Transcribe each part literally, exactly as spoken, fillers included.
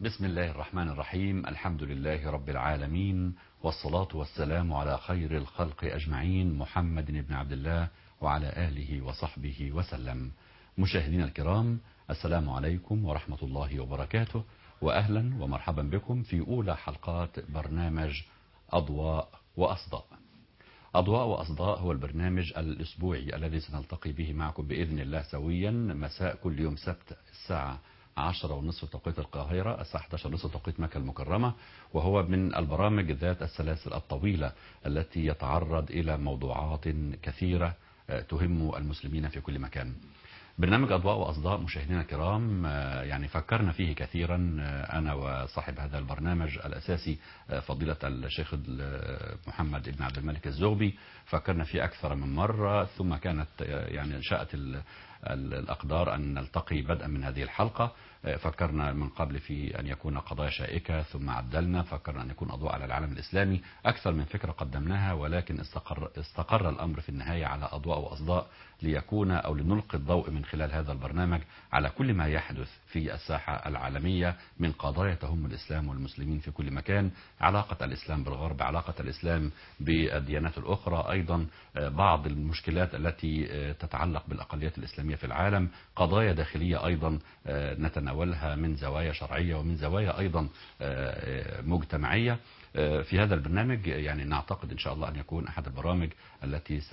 بسم الله الرحمن الرحيم. الحمد لله رب العالمين، والصلاة والسلام على خير الخلق أجمعين، محمد بن عبد الله وعلى آله وصحبه وسلم. مشاهدينا الكرام، السلام عليكم ورحمة الله وبركاته، وأهلا ومرحبا بكم في أولى حلقات برنامج أضواء وأصداء. أضواء وأصداء هو البرنامج الأسبوعي الذي سنلتقي به معكم بإذن الله سويا مساء كل يوم سبت الساعة عشرة ونصف توقيت القاهرة، الساعة إحدى عشر ونصف توقيت مكة المكرمة، وهو من البرامج ذات السلاسل الطويلة التي يتعرض إلى موضوعات كثيرة تهم المسلمين في كل مكان. برنامج أضواء وأصداء مشاهدينا الكرام يعني فكرنا فيه كثيرا أنا وصاحب هذا البرنامج الأساسي فضيلة الشيخ محمد بن عبد الملك الزغبي، فكرنا فيه أكثر من مرة، ثم كانت يعني شاءت الأقدار أن نلتقي بدءا من هذه الحلقة. فكرنا من قبل في أن يكون قضايا شائكة، ثم عدلنا، فكرنا أن يكون أضواء على العالم الإسلامي، أكثر من فكرة قدمناها، ولكن استقر, استقر الأمر في النهاية على أضواء وأصداء، ليكون أو لنلقي الضوء من خلال هذا البرنامج على كل ما يحدث في الساحة العالمية من قضايا تهم الإسلام والمسلمين في كل مكان، علاقة الإسلام بالغرب، علاقة الإسلام بالديانات الأخرى، أيضا بعض المشكلات التي تتعلق بالأقليات الإسلامية في العالم، قضايا داخلية أيضا نتناولها من زوايا شرعية ومن زوايا أيضا مجتمعية. في هذا البرنامج يعني نعتقد إن شاء الله أن يكون أحد البرامج التي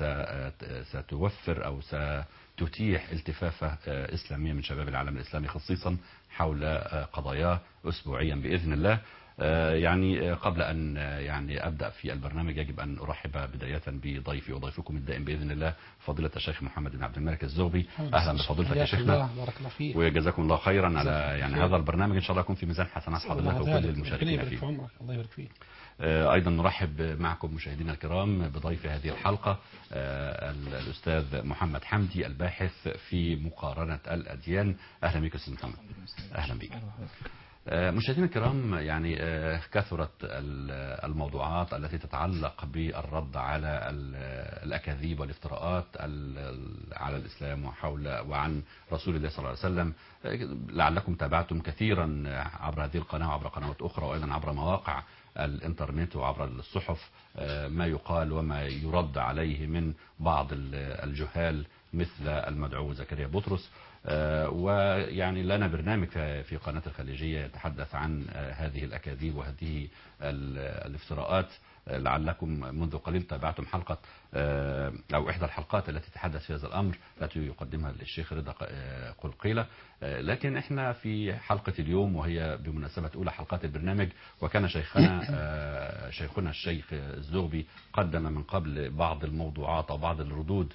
ستوفر أو ستتيح التفافة إسلامية من شباب العالم الإسلامي، خصيصا حول قضاياه أسبوعيا بإذن الله. يعني قبل أن يعني أبدأ في البرنامج يجب أن أرحب بداية بضيفي وضيفكم الدائم بإذن الله فضيلة الشيخ محمد بن عبد الملك الزغبي. أهلا بفضيلتك يا شيخنا، وجزاكم الله خيرا على يعني هذا البرنامج، إن شاء الله يكون في ميزان حسنات حضرتك وكل المشاركين فيه. الله يبارك فيك. أيضا نرحب معكم مشاهدينا الكرام بضيف هذه الحلقة الأستاذ محمد حمدي، الباحث في مقارنة الأديان. أهلا بك أستاذ محمد. أهلا بك. مشاهدينا الكرام، يعني كثرت الموضوعات التي تتعلق بالرد على الأكاذيب والافتراءات على الإسلام وحول وعن رسول الله صلى الله عليه وسلم. لعلكم تابعتم كثيرا عبر هذه القناة وعبر قنوات أخرى، وأيضا عبر مواقع الإنترنت وعبر الصحف ما يقال وما يرد عليه من بعض الجهال مثل المدعو زكريا بطرس. ويعني لنا برنامج في قناة الخليجية يتحدث عن هذه الأكاذيب وهذه الافتراءات. لعلكم منذ قليل تابعتم حلقة أو إحدى الحلقات التي تحدث في هذا الأمر التي يقدمها الشيخ رضا قلقيلة. لكن إحنا في حلقة اليوم، وهي بمناسبة أولى حلقات البرنامج، وكان شيخنا شيخنا الشيخ الزغبي قدم من قبل بعض الموضوعات أو بعض الردود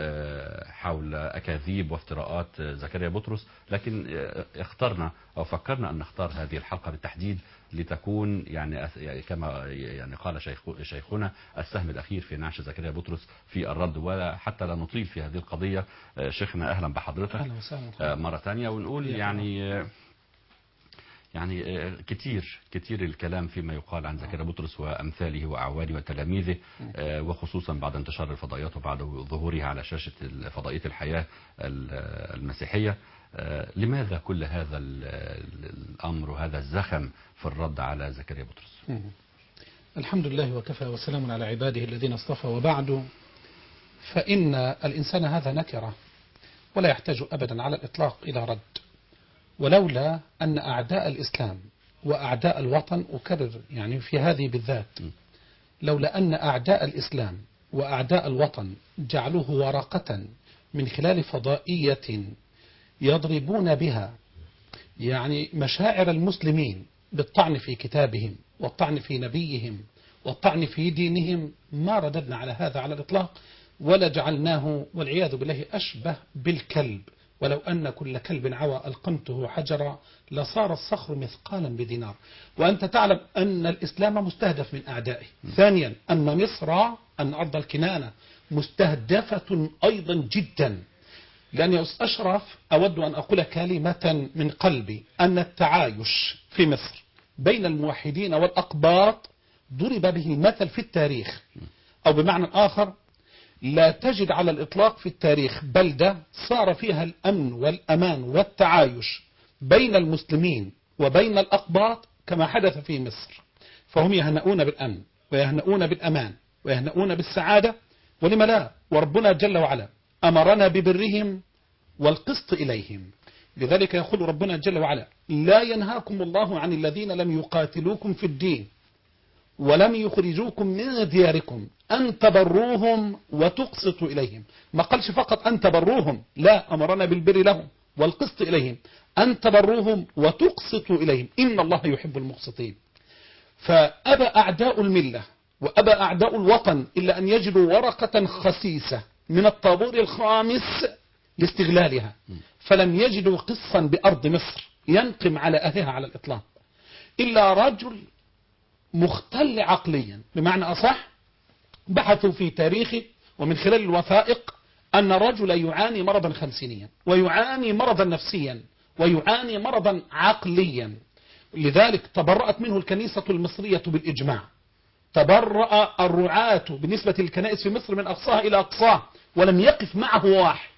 حول أكاذيب وافتراءات زكريا بطرس، لكن اخترنا أو فكرنا أن نختار هذه الحلقة بالتحديد لتكون يعني كما يعني قال شيخ شيخنا السهم الأخير في نعش زكريا بطرس في الرد، ولا حتى لا نطيل في هذه القضية. شيخنا أهلا بحضرتك مرة ثانية، ونقول يعني يعني كتير كتير الكلام فيما يقال عن زكريا بطرس وأمثاله وأعوانه وتلاميذه، وخصوصا بعد انتشار الفضائيات وبعد ظهورها على شاشة فضائية الحياة المسيحية. لماذا كل هذا الأمر وهذا الزخم في الرد على زكريا بطرس؟ الحمد لله وكفى وسلام على عباده الذين اصطفى، وبعد، فإن الإنسان هذا نكرة ولا يحتاج أبدا على الإطلاق إلى رد، ولولا أن أعداء الإسلام وأعداء الوطن، أكرر يعني في هذه بالذات، لولا أن أعداء الإسلام وأعداء الوطن جعلوه ورقة من خلال فضائية يضربون بها يعني مشاعر المسلمين بالطعن في كتابهم والطعن في نبيهم والطعن في دينهم، ما رددنا على هذا على الإطلاق، ولا جعلناه والعياذ بالله أشبه بالكلب. ولو أن كل كلب عوى ألقمته حجرا لصار الصخر مثقالا بدينار. وأنت تعلم أن الإسلام مستهدف من أعدائه. ثانيا، أن مصر، أن أرض الكنانة مستهدفة أيضا جدا. لأن يا أستاذ أشرف أود أن أقول كلمة من قلبي، أن التعايش في مصر بين الموحدين والأقباط ضرب به مثل في التاريخ، أو بمعنى آخر لا تجد على الإطلاق في التاريخ بلدة صار فيها الأمن والأمان والتعايش بين المسلمين وبين الأقباط كما حدث في مصر، فهم يهنؤون بالأمن ويهنؤون بالأمان ويهنؤون بالسعادة، ولم لا؟ وربنا جل وعلا أمرنا ببرهم والقسط إليهم. لذلك يقول ربنا جل وعلا: لا ينهاكم الله عن الذين لم يقاتلوكم في الدين ولم يخرجوكم من دياركم أن تبروهم وتقسطوا إليهم. ما قالش فقط أن تبروهم، لا، أمرنا بالبر لهم والقسط إليهم، أن تبروهم وتقسطوا إليهم، إن الله يحب المقسطين. فأبى أعداء الملة وأبى أعداء الوطن إلا أن يجدوا ورقة خسيسة من الطابور الخامس لاستغلالها، فلم يجدوا قصا بأرض مصر ينقم على أهلها على الإطلاق إلا رجل مختل عقليا، بمعنى أصح بحثوا في تاريخه ومن خلال الوثائق أن رجل يعاني مرضا خمسينيا ويعاني مرضا نفسيا ويعاني مرضا عقليا. لذلك تبرأت منه الكنيسة المصرية بالإجماع، تبرأ الرعاة بالنسبة للكنائس في مصر من أقصاها إلى أقصاه، ولم يقف معه واحد.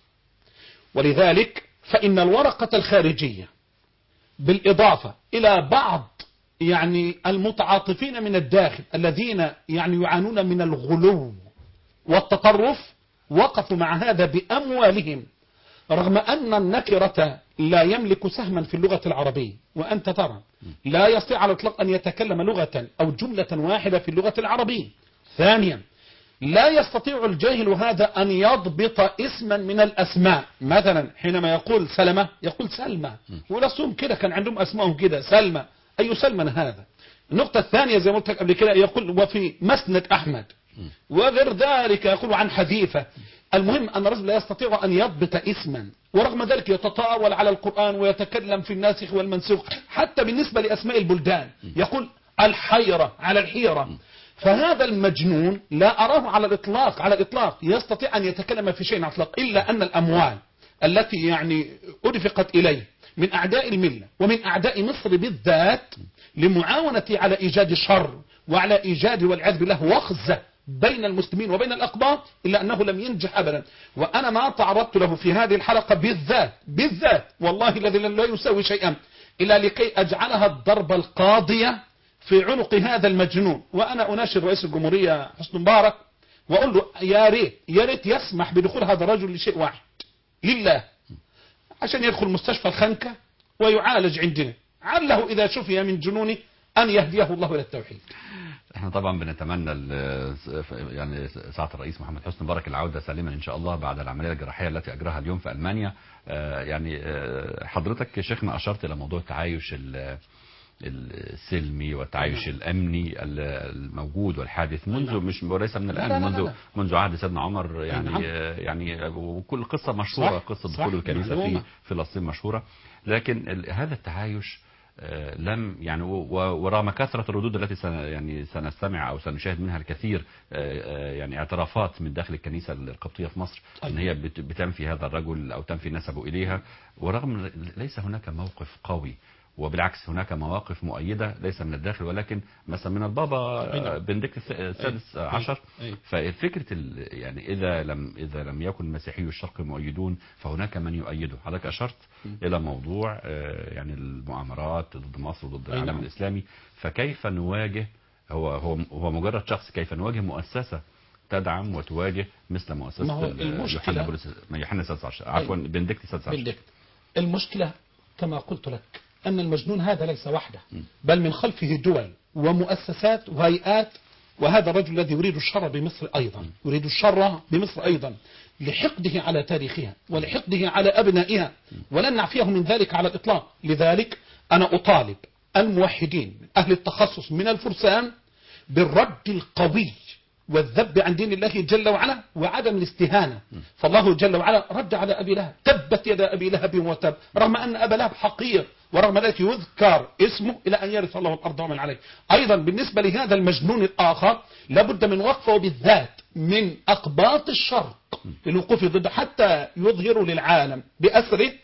ولذلك فإن الورقة الخارجية بالإضافة إلى بعض يعني المتعاطفين من الداخل الذين يعني يعانون من الغلو والتطرف وقفوا مع هذا بأموالهم، رغم أن النكرة لا يملك سهما في اللغة العربية، وأنت ترى لا يستطيع على الإطلاق أن يتكلم لغة أو جملة واحدة في اللغة العربية. ثانيا، لا يستطيع الجاهل هذا أن يضبط اسما من الأسماء، مثلا حينما يقول سلمة يقول سلمى، ورسوم كده كان عندهم أسمائهم كده سلمى، أي سلمى هذا؟ النقطة الثانية زي ما قلت لك قبل كده يقول وفي مسند أحمد وغير ذلك يقول عن حذيفة. المهم أن الرجل لا يستطيع أن يضبط اسما، ورغم ذلك يتطاول على القرآن ويتكلم في الناسخ والمنسوخ، حتى بالنسبة لأسماء البلدان يقول الحيرة على الحيرة. فهذا المجنون لا أراه على الإطلاق على الإطلاق يستطيع أن يتكلم في شيء على الإطلاق، إلا أن الأموال التي يعني أرفقت إليه من أعداء الملة ومن أعداء مصر بالذات لمعاونة على إيجاد شر وعلى إيجاد والعياذ بالله وخزة بين المسلمين وبين الأقباط، إلا أنه لم ينجح أبدا. وأنا ما تعرضت له في هذه الحلقة بالذات بالذات والله الذي لا يساوي شيئا إلا لكي أجعلها الضربة القاضية في عنق هذا المجنون. وأنا أناشد رئيس الجمهورية حسني مبارك وأقول له يا ريت يا ريت يسمح بدخول هذا الرجل لشيء واحد لله، عشان يدخل مستشفى الخنكة ويعالج عندنا، عله إذا شفي من جنونه أن يهديه الله إلى التوحيد. احنا طبعا بنتمنى يعني سعادة الرئيس محمد حسني مبارك العودة سالما ان شاء الله بعد العملية الجراحية التي اجراها اليوم في المانيا. يعني حضرتك شيخنا اشرت الى موضوع التعايش السلمي والتعايش الامني الموجود والحادث منذ مش وليس من الان، منذ منذ عهد سيدنا عمر يعني يعني وكل قصة مشهورة، قصة دخول الكنيسة في فلسطين مشهورة. لكن هذا التعايش لم يعني ورغم كثرة الردود التي سن يعني سنستمع أو سنشاهد منها الكثير يعني اعترافات من داخل الكنيسة القبطية في مصر أن هي بتنفي هذا الرجل أو تنفي نسبه إليها، ورغم ليس هناك موقف قوي، وبالعكس هناك مواقف مؤيدة ليس من الداخل ولكن مثلا من البابا بنديكت السادس عشر. ففكرة يعني إذا لم إذا لم يكن مسيحي الشرق مؤيدون فهناك من يؤيده. حضرتك أشرت إلى موضوع يعني المؤامرات ضد مصر وضد العالم الإسلامي، فكيف نواجه هو هو هو مجرد شخص، كيف نواجه مؤسسة تدعم وتواجه مثل مؤسسة يوحنا بولس يوحنا السادس عشر عفوا بنديكت السادس عشر؟ المشكلة كما قلت لك أن المجنون هذا ليس وحده، بل من خلفه دول ومؤسسات وهيئات، وهذا الرجل الذي يريد الشر بمصر أيضا يريد الشر بمصر أيضا لحقده على تاريخها ولحقده على أبنائها، ولن نعفيه من ذلك على الإطلاق. لذلك أنا أطالب الموحدين أهل التخصص من الفرسان بالرد القوي والذب عن دين الله جل وعلا وعدم الاستهانة. فالله جل وعلا رد على أبي لهب تبت يد أبي لهب وتب، رغم أن أبا لهب حقير ورغم ذلك يذكر اسمه إلى أن يرث الله الأرض ومن عليه. أيضا بالنسبة لهذا المجنون الآخر لابد من وقفه بالذات من أقباط الشرق للوقوف ضد حتى يظهروا للعالم بأسره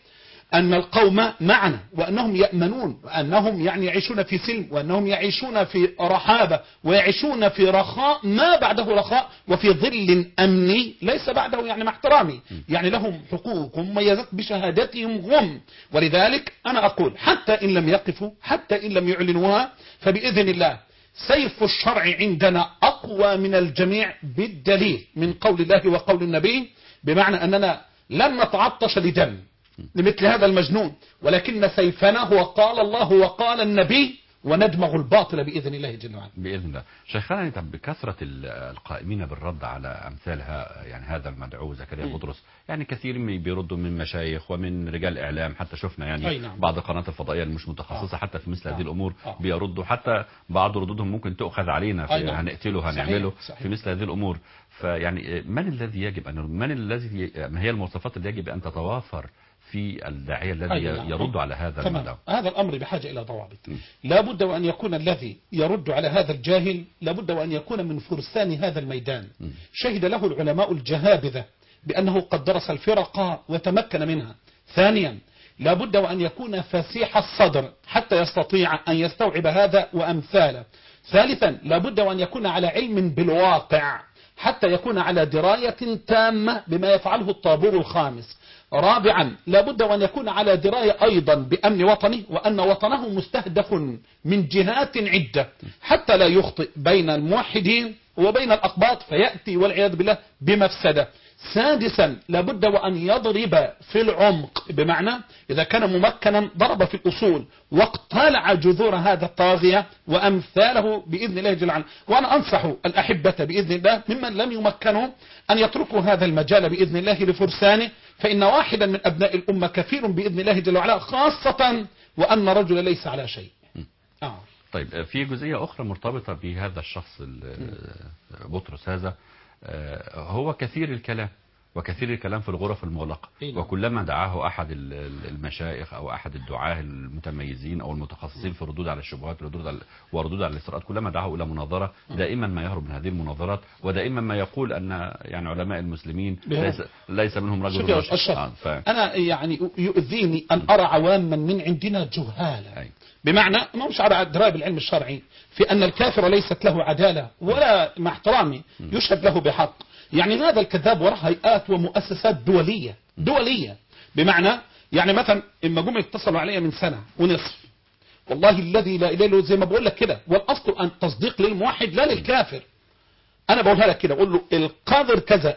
أن القوم معنا وأنهم يأمنون وأنهم يعني يعيشون في سلم وأنهم يعيشون في رحابة ويعيشون في رخاء ما بعده رخاء وفي ظل أمني ليس بعده يعني مع احترامي يعني لهم حقوق مميزات بشهادتهم هم. ولذلك أنا أقول حتى إن لم يقفوا حتى إن لم يعلنوها فبإذن الله سيف الشرع عندنا أقوى من الجميع بالدليل من قول الله وقول النبي، بمعنى أننا لن نتعطش لدم لمثل هذا المجنون، ولكن سيفنا هو قال الله وقال النبي وندمغ الباطل بإذن الله جل وعلا. بإذن الله. شيخنا طب بكثرة القائمين بالرد على أمثالها يعني هذا المدعو زكريا بطرس يعني كثير بيردوا من مشايخ ومن رجال إعلام، حتى شفنا يعني نعم. بعض القنوات الفضائية اللي مش متخصصة آه. حتى في مثل آه. هذه الأمور آه. بيردوا، حتى بعض ردودهم ممكن تؤخذ علينا في نعم. هنقتله هنعمله صحيح. صحيح. في مثل هذه الأمور. فيعني من الذي يجب أن من الذي ما هي المواصفات اللي يجب أن تتوافر في الداعية الذي يرد على هذا المدعو؟ هذا الأمر بحاجة إلى ضوابط. لا بد وأن يكون الذي يرد على هذا الجاهل لا بد وأن يكون من فرسان هذا الميدان. م. شهد له العلماء الجهابذة بأنه قد درس الفرق وتمكن منها. ثانيا لا بد وأن يكون فسيح الصدر حتى يستطيع أن يستوعب هذا وأمثاله. ثالثا لا بد وأن يكون على علم بالواقع حتى يكون على دراية تامة بما يفعله الطابور الخامس. رابعا لابد وأن يكون على دراية أيضا بأمن وطنه وأن وطنه مستهدف من جهات عدة حتى لا يخطئ بين الموحدين وبين الأقباط فيأتي والعياذ بالله بمفسدة. سادسا لابد وأن يضرب في العمق، بمعنى إذا كان ممكنا ضرب في الأصول واقتلع جذور هذا الطاغية وأمثاله بإذن الله جل وعلا. وأنا أنصح الأحبة بإذن الله ممن لم يمكنوا أن يتركوا هذا المجال بإذن الله لفرسانه، فإن واحدا من أبناء الأمة كثير بإذن الله جل وعلا، خاصة وأن رجل ليس على شيء. آه. طيب في جزئية أخرى مرتبطة بهذا الشخص بطرس هذا، هو كثير الكلام وكثير الكلام في الغرف المغلقة، وكلما دعاه أحد المشايخ أو أحد الدعاة المتميزين أو المتخصصين في الردود على الشبهات وردود على الاستراءات، كلما دعاه إلى مناظرة دائما ما يهرب من هذه المناظرات، ودائما ما يقول أن يعني علماء المسلمين ليس, ليس منهم رجل رشد. آه ف... أنا يعني يؤذيني أن أرى عواما من عندنا جهالا، بمعنى ما مش على أدراء بالعلم الشرعي في أن الكافر ليست له عدالة ولا مع احترامي يشهد له بحق. يعني هذا الكذاب وراء هيئات ومؤسسات دولية دولية بمعنى يعني مثلا إما جم يتصلوا علي من سنة ونصف، والله الذي لا إله إلا زي ما بقول لك كده، والأصل أن تصديق للموحد لا للكافر. أنا بقولها لك كده، أقول له القذر كذا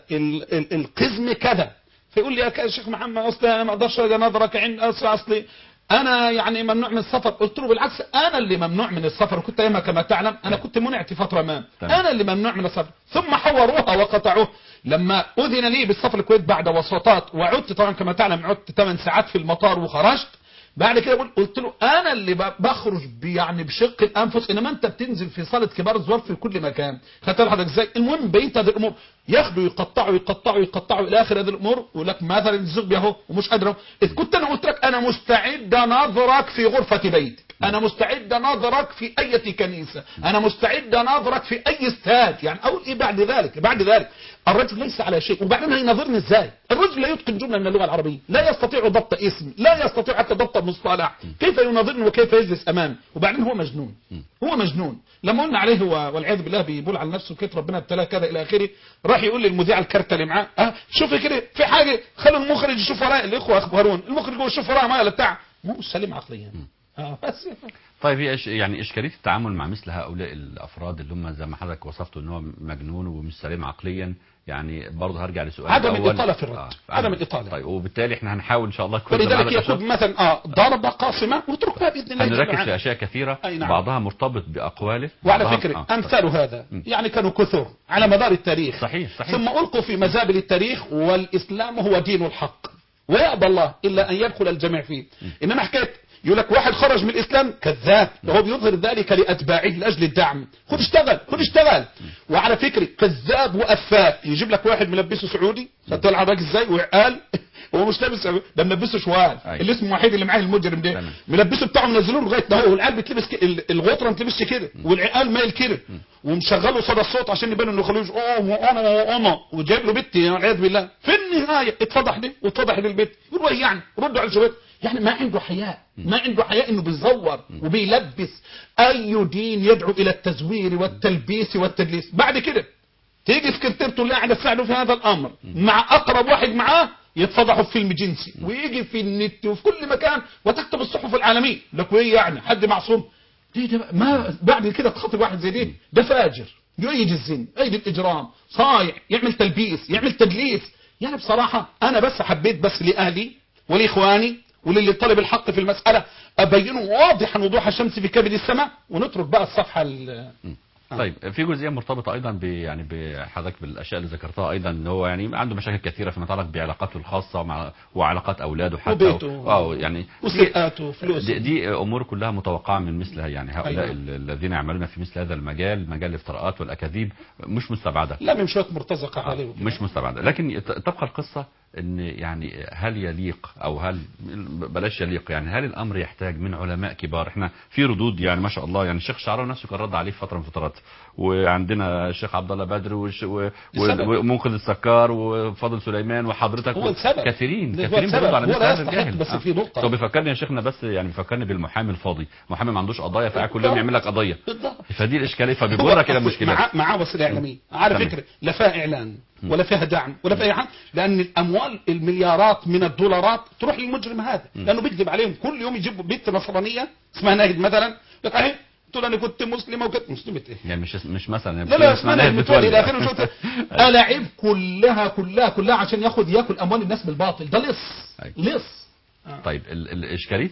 القزم كذا، فيقول لي يا شيخ محمد أصلي أنا ما أقدرش أنظرك عند أصلي أنا يعني ممنوع من السفر. قلت له بالعكس أنا اللي ممنوع من السفر، وكنت أيامها كما تعلم أنا كنت منعت فترة ما، أنا اللي ممنوع من السفر. ثم حوروها وقطعوه لما أذن لي بالسفر الكويت بعد وساطات، وعدت طبعا كما تعلم عدت ثمان ساعات في المطار وخرجت. بعد كده قلت له أنا اللي بخرج يعني بشق الأنفس، إنما أنت بتنزل في صالة كبار الزوار في كل مكان. خدت حضرتك إزاي؟ المهم بقيت هذه الأمور ياخدوا يقطعوا يقطعوا يقطعوا إلى آخر هذه الأمور، ويقول لك مثلا الزوج أهو ومش قادر. إذ كنت أنا قلت لك أنا مستعد نظرك في غرفة بيتك، أنا مستعد نظرك في أي كنيسة، أنا مستعد نظرك في أي استاد. يعني أقول إيه بعد ذلك؟ بعد ذلك الرجل ليس على شيء، وبعدين هينظرني إزاي؟ الرجل لا يتقن جملة من اللغة العربية، لا يستطيع ضبط اسم، لا يستطيع حتى ضبط مصطلح، كيف يناظرني وكيف يجلس أمامي؟ وبعدين هو مجنون، هو مجنون. لما قلنا عليه والعياذ بالله بيقول على نفسه كيف ربنا ابتلاه كذا إلى آخره، راح يقول للمذيع الكارتة اللي معاه أه شوفي كده في حاجة، خلوا المخرج يشوف وراء. الإخوة أخبرون المخرج هو يشوف وراء ما بتاع مو سليم عقليا. اه بس طيب هي يعني إشكالية التعامل مع مثل هؤلاء الأفراد اللي هم زي ما حضرتك وصفته ان هو مجنون ومش سليم عقليا، يعني برضه هرجع لسؤال عدم الإطالة في الرد. آه. عدم الإطالة. طيب وبالتالي احنا هنحاول ان شاء الله كل ولذلك ياخذ مثلا اه ضربة قاصمة وتركها باذن الله. هنركز في اشياء كثيرة نعم. بعضها مرتبط باقواله، وعلى فكرة آه. امثال هذا م. يعني كانوا كثر على مدار التاريخ. صحيح صحيح. ثم القوا في مزابل التاريخ، والاسلام هو دين الحق ويأبى الله الا ان يدخل الجميع فيه. م. انما حكايه يقول لك واحد خرج من الإسلام كذاب، وهو بيظهر ذلك لأتباعه لأجل الدعم. خد اشتغل خد اشتغل. وعلى فكرة كذاب وأفاك، يجيب لك واحد ملبسه سعودي، خدت العراق ازاي وعقال هو مش لابس، ده ملبسه شوال اللي اسمه وحيد اللي معاه المجرم ده، ملبسه بتاعه منزلوه لغايه ده، والعقال بتلبس الغطره ما بتلبسش كده، والعقال مايل كده، ومشغله صدى الصوت عشان يبان انه خلوج اه وانا وانا، وجايب له بنتي والعياذ بالله. في النهايه اتفضح ده واتفضح للبيت. يقول ايه يعني؟ ردوا على الشباب يعني ما عنده حياء، ما عنده حياء انه بيزور وبيلبس. اي دين يدعو الى التزوير والتلبيس والتدليس. بعد كده تيجي سكرتيرته اللي قاعده تساعده في هذا الامر مع اقرب واحد معاه يتفضحوا في فيلم جنسي، ويجي في النت وفي كل مكان وتكتب الصحف العالميه لك ايه يعني حد معصوم؟ دي ده ما بعد كده تخاطب واحد زي دي ده فاجر يؤيد الزنا يؤيد الاجرام صايع يعمل تلبيس يعمل تدليس. يعني بصراحه انا بس حبيت بس لاهلي ولاخواني وللي طلب الحق في المساله ابينه واضحا وضوح الشمس في كبد السماء، ونترك بقى الصفحه ال طيب في جزئيه مرتبطه ايضا ب يعني بحضرتك بالاشياء اللي ذكرتها ايضا ان هو يعني عنده مشاكل كثيره فيما يتعلق بعلاقاته الخاصه ومع وعلاقات اولاده حتى وبيته اه يعني وسرقاته وفلوسه. دي, دي امور كلها متوقعه من مثلها يعني هؤلاء أيوة. الذين يعملون في مثل هذا المجال مجال الافتراءات والاكاذيب مش مستبعده. لا من شويه مرتزقه آه عليه مش مستبعده، لكن تبقى القصه ان يعني هل يليق او هل بلاش يليق يعني هل الامر يحتاج من علماء كبار؟ احنا في ردود يعني ما شاء الله يعني الشيخ الشعراوي نفسه كان رد عليه في فتره من فترات، وعندنا الشيخ عبد الله بدر ومنقذ السكار وفاضل سليمان وحضرتك هو السبب. كثيرين كثيرين بيردوا على مثل هذا الجاهل. بس في نقطه طب بيفكرني يا شيخنا بس يعني بيفكرني بالمحامي الفاضي، محامي ما عندوش قضايا فقاعد كل يوم يعمل لك قضيه، فدي الاشكاليه فبيجرك الى المشكلات. مع مع وسيله اعلاميه على فكره لا فيها اعلان ولا فيها دعم ولا فيها اي حاجه، لان الاموال المليارات من الدولارات تروح للمجرم هذا لانه بيكذب عليهم. كل يوم يجيبوا بنت نصرانيه اسمها ناهد مثلا لك اهي تقول انا كنت مسلمه وكنت مسلمه ايه يعني مش مش مثلا لا لا اسمها ناهد بتولي الى اخره. شفت الاعيب كلها كلها كلها عشان ياخد ياكل اموال الناس بالباطل. ده لص لص. طيب الاشكاليه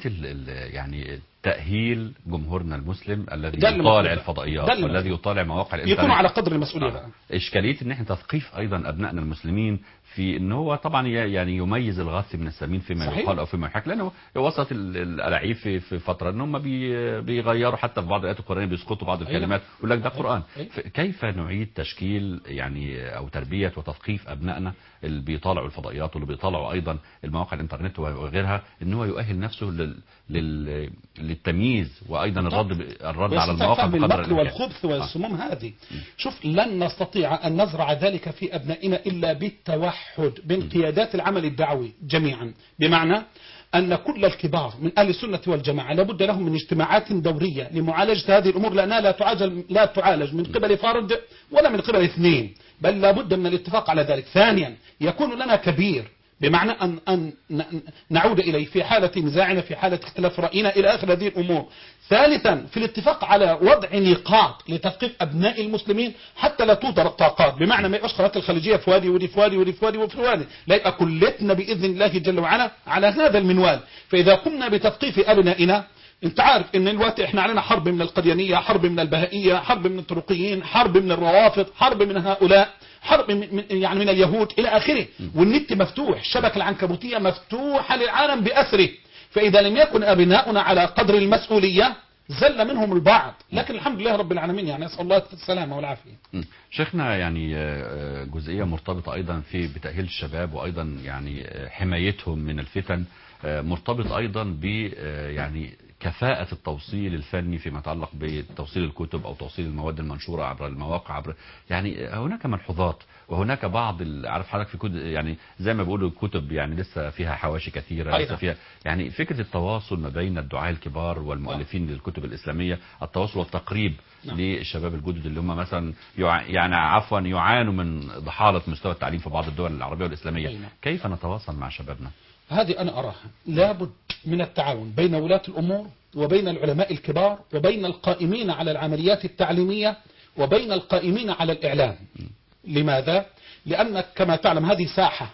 يعني تأهيل جمهورنا المسلم الذي يطالع الفضائيات والذي يطالع مواقع الانترنت يكون على قدر المسؤوليه آه. بقى. اشكاليه ان احنا تثقيف ايضا ابنائنا المسلمين في ان هو طبعا يعني يميز الغث من السمين فيما صحيح. يقال او فيما يحكى، لانه وصلت الالاعيب في في فتره ان هم بي بيغيروا حتى في بعض الايات القرانيه بيسقطوا بعض الكلمات يقول لك ده قران. كيف نعيد تشكيل يعني او تربيه وتثقيف ابنائنا اللي بيطالعوا الفضائيات واللي بيطالعوا ايضا المواقع الانترنت وغيرها ان هو يؤهل نفسه لل, لل... للتمييز وايضا الرد الرد على المواقع بقدر الامكان والخبث والسموم هذه. شوف لن نستطيع ان نزرع ذلك في ابنائنا الا بالتوحد بين قيادات العمل الدعوي جميعا، بمعنى أن كل الكبار من أهل السنة والجماعة لابد لهم من اجتماعات دورية لمعالجة هذه الأمور، لأنها لا تعالج لا تعالج من قبل فرد ولا من قبل اثنين، بل لابد من الاتفاق على ذلك. ثانيا يكون لنا كبير بمعنى أن, أن نعود إليه في حالة نزاعنا في حالة اختلاف رأينا إلى آخر هذه الأمور. ثالثا في الاتفاق على وضع نقاط لتثقيف أبناء المسلمين حتى لا توتر الطاقات، بمعنى ما يبقاش قناة الخليجية في وادي ودي في وادي ودي في وادي وفي وادي، لا يبقى كلتنا بإذن الله جل وعلا على هذا المنوال. فإذا قمنا بتثقيف أبنائنا، انت عارف ان الوقت احنا علينا حرب من القديانية، حرب من البهائية، حرب من الطرقيين، حرب من الروافض، حرب من هؤلاء، حرب من يعني من اليهود الى اخره، والنت مفتوح، الشبكة العنكبوتية مفتوحة للعالم بأسره. فإذا لم يكن أبناؤنا على قدر المسؤولية زل منهم البعض، لكن الحمد لله رب العالمين يعني نسأل الله السلامة والعافية. شيخنا يعني جزئية مرتبطة أيضا في بتأهيل الشباب وأيضا يعني حمايتهم من الفتن، مرتبط أيضا ب يعني كفاءة التوصيل الفني فيما يتعلق بتوصيل الكتب أو توصيل المواد المنشورة عبر المواقع عبر يعني هناك ملحوظات وهناك بعض عارف حضرتك في كتب يعني زي ما بيقولوا الكتب يعني لسه فيها حواشي كثيرة لسه فيها يعني فكرة التواصل ما بين الدعاة الكبار والمؤلفين للكتب الإسلامية، التواصل والتقريب للشباب الجدد اللي هم مثلا يعني عفوا يعانوا من ضحالة مستوى التعليم في بعض الدول العربية والإسلامية. كيف نتواصل مع شبابنا؟ هذه أنا أراها لابد من التعاون بين ولاة الأمور وبين العلماء الكبار وبين القائمين على العمليات التعليمية وبين القائمين على الإعلام. لماذا؟ لأنك كما تعلم هذه ساحة،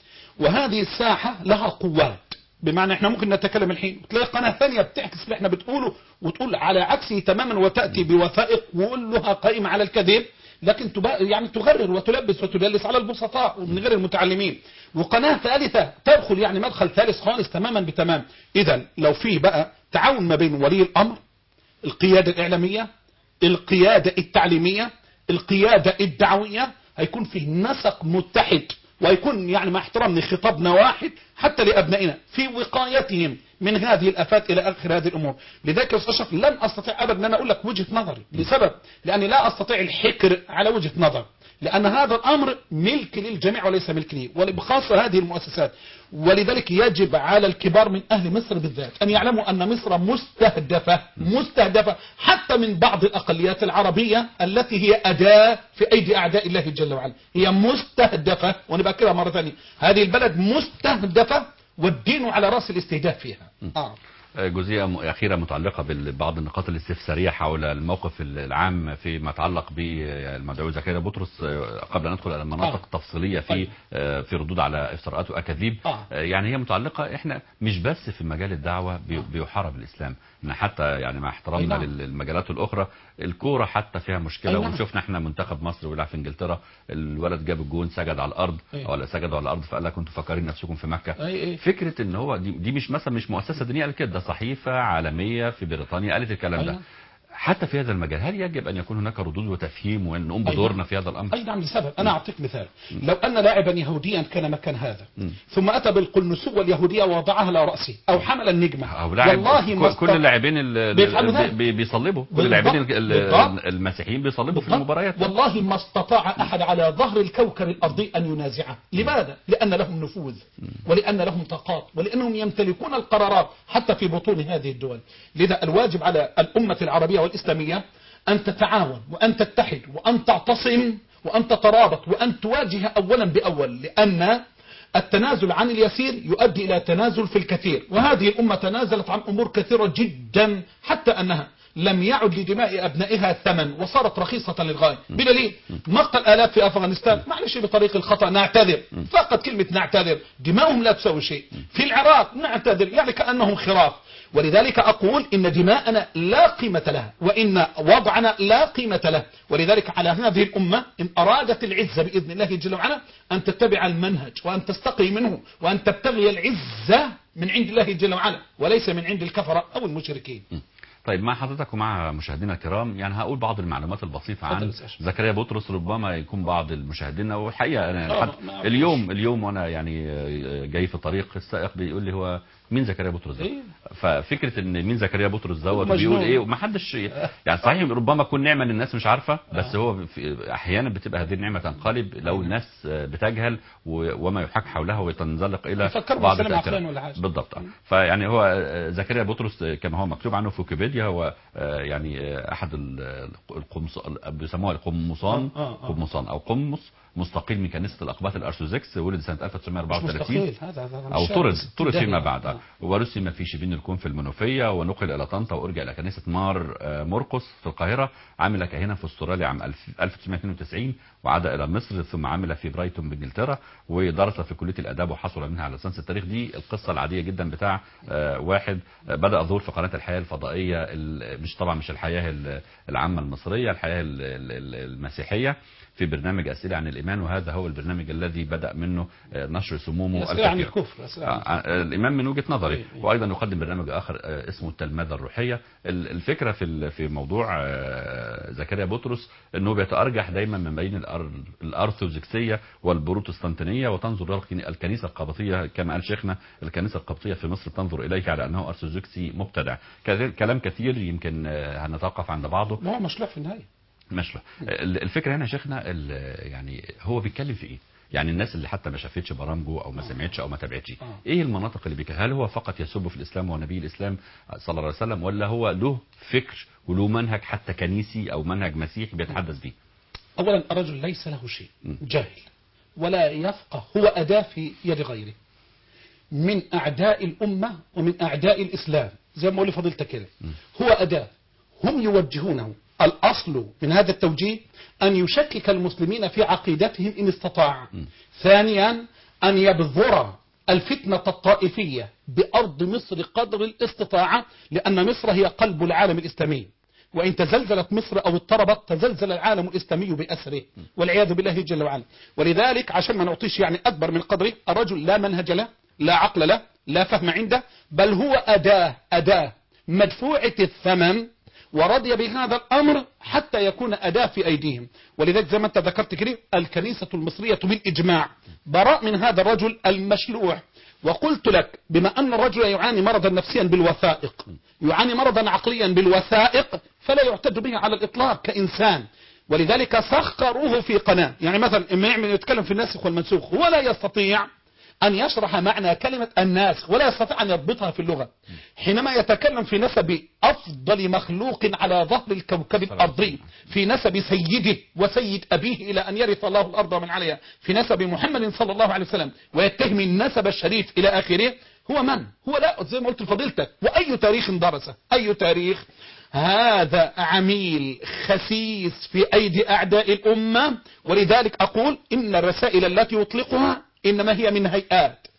وهذه الساحة لها قوات، بمعنى احنا ممكن نتكلم الحين تلاقي قناة ثانية بتعكس اللي احنا بتقوله وتقول على عكسه تماما وتأتي بوثائق وكلها قائمة على الكذب، لكن يعني تغرر وتلبس وتدلس على البسطاء ومن غير المتعلمين. وقناة ثالثة تدخل يعني مدخل ثالث خالص تماما بتمام. إذا لو في بقى تعاون ما بين ولي الأمر، القيادة الإعلامية، القيادة التعليمية، القيادة الدعوية، هيكون في نسق متحد ويكون يعني مع احترامنا خطابنا واحد حتى لأبنائنا في وقايتهم من هذه الآفات إلى آخر هذه الأمور. لذلك يا أستاذ أشرف لن أستطيع أبدا أن أنا أقول لك وجهة نظري، لسبب لأني لا أستطيع الحكر على وجهة نظر، لأن هذا الأمر ملك للجميع وليس ملك لي، وبخاصة هذه المؤسسات. ولذلك يجب على الكبار من أهل مصر بالذات أن يعلموا أن مصر مستهدفة مستهدفة حتى من بعض الأقليات العربية التي هي أداة في أيدي أعداء الله جل وعلا. هي مستهدفة، ونبكرها مرة ثانية، هذه البلد مستهدفة والدين على رأس الاستهداف فيها. آه. جزئية أخيرة متعلقة ببعض النقاط الاستفسارية حول الموقف العام فيما يتعلق بالمدعو زكريا بطرس، قبل أن ندخل إلى المناطق التفصيلية في في ردود على افتراءات وأكاذيب. يعني هي متعلقة، إحنا مش بس في مجال الدعوة بيحارب الإسلام، إن حتى يعني مع احترامنا للمجالات الأخرى، الكورة حتى فيها مشكلة. وشفنا إحنا منتخب مصر ويلعب في إنجلترا، الولد جاب الجون سجد على الأرض ولا سجدوا على الأرض فقال لك كنتوا فاكرين نفسكم في مكة. فكرة إن هو دي, دي مش مثلا مش مؤسسة دينية قال كده، صحيفة عالمية في بريطانيا قالت الكلام ده. حتى في هذا المجال هل يجب أن يكون هناك ردود وتفهيم ونقوم بدورنا في هذا الأمر؟ أي نعم، لسبب. أنا أعطيك مثال. لو أن لاعبا يهوديا كان مكان هذا م. ثم أتى بالقلنسوة اليهودية ووضعها على رأسه أو حمل النجمة، والله ما كل اللاعبين بيصلبوا، كل اللاعبين المسيحيين بيصلبوا في المباريات. والله ما استطاع أحد على ظهر الكوكب الأرضي أن ينازعه. لماذا؟ لأن لهم نفوذ ولأن لهم طاقات ولأنهم يمتلكون القرارات حتى في بطون هذه الدول. لذا الواجب على الأمة العربية الإسلامية أن تتعاون وأن تتحد وأن تعتصم وأن تترابط وأن تواجه أولا بأول، لأن التنازل عن اليسير يؤدي إلى تنازل في الكثير، وهذه الأمة تنازلت عن أمور كثيرة جدا حتى أنها لم يعد لدماء أبنائها ثمن وصارت رخيصة للغاية. بدليل مقتل آلاف في أفغانستان، معلش بطريق الخطأ نعتذر، فقط كلمة نعتذر، دماؤهم لا تسوي شيء. في العراق نعتذر يعني كأنهم خراف. ولذلك أقول إن دماءنا لا قيمة لها وإن وضعنا لا قيمة له. ولذلك على هذه الأمة إن أرادت العزة بإذن الله جل وعلا أن تتبع المنهج وأن تستقي منه وأن تبتغي العزة من عند الله جل وعلا وليس من عند الكفرة أو المشركين. طيب مع حضرتك ومع مشاهدينا الكرام، يعني هقول بعض المعلومات البسيطة عن زكريا بطرس، ربما يكون بعض المشاهدين، والحقيقة أنا حد اليوم اليوم وأنا يعني جاي في الطريق السائق بيقول لي هو مين زكريا بطرس ده؟ إيه؟ ففكرة ان مين زكريا بطرس دوت بيقول ايه وما حدش يعني صحيح ربما تكون نعمة الناس مش عارفة، بس هو احيانا بتبقى هذه النعمة تنقلب لو الناس بتجهل وما يحاك حولها وتنزلق الى بعض التأثيرات. بالضبط. فيعني هو زكريا بطرس كما هو مكتوب عنه في ويكيبيديا هو يعني احد القمص بيسموها القمصان قمصان او قمص مستقيل من كنيسة الأقباط الأرثوذكس، ولد سنة ألف وتسعمائة وأربعة وثلاثين أو طرد طرد فيما بعد آه. ورسم في شبين الكون في المنوفية ونقل إلى طنطا وأرجع إلى كنيسة مار مرقس في القاهرة. عمل كهنة في أستراليا عام ألف وتسعمائة واثنين وتسعين وعاد إلى مصر، ثم عمل في برايتون بإنجلترا ودرس في كلية الآداب وحصل منها على ليسانس التاريخ. دي القصة العادية جدا بتاع واحد بدأ ظهور في قناة الحياة الفضائية، مش طبعا مش الحياة العامة المصرية، الحياة المسيحية، في برنامج أسئلة عن الإيمان، وهذا هو البرنامج الذي بدأ منه نشر سمومه أسئلة عن الكفر، أسئلة عن الكفر. الإيمان من وجهة نظري. وأيضا يقدم برنامج آخر اسمه التلمذة الروحية. الفكرة في في موضوع زكريا بطرس أنه بيتأرجح دايما من بين الأرثوذكسية والبروتستانتينية، وتنظر الكنيسة القبطية كما قال شيخنا، الكنيسة القبطية في مصر تنظر إليه على أنه أرثوذكسي مبتدع. كلام كثير يمكن هنتوقف عند بعضه، ما هو مشلح في النهاية. ماشي. الفكره هنا يا شيخنا يعني هو بيتكلم في ايه؟ يعني الناس اللي حتى ما شافتش برامجه او ما سمعتش او ما تابعتش، ايه المناطق اللي بيتكلم؟ هل هو فقط يسب في الاسلام ونبي الاسلام صلى الله عليه وسلم، ولا هو له فكر وله منهج حتى كنيسي او منهج مسيحي بيتحدث به؟ اولا الرجل ليس له شيء، جاهل ولا يفقه، هو اداه في يد غيره من اعداء الامه ومن اعداء الاسلام، زي ما قال فضيلتك كده، هو اداه هم يوجهونه. الأصل من هذا التوجيه أن يشكك المسلمين في عقيدتهم إن استطاع. م. ثانيا أن يبذر الفتنة الطائفية بأرض مصر قدر الاستطاعة، لأن مصر هي قلب العالم الإسلامي، وإن تزلزلت مصر أو اضطربت تزلزل العالم الإسلامي بأسره والعياذ بالله جل وعلا. ولذلك عشان ما نعطيش يعني أكبر من قدره، الرجل لا منهج له، لا عقل له، لا فهم عنده، بل هو أداة أداة مدفوعة الثمن ورضي بهذا الأمر حتى يكون أداة في أيديهم. ولذلك زي ما أنت ذكرت كده الكنيسة المصرية بالإجماع براء من هذا الرجل المشلوع. وقلت لك بما أن الرجل يعاني مرضا نفسيا بالوثائق، يعاني مرضا عقليا بالوثائق، فلا يعتد به على الإطلاق كإنسان. ولذلك سخروه في قناة، يعني مثلا إما يعمل يتكلم في الناسخ والمنسوخ هو لا يستطيع أن يشرح معنى كلمة الناسخ ولا يستطيع أن يضبطها في اللغة. حينما يتكلم في نسب أفضل مخلوق على ظهر الكوكب الأرضي، في نسب سيده وسيد أبيه إلى أن يرث الله الأرض ومن عليها، في نسب محمد صلى الله عليه وسلم، ويتهم النسب الشريف إلى آخره، هو من؟ هو لا زي ما قلت لفضيلتك، وأي تاريخ درسه؟ أي تاريخ؟ هذا عميل خسيس في أيدي أعداء الأمة. ولذلك أقول إن الرسائل التي يطلقها إنما هي من هيئات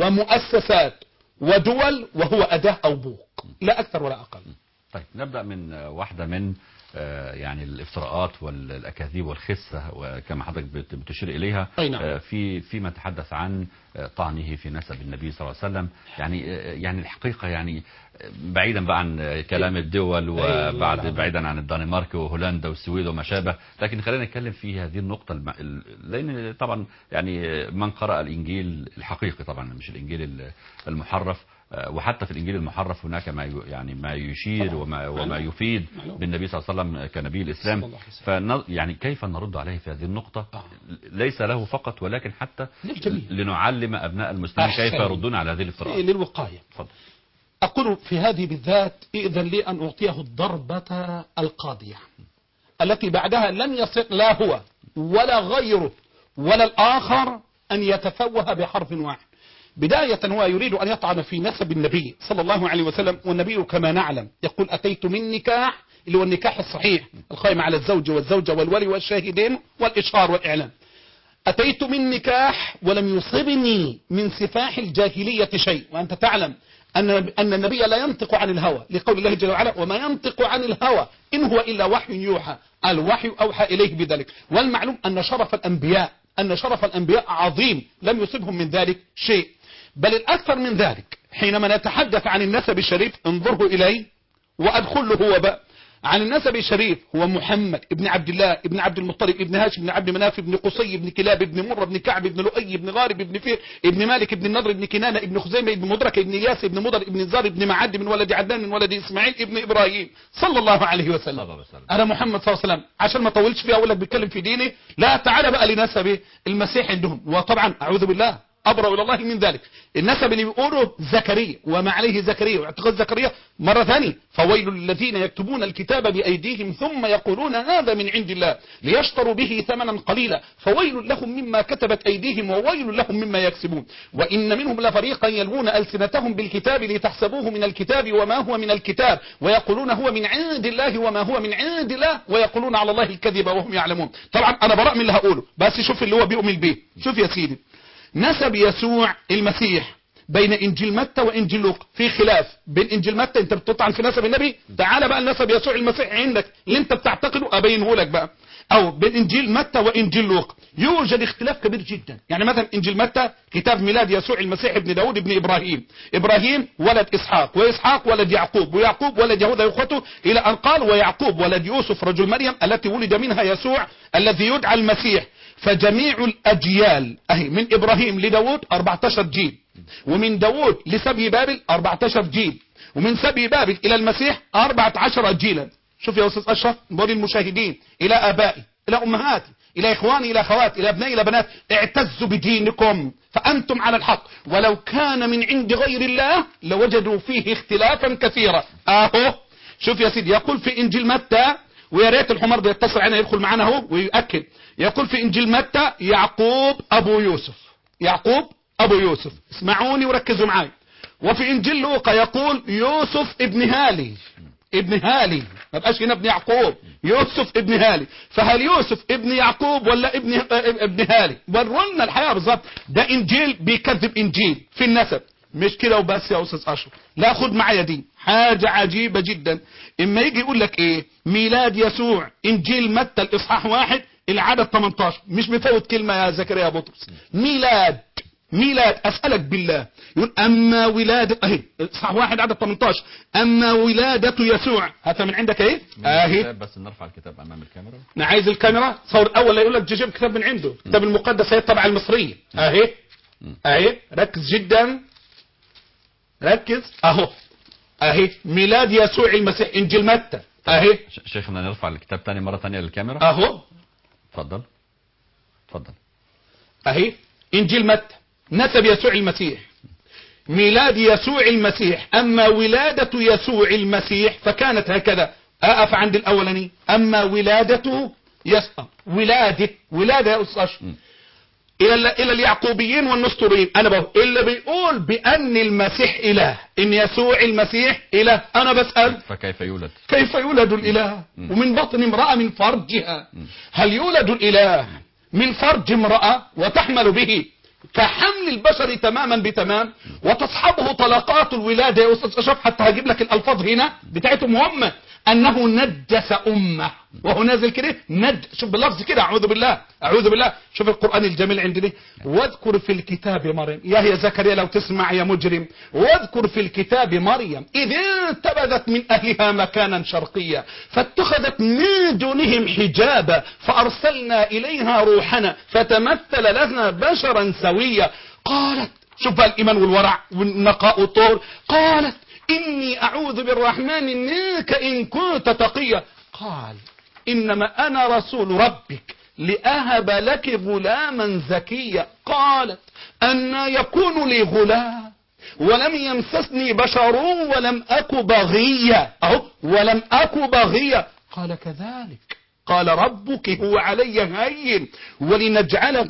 ومؤسسات ودول، وهو أداة أو بوق لا أكثر ولا أقل. طيب نبدأ من واحدة من يعني الافتراءات والأكاذيب والخسة وكما حضرتك بتشير إليها في فيما تحدث عن طعنه في نسب النبي صلى الله عليه وسلم. يعني يعني الحقيقة يعني بعيدا بقى عن كلام الدول وبعد بعيدا عن الدنمارك وهولندا والسويد وما شابه، لكن خلينا نتكلم في هذه النقطة الم... لأن طبعا يعني من قرأ الإنجيل الحقيقي طبعا مش الإنجيل المحرف، وحتى في الإنجيل المحرف هناك ما يعني ما يشير وما وما يفيد بالنبي صلى الله عليه وسلم كنبي الإسلام. فن يعني كيف نرد عليه في هذه النقطة؟ ليس له فقط ولكن حتى لنعلم أبناء المسلمين كيف يردون على هذه الافتراءات للوقاية. تفضل. أقول في هذه بالذات إذن لي أن أعطيه الضربة القاضية التي بعدها لن يصير لا هو ولا غيره ولا الآخر أن يتفوه بحرف واحد. بداية هو يريد أن يطعن في نسب النبي صلى الله عليه وسلم، والنبي كما نعلم يقول أتيت من نكاح اللي هو النكاح الصحيح القائم على الزوج والزوجة والولي والشاهدين والإشهار والإعلام. أتيت من نكاح ولم يصبني من سفاح الجاهلية شيء، وأنت تعلم أن أن النبي لا ينطق عن الهوى لقول الله جل وعلا وما ينطق عن الهوى إن هو إلا وحي يوحى، الوحي أوحى إليه بذلك. والمعلوم أن شرف الأنبياء أن شرف الأنبياء عظيم لم يصبهم من ذلك شيء، بل الأكثر من ذلك. حينما نتحدث عن النسب الشريف انظره إليه وأدخله هو بقى عن النسب الشريف، هو محمد ابن عبد الله ابن عبد المطلب ابن هاشم ابن عبد مناف ابن قصي ابن كلاب ابن مرة ابن كعب ابن لؤي ابن غارب ابن فير ابن مالك ابن النضر ابن كنانة ابن خزيمة ابن مدرك ابن الياس ابن مضر ابن زار ابن معد من ولد عدنان من ولد إسماعيل ابن إبراهيم صلى الله عليه وسلم. أنا محمد صلى الله عليه وسلم عشان ما طولش فيها أقول لك بيتكلم في دينه، لا تعالى بقى لنسب المسيح عندهم. وطبعا أعوذ بالله أبرأ إلى الله من ذلك. النسب اللي بيقولوا زكريا وما عليه زكريا واعتقاد زكريا مرة ثانية، فويل للذين يكتبون الكتاب بأيديهم ثم يقولون هذا من عند الله ليشتروا به ثمنا قليلا فويل لهم مما كتبت أيديهم وويل لهم مما يكسبون وإن منهم لفريقا يلوون ألسنتهم بالكتاب لتحسبوه من الكتاب وما هو من الكتاب ويقولون هو من عند الله وما هو من عند الله ويقولون على الله الكذب وهم يعلمون. طبعا أنا براء من اللي هقوله، بس شوف اللي هو بيؤمن به. شوف يا سيدي، نسب يسوع المسيح بين إنجيل متى وإنجيل لوقا في خلاف. بين إنجيل متى أنت بتطعن في نسب النبي، تعال بقى النسب يسوع المسيح عندك اللي أنت بتعتقده أبينه لك بقى. أو بين إنجيل متى وإنجيل لوقا يوجد اختلاف كبير جدا. يعني مثلا إنجيل متى كتاب ميلاد يسوع المسيح ابن داود ابن إبراهيم، إبراهيم ولد إسحاق وإسحاق ولد يعقوب ويعقوب ولد يهوذا إخوته إلى أن قال ويعقوب ولد يوسف رجل مريم التي ولد منها يسوع الذي يدعى المسيح. فجميع الأجيال أهي من إبراهيم لداود أربعة عشر جيل، ومن داود لسبي بابل أربعة عشر جيل، ومن سبي بابل إلى المسيح أربعة عشر جيلا. شوف يا أستاذ أشرف بوري المشاهدين إلى آبائي إلى أمهاتي إلى إخواني إلى أخواتي إلى أبنائي إلى بنات، اعتزوا بدينكم فأنتم على الحق ولو كان من عند غير الله لوجدوا فيه اختلافا كثيرا. أهو شوف يا سيدي، يقول في إنجيل متى، ويا ريت الحمار ده يتصل علينا يدخل معانا اهو ويأكد، يقول في إنجيل متى يعقوب أبو يوسف، يعقوب أبو يوسف، اسمعوني وركزوا معاي. وفي إنجيل لوقا يقول يوسف ابن هالي، ابن هالي ما بقاش هنا ابن يعقوب، يوسف ابن هالي. فهل يوسف ابن يعقوب ولا ابن ابن هالي؟ ورونا الحقيقة بالظبط. ده إنجيل بيكذب إنجيل في النسب. مش كده وبس يا أستاذ أشرف، لا خد معايا دي حاجة عجيبة جدا. إما يجي يقول لك إيه ميلاد يسوع إنجيل متى الإصحاح واحد العدد ثمانية عشر، مش مفوت كلمة يا زكريا بطرس، ميلاد ميلاد، اسالك بالله، يقول اما ولاده اهي صح واحد عدد ثمانية عشر، اما ولاده يسوع، هذا من عندك اهي اهي. بس نرفع الكتاب امام الكاميرا، انا عايز الكاميرا صور اول، لا يقول لك جيب كتاب من عنده، الكتاب المقدس هي الطبعه المصريه اهي اهي. ركز جدا ركز اهو اهي، ميلاد يسوع المسيح، انجيل متى اهي. شيخنا نرفع الكتاب تاني مرة تانية للكاميرا اهو. اتفضل اتفضل اهي انجيل متى، نسب يسوع المسيح، ميلاد يسوع المسيح. اما ولادة يسوع المسيح فكانت هكذا. اقف عند الاولاني، اما ولادته يسوع، ولادة ولادة يا استاذ الى الى اليعقوبيين والنسطوريين. انا بقول اللي بيقول بان المسيح اله، ان يسوع المسيح اله، انا بسأل فكيف يولد؟ كيف يولد الاله ومن بطن امرأة من فرجها؟ هل يولد الاله من فرج امرأة وتحمل به كحمل البشر تماما بتمام وتصحبه طلقات الولادة يا استاذ اشرف؟ حتى هجيب لك الالفاظ هنا بتاعتهم هم، انه نجس امه وهو نازل كده نج، شوف باللفظ كده، اعوذ بالله اعوذ بالله. شوف القرآن الجميل عندنا، واذكر في الكتاب مريم، يا يا زكريا لو تسمع يا مجرم، واذكر في الكتاب مريم اذ انتبذت من اهلها مكانا شرقيا فاتخذت من دونهم حجابا فارسلنا اليها روحنا فتمثل لها بشرا سويا. قالت، شوف بقى الايمان والورع والنقاء والطهر، قالت إني أعوذ بالرحمن منك إن كنت تقيا. قال إنما أنا رسول ربك لأهب لك غلاما زكيا. قالت أن يكون لي غلام ولم يمسسني بشر ولم أك بغيا، أهو ولم أك بغيا. قال كذلك قال ربك هو علي هين ولنجعله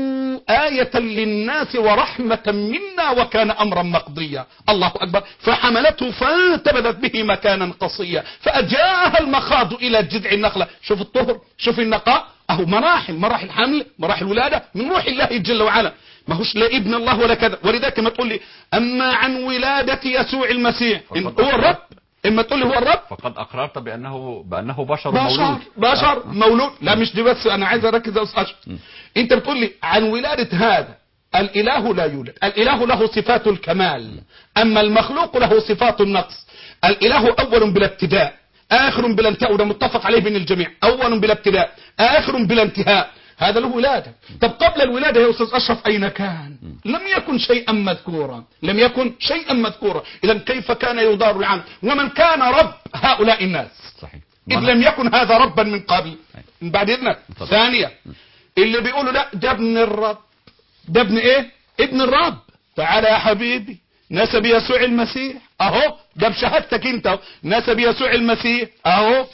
آية للناس ورحمة منا وكان أمرا مقضيا. الله أكبر. فحملته فانتبذت به مكانا قصيا فأجاءها المخاض إلى جذع النخلة. شوف الطهر، شوف النقاء، أهو مراحل مراحل حمل مراحل ولادة من روح الله جل وعلا، ما هوش لا ابن الله ولا كذا. ولذلك ما تقول لي أما عن ولادة يسوع المسيح إن هو الرب، اما تقول لي هو الرب فقد اقررت بانه بانه بشر بشر مولود بشر مولود. لا مش دي بس، انا عايز اركز يا استاذ. انت بتقول لي عن ولادة هذا الاله لا يولد، الاله له صفات الكمال اما المخلوق له صفات النقص. الاله اول بلا ابتداء اخر بلا انتهاء، وده متفق عليه بين الجميع، اول بلا ابتداء اخر بلا انتهاء، هذا له ولادة. طب قبل الولادة يا أستاذ أشرف أين كان؟ لم يكن شيئا مذكورا، لم يكن شيئا مذكورا. إذا كيف كان يدار العالم ومن كان رب هؤلاء الناس؟ صحيح. إذ لم يكن هذا ربا من قبل. من بعد إذنك. ثانية اللي بيقولوا لا ده ابن الرب، ده ابن إيه؟ ابن الرب. تعالى يا حبيبي، نسب يسوع المسيح أهو، ده بشهادتك أنت، نسب يسوع المسيح أهو،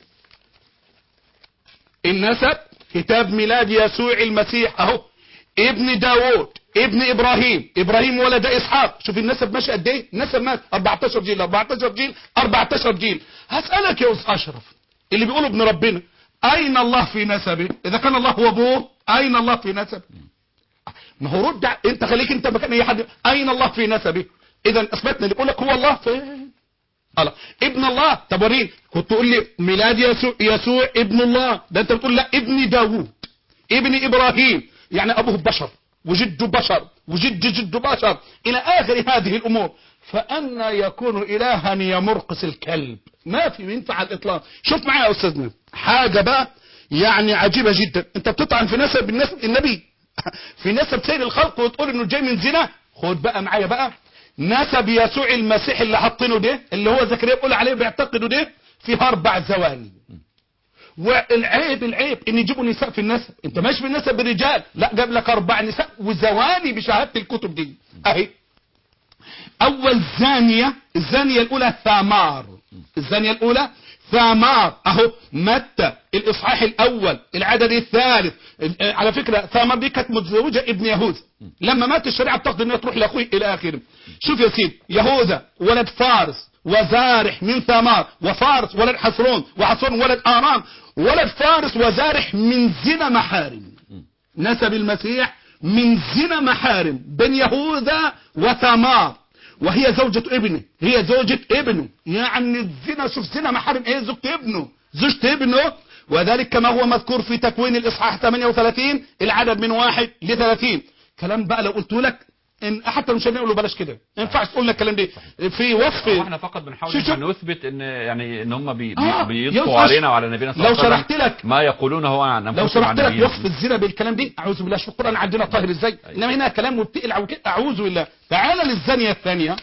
النسب كتاب ميلاد يسوع المسيح اهو، ابن داوود ابن ابراهيم، ابراهيم ولد اسحاق. شوف النسب ماشي قد ايه، النسب مات أربعتاشر جيل أربعتاشر جيل أربعتاشر جيل. هسألك يا استاذ اشرف، اللي بيقولوا ابن ربنا اين الله في نسبه؟ اذا كان الله هو ابوه اين الله في نسبه؟ ما هو رد، انت خليك انت مكان اي حد، اين الله في نسبه؟ اذا اثبتنا اللي بيقول لك هو الله فين؟ الله ابن الله. طب وريني، كنت تقول لي ميلاد يسوع يسوع ابن الله، ده انت بتقول لا ابن داوود ابن ابراهيم، يعني ابوه بشر وجده بشر وجد جده بشر الى اخر هذه الامور. فأنا يكون الها يا مرقس الكلب؟ ما في ينفع على الاطلاق. شوف معايا يا استاذنا حاجه بقى يعني عجيبه جدا، انت بتطعن في نسب النبي في نسب سيد الخلق وتقول انه جاي من زنا. خد بقى معايا بقى نسب يسوع المسيح اللي حاطينه ده، اللي هو زكريا بيقول عليه بيعتقدوا ده، فيها اربع زواني. والعيب العيب ان يجيبوا نساء في النسب، انت ماشي بالنسب بالرجال، لا جاب لك اربع نساء وزواني بشهاده الكتب دي اهي. اول زانيه، الزانيه الاولى ثامار، الزانيه الاولى ثامار اهو، متى الاصحاح الاول العدد الثالث. على فكره ثامار دي كانت متزوجه ابن يهوذا، لما مات الشريعه بتقضي انها تروح لاخوه الى اخره. شوف يا سيدي، يهوذا ولد فارس وزارح من ثامار، وفارس ولد حصرون، وحصرون ولد ارام، ولد فارس وزارح من زنا محارم. نسب المسيح من زنا محارم بين يهوذا وثامار، وهي زوجة ابنه، هي زوجة ابنه، يعني الزنا، شوف زنا محارم ايه، زوجة ابنه زوجة ابنه. وذلك كما هو مذكور في تكوين الاصحاح ثمانية وثلاثين العدد من واحد لثلاثين. كلام بقى لو قلت لك إن حتى مش هنقول له بلاش كده، ما ينفعش تقول لنا الكلام ده في وصف. احنا فقط بنحاول ان نثبت ان يعني ان هم بي آه بيضحوا علينا وعلى نبينا صلى الله عليه وسلم. لو شرحت لك ما يقولونه هو عن انفسهم، لو شرحت لك نبينا. وصف الزنا بالكلام دي اعوذ بالله، شوف القران عندنا طاهر ازاي. انما هنا كلام مبتئل او كده، اعوذ بالله. تعال للزانيه الثانيه،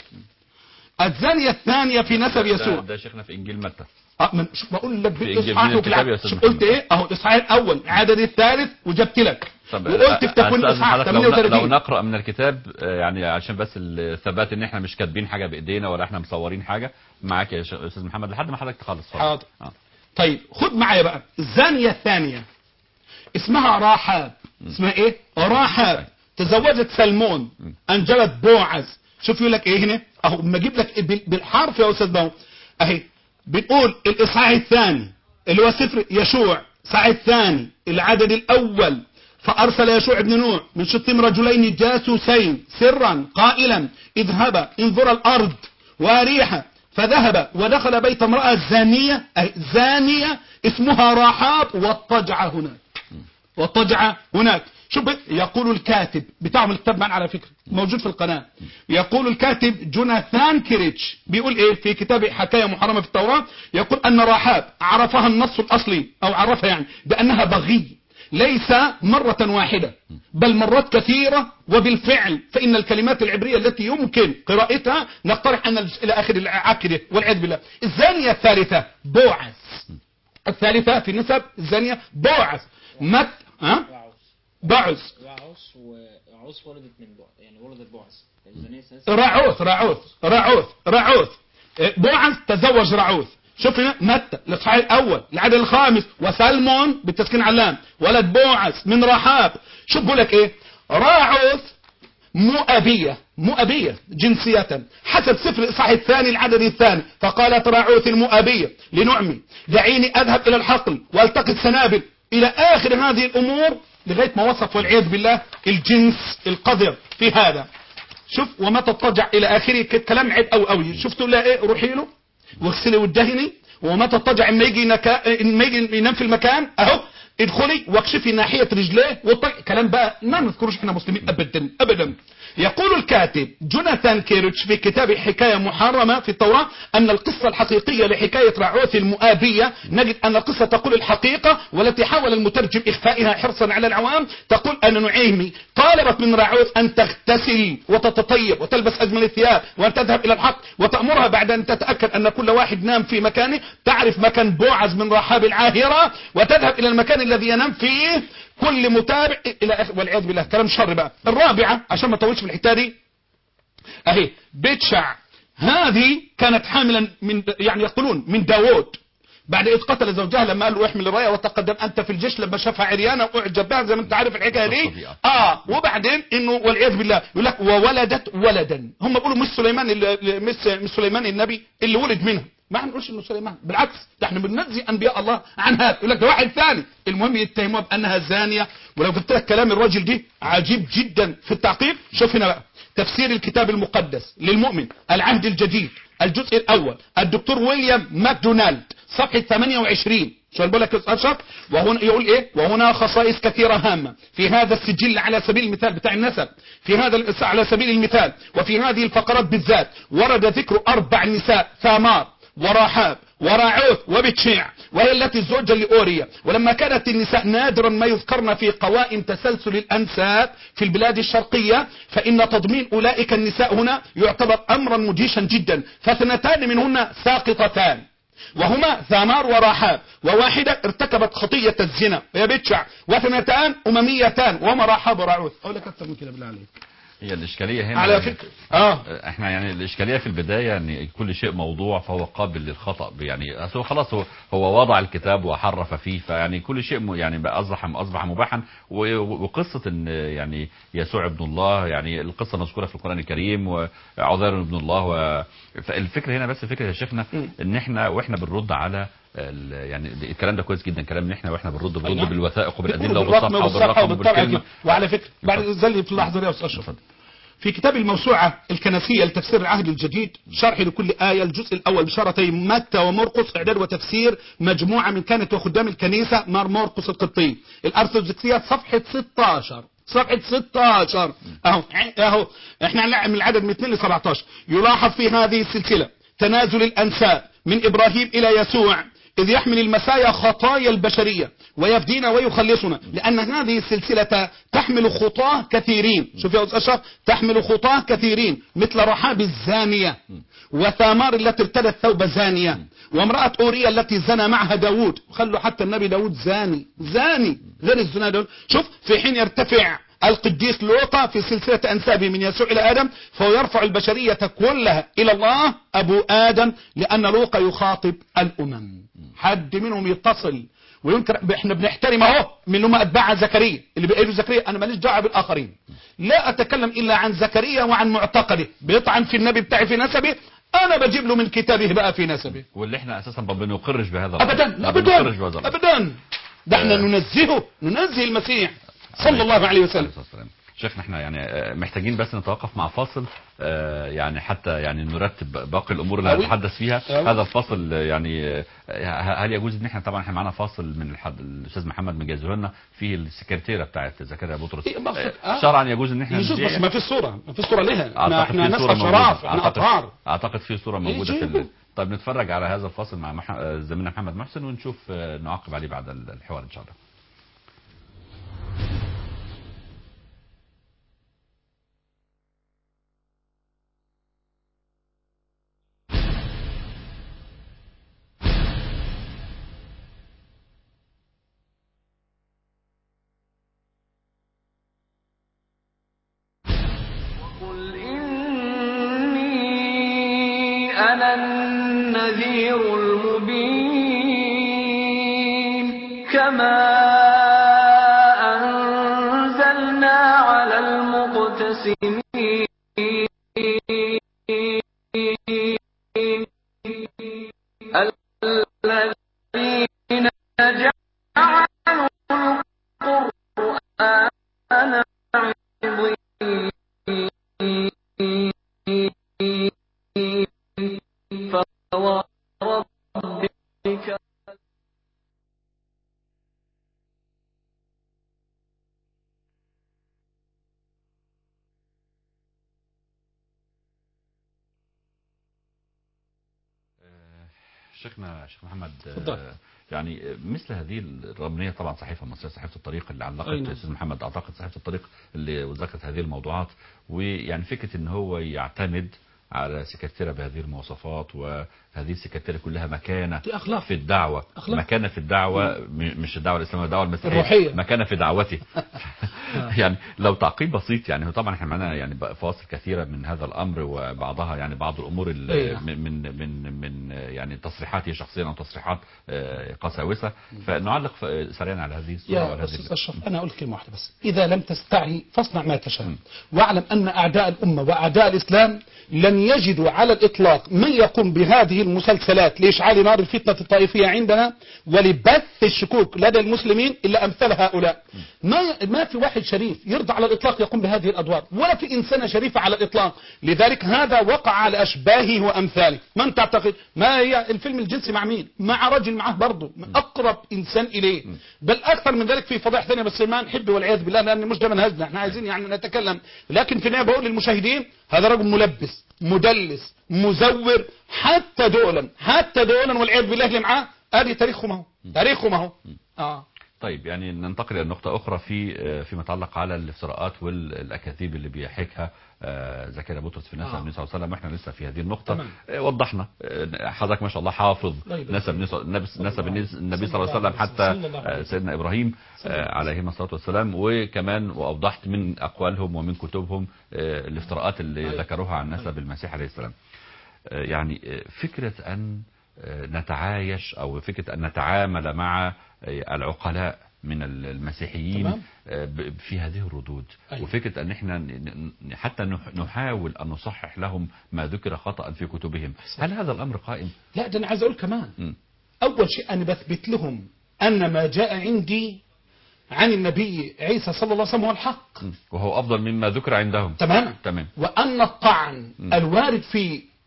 الزانيه الثانيه في نسب يسوع. ده, ده شيخنا في انجيل متى. اه من شوف بقول لك بالاصحاح قلت ايه اهو الاصحاح الاول عدد الثالث وجبت لك وقلت في تكوين الاصحاح ثمانية وثلاثين. لو نقرا من الكتاب يعني عشان بس الثبات ان احنا مش كاتبين حاجه بايدينا ولا احنا مصورين حاجه. معاك يا استاذ محمد لحد ما حضرتك تخلص. حاضر. آه. طيب خد معايا بقى الزانيه الثانيه اسمها راحاب. اسمها ايه؟ راحاب. تزوجت سلمون، انجبت بوعز. شوف يقول لك ايه هنا اهو، اما اجيب لك بالحرف يا استاذ باو اهي. بنقول الاصحاح الثاني اللي هو سفر يشوع، الاصحاح الثاني العدد الاول. فارسل يشوع ابن نوح من شطيم رجلين جاسوسين سرا قائلا اذهبا انظر الارض واريحا، فذهب ودخل بيت امراه زانيه زانيه اسمها راحاب واضطجع هناك. واضطجع هناك. شوف يقول الكاتب بتاعهم الكتاب معنا على فكرة موجود في القناة. يقول الكاتب جوناثان كيريتش بيقول ايه في كتابه حكاية محرمة في التوراة، يقول ان راحاب عرفها النص الاصلي او عرفها يعني بانها بغي ليس مرة واحدة بل مرات كثيرة، وبالفعل فإن الكلمات العبرية التي يمكن قراءتها نقترح أن إلى آخر العقد والعياذ بالله. الزانية الثالثة بوعز. الثالثة في نسب الزانية بوعز. مت ها بعث. رعوث وعوث ولدت من بوعز، يعني ولدت بوعز. رعوث رعوث رعوث رعوث بوعز تزوج رعوث. شوف هنا متى الاصحاح الاول العدد الخامس وسلمون بالتسكين علام ولد بوعز من رحاب. شوف بقول لك ايه؟ راعوث مؤبية مؤبية جنسية حسب سفر الاصحاح الثاني العدد الثاني. فقالت راعوث المؤبية لنعمي دعيني اذهب الى الحقل والتقط سنابل الى اخر هذه الامور لغايه ما وصف والعياذ بالله الجنس القذر في هذا. شوف وما تضطجع الى اخره كلام عيب قوي قوي. شفتوا لا ايه؟ روحي له واغسلي وادهني وما تضطجع اما يجي نكا... اما يجي ينام في المكان اهو ادخلي واكشفي ناحيه رجليه والطق. كلام بقى ما نذكرش احنا مسلمين ابدا ابدا. يقول الكاتب جوناثان كيريتش في كتاب حكاية محرمة في التوراة أن القصة الحقيقية لحكاية رعوث المؤابية، نجد أن القصة تقول الحقيقة والتي حاول المترجم إخفائها حرصا على العوام. تقول أن نعيمي طالبت من رعوث أن تغتسل وتتطيب وتلبس أجمل الثياب وأن تذهب إلى الحق، وتأمرها بعد أن تتأكد أن كل واحد نام في مكانه تعرف مكان بوعز من رحاب العاهرة وتذهب إلى المكان الذي ينام فيه كل متابع الى اخر والعياذ بالله. كلام شر بقى. الرابعه عشان ما اطولش في الحته دي اهي بتشع. هذه كانت حاملا من يعني يقولون من داوود بعد اذ قتل زوجها لما قال له احمل الرايه وتقدم انت في الجيش، لما شافها عريانه واعجب بها زي ما انت عارف الحكايه دي. اه وبعدين انه والعياذ بالله يقول لك وولدت ولدا. هم بيقولوا مش سليمان مش مش سليمان النبي اللي ولد منها، ما هنقولش انه سليمان، بالعكس ده احنا بننزي انبياء الله عن هذا. يقول لك ده واحد ثاني. المهم يتهموها بانها زانيه. ولو جبت لك كلام الراجل دي عجيب جدا في التعقيب. شوف هنا بقى تفسير الكتاب المقدس للمؤمن العهد الجديد الجزء الاول الدكتور ويليام ماكدونالد صفحه ثمانية وعشرين. شو بقول لك اشرف؟ وهنا يقول ايه؟ وهنا خصائص كثيره هامه في هذا السجل على سبيل المثال بتاع النسب في هذا على سبيل المثال وفي هذه الفقرات بالذات ورد ذكر اربع نساء ثامار وراحاب وراعوث وبتشيع وهي التي الزوجة لأوريا. ولما كانت النساء نادرا ما يذكرن في قوائم تسلسل الأنساب في البلاد الشرقية، فإن تضمين أولئك النساء هنا يعتبر أمرا مدهشا جدا. فاثنتان منهن ساقطتان وهما ثامار وراحاب، وواحدة ارتكبت خطية الزنا وهي بتشع، واثنتان أمميتان وهما راحاب وراعوث. أقول لك أكثر من كده بالله عليك. هي الإشكالية هنا على فكرة اه احنا يعني الإشكالية في البداية يعني كل شيء موضوع فهو قابل للخطأ. يعني هو خلاص هو هو وضع الكتاب وحرف فيه، فيعني كل شيء يعني بقى أصبح أصبح مباحا. وقصة ان يعني يسوع ابن الله، يعني القصة مذكورة في القرآن الكريم وعزير ابن الله. فالفكرة هنا بس فكرة يا شيخنا ان احنا واحنا بنرد على يعني الكلام ده كويس جدا، كلام ان احنا واحنا بنرد بنرد بالوثائق وبالادله وبالصفحه وبالرقم وبالكلمه. وعلى فكره بعد ذلك في اللحظه دي يا استاذ اشرف في كتاب الموسوعه الكنسيه لتفسير العهد الجديد شرح لكل ايه الجزء الاول بشارتي متى ومرقس اعداد وتفسير مجموعه من كانت وخدام الكنيسه مار مرقس القبطي الارثوذكسيه صفحه ستة عشر صفحة ستة عشر اهو اهو احنا هنعمل العدد من اثنين ل سبعة عشر. يلاحظ في هذه السلسلة تنازل الأنساب من إبراهيم إلى يسوع، إذ يحمل المسايا خطايا البشرية ويفدينا ويخلصنا، لأن هذه السلسلة تحمل خطاه كثيرين. شوف يا أستاذ أشرف، تحمل خطاه كثيرين مثل رحاب الزانية، وثامار التي ارتدت ثوب زانية، وامرأة أوريا التي زنى معها داود. خلوا حتى النبي داود زاني زاني غير الزنا دول. شوف، في حين يرتفع القديس لوطا في سلسلة أنسابه من يسوع إلى آدم، فهو يرفع البشرية كلها إلى الله أبو آدم، لأن لوقا يخاطب الأمم. حد منهم يتصل وينكر، احنا بنحترم اهو من اللي هم اتباع زكريا اللي بيقولوا زكريا، انا ماليش دعوه بالاخرين، لا اتكلم الا عن زكريا وعن معتقده. بيطعن في النبي بتاعي في نسبه، انا بجيب له من كتابه بقى في نسبه، واللي احنا اساسا ما بنقرش بهذا ابدا ابدا ابدا. ده احنا ننزهه ننزه المسيح صلى الله عليه وسلم. شيخنا احنا يعني محتاجين بس نتوقف مع فاصل، يعني حتى يعني نرتب باقي الامور اللي هنتحدث فيها. أوي. هذا الفاصل يعني هل يجوز ان احنا، طبعا احنا معانا فاصل من الاستاذ محمد مجهزه لنا في السكرتيره بتاعت زكريا بطرس، إيه شرعا يجوز ان احنا يجوز، بس ما في صوره، ما في صوره لها، احنا ناس شراف، احنا اطهار. اعتقد في صوره موجوده في ال... طيب نتفرج على هذا الفاصل مع مح... زميلنا محمد محسن، ونشوف نعقب عليه بعد الحوار ان شاء الله. أنا النذير المبين، كما أنزلنا على المقتسمين الذين جعلوا القرآن عضين. شيخنا شيخ محمد، فضل. يعني مثل هذه الرمنيه طبعا صحيفه مصريه، صحيفه الطريق اللي علقت الاستاذ محمد، اعتقد صحيفه الطريق اللي ذكرت هذه الموضوعات، ويعني فكره ان هو يعتمد على سكرتيره بهذه المواصفات، وهذه السكرتيره كلها مكانه في الدعوه، أخلاق. مكانه في الدعوه، مش الدعوه الاسلاميه، الدعوه المسيحيه، مكانه في دعوته. يعني لو تعقيب بسيط، يعني طبعا احنا معنا يعني فواصل كثيره من هذا الامر، وبعضها يعني بعض الامور من من من من يعني تصريحاته شخصيا او تصريحات قساوسه، فنعلق سريعا على هذه الصوره. يا استاذ اشرف، انا اقول كلمه واحده بس: اذا لم تستعي فاصنع ما تشاء، واعلم ان اعداء الامه واعداء الاسلام لن يجدوا على الإطلاق من يقوم بهذه المسلسلات لإشعال نار الفتنة الطائفية عندنا ولبث الشكوك لدى المسلمين إلا أمثال هؤلاء. ما ما في واحد شريف يرضى على الإطلاق يقوم بهذه الأدوار، ولا في إنسانة شريفة على الإطلاق. لذلك هذا وقع على أشباهه وأمثاله. من تعتقد ما هي الفيلم الجنسي مع مين؟ مع رجل معه برضه أقرب إنسان إليه، بل أكثر من ذلك في فضائح ثانية، بس ما نحب والعياذ بالله، لأن مش ده منهجنا، احنا عايزين يعني نتكلم. لكن في النهاية بقول للمشاهدين هذا رجل ملبس مدلس مزور، حتى دولا حتى دولا والعياذ بالله اللي معاه. ادي تاريخهم اهو، تاريخهم اهو. اه طيب يعني ننتقل الى نقطة أخرى في فيما يتعلق على الافتراءات والأكاذيب اللي بيحكها زكريا بطرس في نسب النبي صلى الله عليه وسلم، واحنا لسه في هذه النقطة. تمام. وضحنا حضرتك ما شاء الله حافظ نسب نسب النبي صلى الله عليه وسلم حتى سيدنا إبراهيم عليهما الصلاة والسلام، وكمان وأوضحت من أقوالهم ومن كتبهم الافتراءات اللي ذكروها عن نسب المسيح عليه السلام. يعني فكرة أن نتعايش أو فكرة أن نتعامل مع العقلاء من المسيحيين تمام. في هذه الردود. أيوة. وفكرة أن احنا حتى نحاول أن نصحح لهم ما ذكر خطأ في كتبهم. هل هذا الأمر قائم؟ لا، ده أنا عايز أقول كمان م. أول شيء أنا بثبت لهم أن ما جاء عندي عن النبي عيسى صلى الله عليه وسلم هو الحق، وهو أفضل مما ذكر عندهم. تمام تمام. وأن الطعن م. الوارد في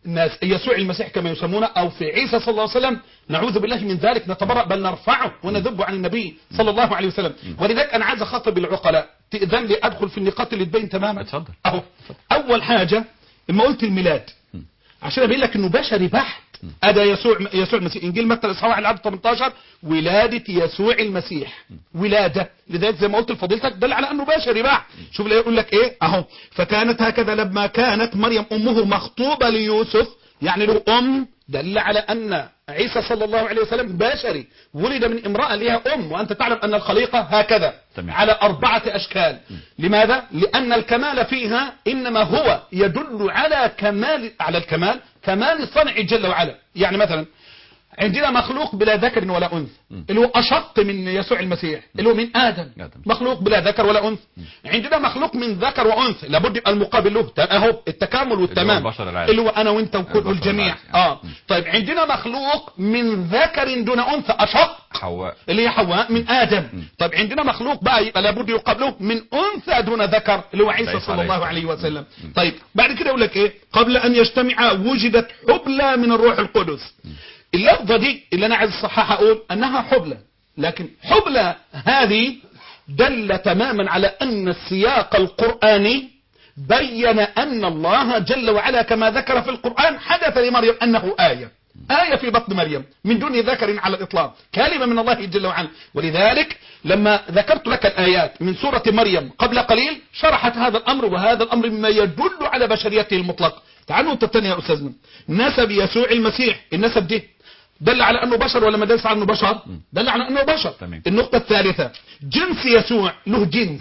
الناس يسوع المسيح كما يسمونه أو في عيسى صلى الله عليه وسلم، نعوذ بالله من ذلك، نتبرأ بل نرفعه وندب عن النبي صلى الله عليه وسلم. ولذلك أنا عايز أخاطب العقلاء، تأذن لي أدخل في النقاط اللي تبين تماما. اتفضل. أهو أول حاجة لما قلت الميلاد، عشان أبين لك إنه بشري بحت. أدا يسوع يسوع المسيح، إنجيل متى الإصحاح العدد ثمانية عشر، ولادة يسوع المسيح، ولادة. لذلك زي ما قلت لفضيلتك دل على أنه بشري بحت. شوف ليه يقول لك إيه أهو، فكانت هكذا لما كانت مريم أمه مخطوبة ليوسف، يعني له أم، دل على أن عيسى صلى الله عليه وسلم بشري، ولد من امرأة لها أم، وأنت تعلم أن الخليقة هكذا تمام. على أربعة أشكال. م. لماذا؟ لأن الكمال فيها إنما هو يدل على كمال على الكمال كمال صنع جل وعلا. يعني مثلا عندنا مخلوق بلا ذكر ولا أنثى، اللي هو أشق من يسوع المسيح، اللي هو من آدم، مخلوق بلا ذكر ولا أنثى. عندنا مخلوق من ذكر وأنثى، لابد يبقى المقابل له أهو التكامل والتمام، اللي هو أنا وأنت وكل الجميع. آه طيب عندنا مخلوق من ذكر دون أنثى، أشق حواء، اللي هي حواء من آدم. طيب عندنا مخلوق بقى يبقى لابد يقابله من أنثى دون ذكر، اللي هو عيسى صلى الله عليه وسلم. طيب بعد كده يقول لك إيه، قبل أن يجتمع وجدت حبلى من الروح القدس. اللفظة دي اللي أنا عايز الصحاح أقول أنها حبلى، لكن حبلى هذه دل تماما على أن السياق القرآني بين أن الله جل وعلا كما ذكر في القرآن حدث لمريم أنه آية آية في بطن مريم من دون ذكر على الإطلاق، كلمة من الله جل وعلا. ولذلك لما ذكرت لك الآيات من سورة مريم قبل قليل شرحت هذا الأمر، وهذا الأمر مما يدل على بشريته المطلقة. تعالوا انت الثانية يا أستاذنا، نسب يسوع المسيح، النسب دي دل على أنه بشر ولا ما دلش على أنه بشر؟ دل على أنه بشر. تمام. النقطة الثالثة، جنس يسوع له جنس،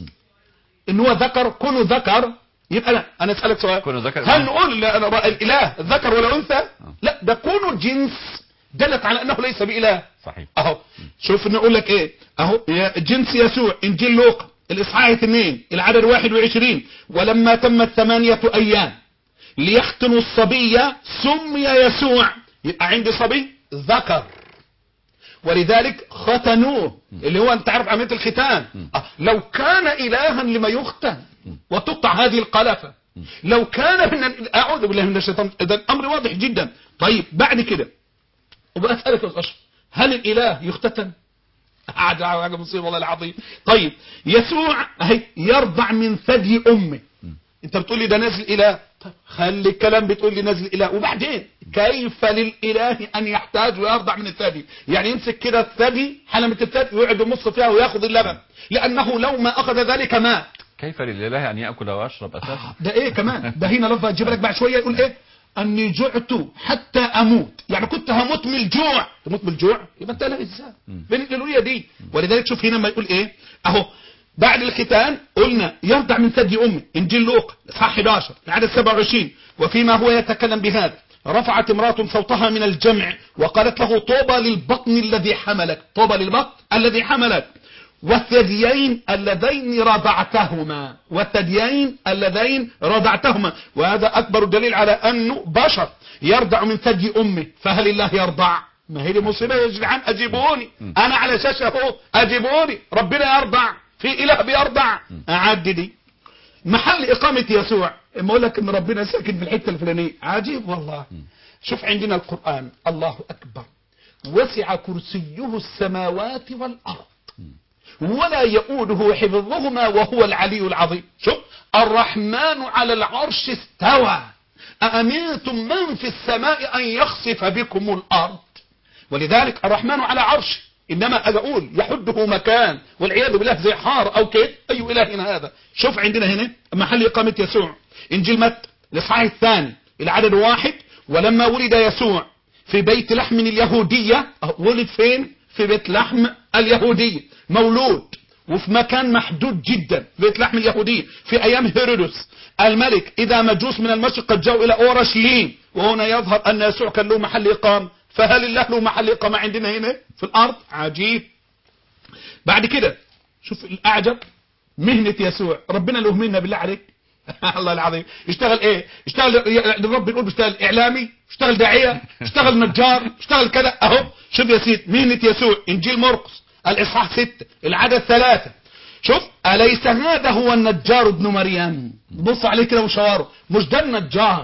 إن هو ذكر، كونه ذكر يبقى لا. أنا أسألك سؤال، هل نقول الإله ذكر ولا أنثى؟ لا، ده كونه جنس دلت على أنه ليس بإله. صحيح. أهو شوف نقول لك إيه أهو، جنس يسوع إنجيل لوقا الإصحاح اثنين العدد واحد وعشرين، ولما تمت ثمانية أيام ليختنوا الصبي سمي يسوع. يبقى عندي صبي ذكر، ولذلك ختنوه، اللي هو انت عارف عمليه الختان. أه لو كان الها لما يختن وتقطع هذه القلفه، لو كان من اعوذ بالله من الشيطان، ده الامر واضح جدا. طيب بعد كده وبسالك يا أشرف، هل الاله يختتن؟ حاجه مصيبه والله العظيم. طيب يسوع هي يرضع من ثدي امه، انت بتقول لي ده نازل اله، طيب خلي الكلام بتقول لي نازل اله، وبعدين كيف للاله ان يحتاج ويرضع من الثدي؟ يعني يمسك كده الثدي، حلمة الثدي، ويقعد يمص فيها وياخذ اللبن، لانه لو ما اخذ ذلك مات. كيف للاله ان ياكل ويشرب اساسا؟ آه ده ايه كمان، ده هنا لفظ هتجيب لك بعد شويه، يقول ايه؟ اني جعت حتى اموت، يعني كنت هموت من الجوع. تموت من الجوع يبقى انت اله ازاي؟ بين الالوهيه دي. ولذلك شوف هنا ما يقول ايه اهو، بعد الختان قلنا يرضع من ثدي امه، انجيل لوقا اصحاح احد عشر العدد سبعة وعشرين، وفيما هو يتكلم بهذا رفعت امراه صوتها من الجمع وقالت له طوبى للبطن الذي حملك، طوبى للبطن الذي حملك والثديين اللذين رضعتهما، والثديين اللذين رضعتهما. وهذا اكبر دليل على انه بشر يرضع من ثدي امه. فهل الله يرضع؟ ما هي دي مصيبه يا جدعان، اجيبوني انا على شاشه اهو، اجيبوني. ربنا يرضع؟ في اله بيرضع؟ اعددي محل اقامه يسوع، اما اقول لك ان ربنا ساكن في الحته الفلانيه، عجيب والله. شوف عندنا القران، الله اكبر، وسع كرسيه السماوات والارض ولا يؤوده حفظهما وهو العلي العظيم. شوف الرحمن على العرش استوى أأمنتم من في السماء أن يخسف بكم الأرض. ولذلك الرحمن على عرش، إنما أقول يحده مكان والعياذ بالله زي حار أو كيد، أي إله هذا. شوف عندنا هنا محل إقامة يسوع، إنجيل متى الإصحاح الثاني العدد واحد، ولما ولد يسوع في بيت لحم اليهودية. ولد فين؟ في بيت لحم اليهودية، مولود وفي مكان محدود جدا، بيت لحم اليهودية في أيام هيرودس الملك. إذا مجوس من المشرق قد جاءوا إلى أورشليم، وهنا يظهر أن يسوع كان له محل إقامة. فهل الله له محل إقامة عندنا هنا في الأرض؟ عجيب. بعد كده شوف الأعجب، مهنة يسوع، ربنا له مهنة بالله عليك الله العظيم. اشتغل ايه؟ اشتغل الرب يقول بيشتغل اعلامي، اشتغل داعيه، اشتغل نجار، اشتغل كذا. اهو شوف يا سيدي مهنة يسوع، انجيل مرقس الاصحاح ستة العدد ثلاثة. شوف أليس هذا هو النجار ابن مريم؟ بص عليه كده وشواره، مش ده النجار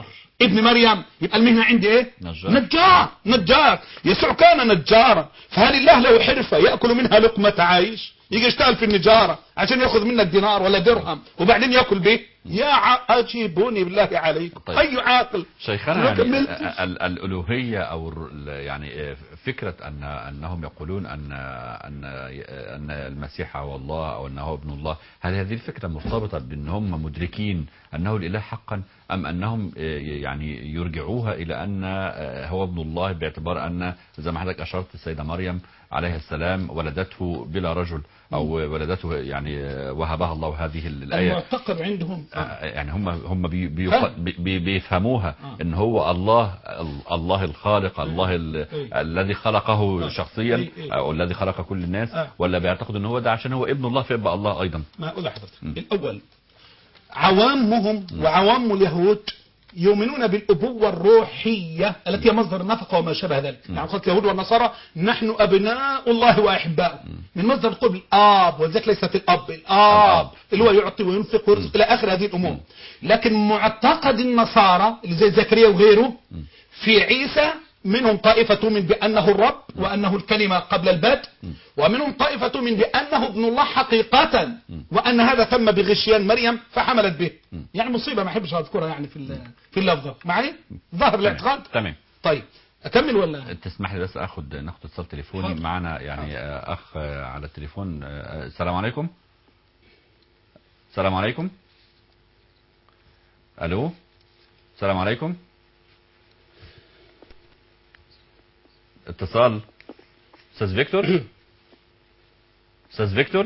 ابن مريم، يبقى المهنة عندي ايه؟ نجار. نجار نجار يسوع كان نجارا، فهل الله له حرفة يأكل منها لقمة عيش؟ يجي يشتغل في النجارة عشان ياخذ منك دينار ولا درهم وبعدين ياكل به؟ يا عجيبوني بالله عليكم. طيب. اي عاقل شيخنا يعني ال- الألوهية أو ال- يعني فكرة أن أنهم يقولون أن أن أن المسيح هو الله أو أنه ابن الله، هل هذه الفكرة مرتبطة بأن هم مدركين أنه الإله حقا، أم أنهم يعني يرجعوها إلى أن هو ابن الله باعتبار أن زي ما حضرتك أشرت السيدة مريم عليه السلام ولدته بلا رجل أو ولدته يعني وهبها الله هذه الآية. المعتقد عندهم يعني هم هم بي بي بي بيفهموها آه. ان هو الله الله الخالق، الله أي. الذي خلقه آه. شخصيا أي. أي. او الذي خلق كل الناس آه. ولا بيعتقد ان هو ده عشان هو ابن الله فيبقى الله ايضا؟ ما اقول لحضرتك الاول عوامهم وعوام اليهود يؤمنون بالأبوة الروحية التي هي مصدر النفقة وما شابه ذلك. يعني قلت اليهود والنصارى نحن أبناء الله وأحباؤه، من مصدر القرب الآب، ولذلك ليست الأب، الآب اللي هو يعطي وينفق ويرزق إلى آخر هذه الأمور. لكن معتقد النصارى اللي زي زكريا وغيره في عيسى، منهم طائفة تؤمن بأنه الرب وأنه الكلمة قبل البدء، ومنهم طائفة تؤمن بأنه ابن الله حقيقة، وأن هذا تم بغشيان مريم فحملت به. يعني مصيبة ما أحبش أذكرها يعني في في اللفظة معي ظاهر الاعتقاد. تمام. طيب أكمل ولا تسمح لي بس أخذ ناخد اتصال تليفوني معنا يعني آه. أخ على التليفون. آه. السلام عليكم. السلام عليكم. ألو. السلام عليكم. اتصال. استاذ فيكتور. استاذ فيكتور.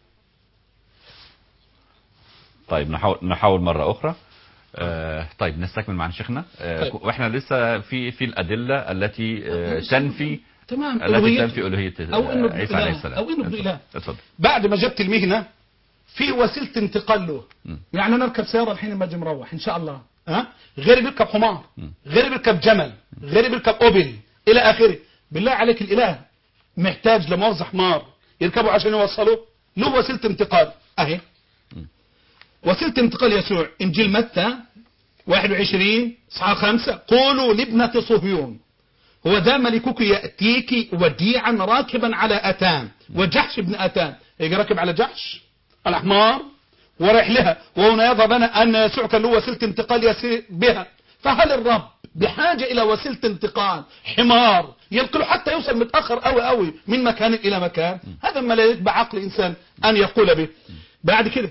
طيب نحاول نحاول مره اخرى. آه طيب نستكمل مع شيخنا. آه طيب. واحنا لسه في في الادله التي آه تنفي تمام التي تنفي الوهيه او انه عيسى عليه السلام او انه اله. اتفضل. بعد ما جبت المهنه في وسيله انتقال له، يعني نركب سياره الحين لما اجي مروح ان شاء الله، ها غير بيركب حمار، غير بيركب جمل، غير بيركب اوبل الى اخره. بالله عليك الاله محتاج لموظف حمار يركبوا عشان يوصلوا له وسيله انتقال اهي. وسيله انتقال يسوع انجيل متى واحد وعشرين صحاح خمسة، قولوا لابنة صهيون هو ذا ملكك يأتيك وديعا راكبا على أتان، وجحش ابن أتان يجي راكب على جحش الحمار ورايح لها، وهنا يظهر لنا أن يسوع كان له وسيلة انتقال يسير بها. فهل الرب بحاجة إلى وسيلة انتقال حمار ينقله حتى يوصل متأخر أوي أوي من مكان إلى مكان؟ هذا ما لا يتبع عقل إنسان أن يقول به. بعد كده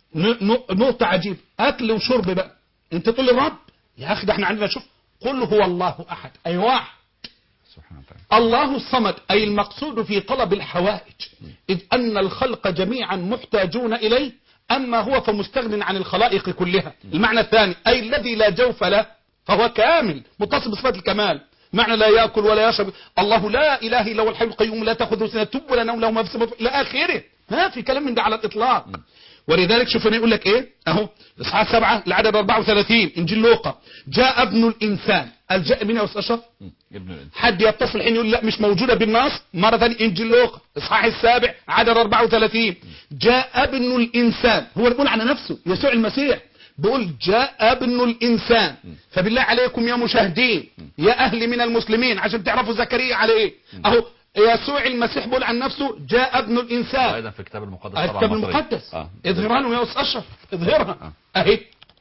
نقطة عجيب، أكل وشرب بقى. أنت تقول للرب يا أخي ده احنا عندنا شوف قل هو الله أحد أي واحد سبحانه وتعالى، الله الصمد أي المقصود في طلب الحوائج، إذ أن الخلق جميعا محتاجون إليه، أما هو فمستغن عن الخلائق كلها. المعنى الثاني أي الذي لا جوف له فهو كامل متصف بصفات الكمال، معنى لا يأكل ولا يشرب. الله لا إله إلا هو الحي القيوم لا تأخذه سنة ولا نوم له ما في السماوات إلى آخره. ما في كلام من ده على الإطلاق. ولذلك شوف يقول لك ايه اهو اصحاح سبعة العدد أربعة وثلاثين انجيل لوقا، جاء ابن الانسان. الجاء من يا اشرف حد يتصل الحين يقول لا مش موجوده بالنص. مره ثانيه انجيل لوقا اصحاح السابع عدد أربعة وثلاثين، جاء ابن الانسان. هو يقول على نفسه يسوع المسيح بيقول جاء ابن الانسان. فبالله عليكم يا مشاهدين يا اهل من المسلمين عشان تعرفوا زكريا على ايه اهو يسوع المسيح بيقول عن نفسه جاء ابن الانسان. ايضا في الكتاب المقدس. الكتاب المقدس آه. اظهرها له يا استاذ اشرف اظهرها آه. اهي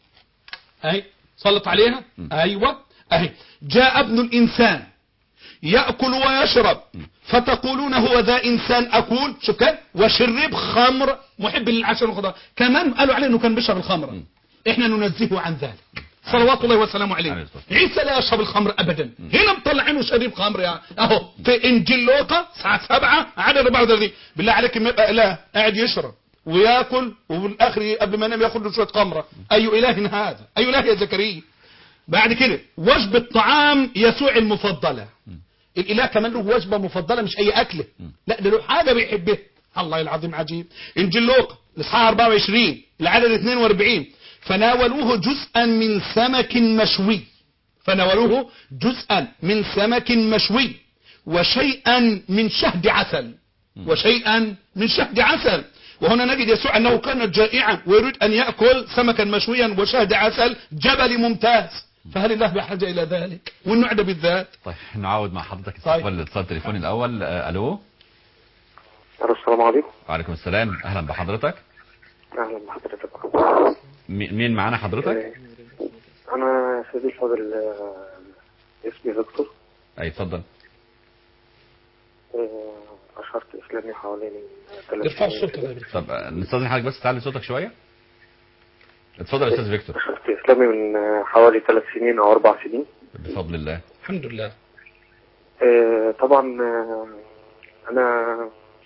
اهي صلت عليها م. ايوه اهي جاء ابن الانسان ياكل ويشرب م. فتقولون هو ذا انسان اكول شوف كده وشرب خمر محب للعشاء والخضار. كمان قالوا عليه انه كان بيشرب الخمر م. احنا ننزهه عن ذلك صلوات الله وسلامه عليه. عيسى لا يشرب الخمر ابدا. هنا مطلعينه شريب خمر يعني اهو في انجيل لوقا ساعه سبعة عدد أربعة وثلاثين. بالله عليك ما يبقى اله قاعد يشرب وياكل وبالاخر قبل ما ينام ياخد له شويه خمره؟ اي اله هذا؟ اي اله يا زكريا؟ بعد كده وجبه طعام يسوع المفضله. الاله كمان له وجبه مفضله مش اي اكله، لا ده له حاجه بيحبها. الله العظيم عجيب. انجيل لوقا الاصحاح أربعة وعشرين العدد اثنين وأربعين، فناولوه جزءا من سمك مشوي. فناولوه جزءا من سمك مشوي وشيئا من شهد عسل. وشيئا من شهد عسل. وهنا نجد يسوع أنه كان جائعا ويريد أن يأكل سمكا مشويا وشهد عسل، جبل ممتاز. فهل الله بحاجة إلى ذلك؟ والنوع ده بالذات. طيب نعود مع حضرتك طيب. استقبال الاتصال التليفوني الأول. آه، ألو. السلام عليكم. وعليكم السلام، أهلا بحضرتك. اهلا بحضرتك. م- مين معانا حضرتك؟ آه، انا سيدي الفاضل، آه، اسمي فيكتور. أي اتفضل. آه، اشرت اسلامي حوالي ثلاث ارفع سنين الصوت كده. هذا. طب آه، نستاذن حضرتك بس تعلي صوتك شوية. اتفضل يا أستاذ فيكتور. اشرت اسلامي من آه، حوالي ثلاث سنين او اربع سنين. بفضل الله. الحمد لله. آه، طبعا آه، انا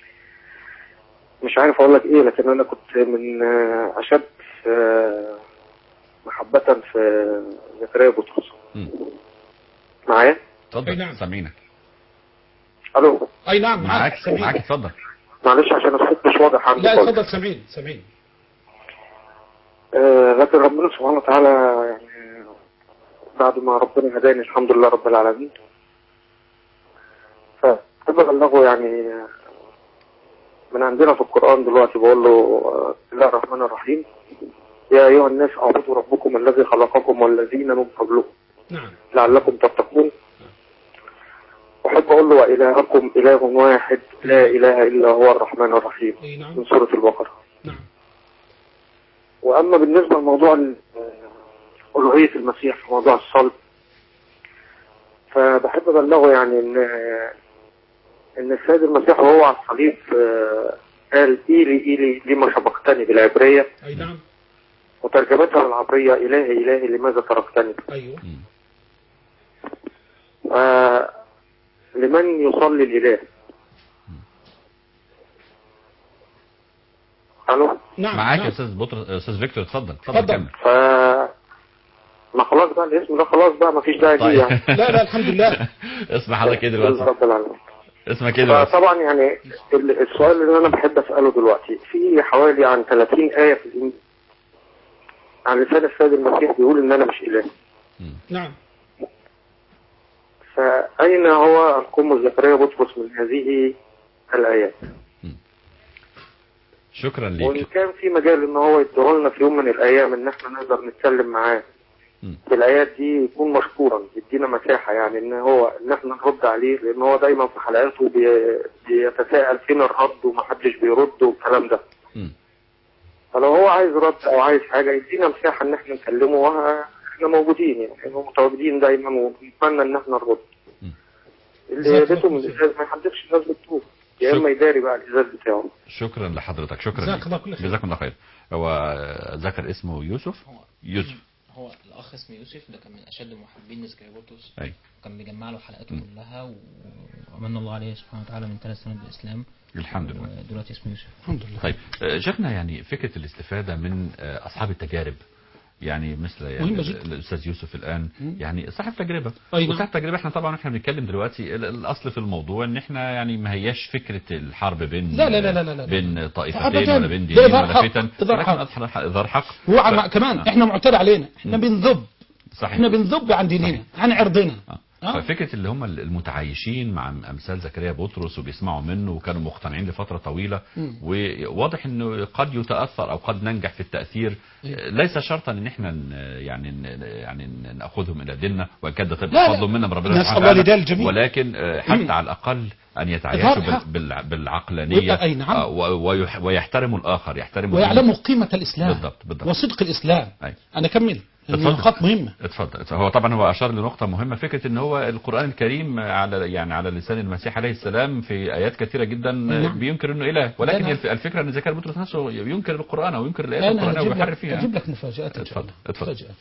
مش عارف اقول لك ايه، لكن انا كنت من آه، اشد آه، محبة في زكريا بطرس. مم. معايا؟ أي اتفضل نعم. سامعينك. الو. أي نعم معاك سمعين. معاك اتفضل. معلش عشان الصوت مش واضح عندي لا خالص. اتفضل سمعين سمعين. آه، لكن ربنا سبحانه وتعالى يعني بعد ما ربنا هداني الحمد لله رب العالمين، فأحب أبلغه يعني من عندنا في القرآن دلوقتي بقول له آه، بسم الله الرحمن الرحيم: يا أيها الناس اعبدوا ربكم الذي خلقكم والذين من قبلكم نعم. لعلكم تتقون. أحب أقول له: وإلهكم إله واحد لا إله إلا هو الرحمن الرحيم. أي نعم. من سورة البقرة. نعم. وأما بالنسبة لموضوع ال- ألوهية المسيح في موضوع الصلب، فبحب أبلغه يعني إن إن السيد المسيح وهو على الصليب آه، قال: إيلي إيلي لما سبقتني بالعبرية، أي نعم. وترجمتها العبرية: إلهي إلهي لماذا تركتني. أيوه. مم. آه، لمن يصلي الإله؟ ألو. نعم. معاك نعم. يا أستاذ بطرس، أستاذ فيكتور اتفضل اتفضل اتفضل. كمل. ف ما خلاص بقى الاسم ده خلاص بقى ما فيش داعي ليه يعني. لا لا الحمد لله. اسم حضرتك ايه دلوقتي؟ رب العالمين. اسمك ايه دلوقتي؟ فطبعا يعني ال- السؤال اللي انا بحب اساله دلوقتي، في حوالي عن ثلاثين آية في الإنجيل عن لسان السيد المسيح بيقول ان انا مش اله. مم. نعم. فاين هو القم زكريا بطرس من هذه الايات؟ شكرا وان ليك. كان في مجال ان هو يديهولنا في يوم من الايام ان احنا نقدر نتكلم معاه مم. في الايات دي يكون مشكورا، يدينا مساحه يعني ان هو ان احنا نرد عليه، لان هو دايما في حلقاته بي... بيتساءل فين الرد ومحدش بيرد والكلام ده. مم. فلو هو عايز رد او عايز حاجه يدينا مساحه ان احنا نكلمه، واحنا موجودين يعني احنا متواجدين دايما ونتمنى ان احنا نرد. مم. اللي يريده من الازاز ما يحدفش الناس بالطوب، يا اما يداري بقى الازاز بتاعه. شكرا لحضرتك. شكرا جزاك ليك. الله كل خير. جزاكم الله خير. هو ذكر اسمه يوسف. هو يوسف. هو الاخ اسمه يوسف، ده كان من اشد محبين زكريا بطرس. اي كان بيجمع له حلقاته كلها و- ومن الله عليه سبحانه وتعالى من ثلاث سنوات بالاسلام. الحمد لله. ودلوقتي اسمه يوسف. الحمد لله. طيب آه، شيخنا يعني فكرة الاستفادة من آه، أصحاب التجارب، يعني مثل يعني مهمة جدا. الأستاذ يوسف الآن مم. يعني صاحب تجربة. أي نعم. وصاحب تجربة احنا طبعا احنا بنتكلم دلوقتي ال- الأصل في الموضوع إن احنا يعني ما هياش فكرة الحرب بين لا لا لا لا لا لا. بين طائفتين أبداً. ولا بين ده دينين إظهار ولا حق. فتن، إظهار ولكن حق. أظهر حق- إظهار حق. هو ف- عم- كمان آه. احنا معتاد علينا، احنا مم. بنذب. صحيح. احنا بنذب عن ديننا، عن عرضنا. آه. آه. ففكرة اللي هم المتعايشين مع أمثال زكريا بطرس وبيسمعوا منه وكانوا مقتنعين لفترة طويلة، مم. وواضح انه قد يتأثر او قد ننجح في التأثير. إيه. ليس شرطا ان احنا ن- يعني ن- يعني ن- ناخذهم الى ديننا، وان كان ده لا، لا. فضل منا من ربنا نسأل سبحانه الله وتعالى، لدى الجميع. ولكن آه، حتى على الاقل ان يتعايشوا إظهار بال- حق. بال- بالعقلانية. أي نعم. آه، و- ويح- ويحترموا الاخر، يحترموا ويعلموا قيمة الإسلام. بالضبط بالضبط. وصدق الإسلام. أي. أنا أكمل. اتفضل. النقاط مهمة. اتفضل. هو طبعا هو اشار لنقطه مهمه، فكره ان هو القران الكريم على يعني على لسان المسيح عليه السلام في ايات كثيره جدا نعم. بينكر انه اله، ولكن نعم. الف- الفكره ان زكريا بطرس نفسه ينكر القران او ينكر الايات أنا القرانيه أجيب ويحرف لك, فيها. أجيب لك مفاجآت إن شاء اتفضل الله. اتفضل. مفاجآت.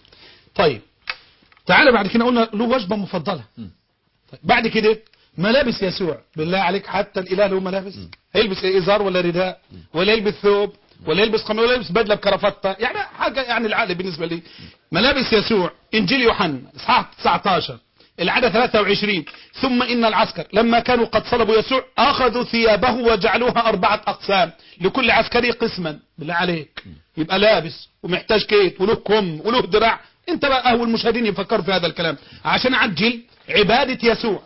طيب تعالى بعد كده قلنا له وجبة مفضلة. م. طيب بعد كده ملابس يسوع، بالله عليك حتى الإله له ملابس؟ هيلبس إيه، إزار ولا رداء ولا يلبس ثوب ولا يلبس قميص ولا يلبس بدلة بكرافتة؟ يعني حاجة يعني العقل بالنسبة لي. ملابس يسوع، إنجيل يوحنا إصحاح تسعة عشر العدد ثلاثة وعشرين: ثم إن العسكر لما كانوا قد صلبوا يسوع أخذوا ثيابه وجعلوها أربعة أقسام لكل عسكري قسما. بالله عليك يبقى لابس ومحتاج كيت وله كم وله دراع. انت بقى أهو المشاهدين يفكروا في هذا الكلام عشان أعجل عبادة يسوع.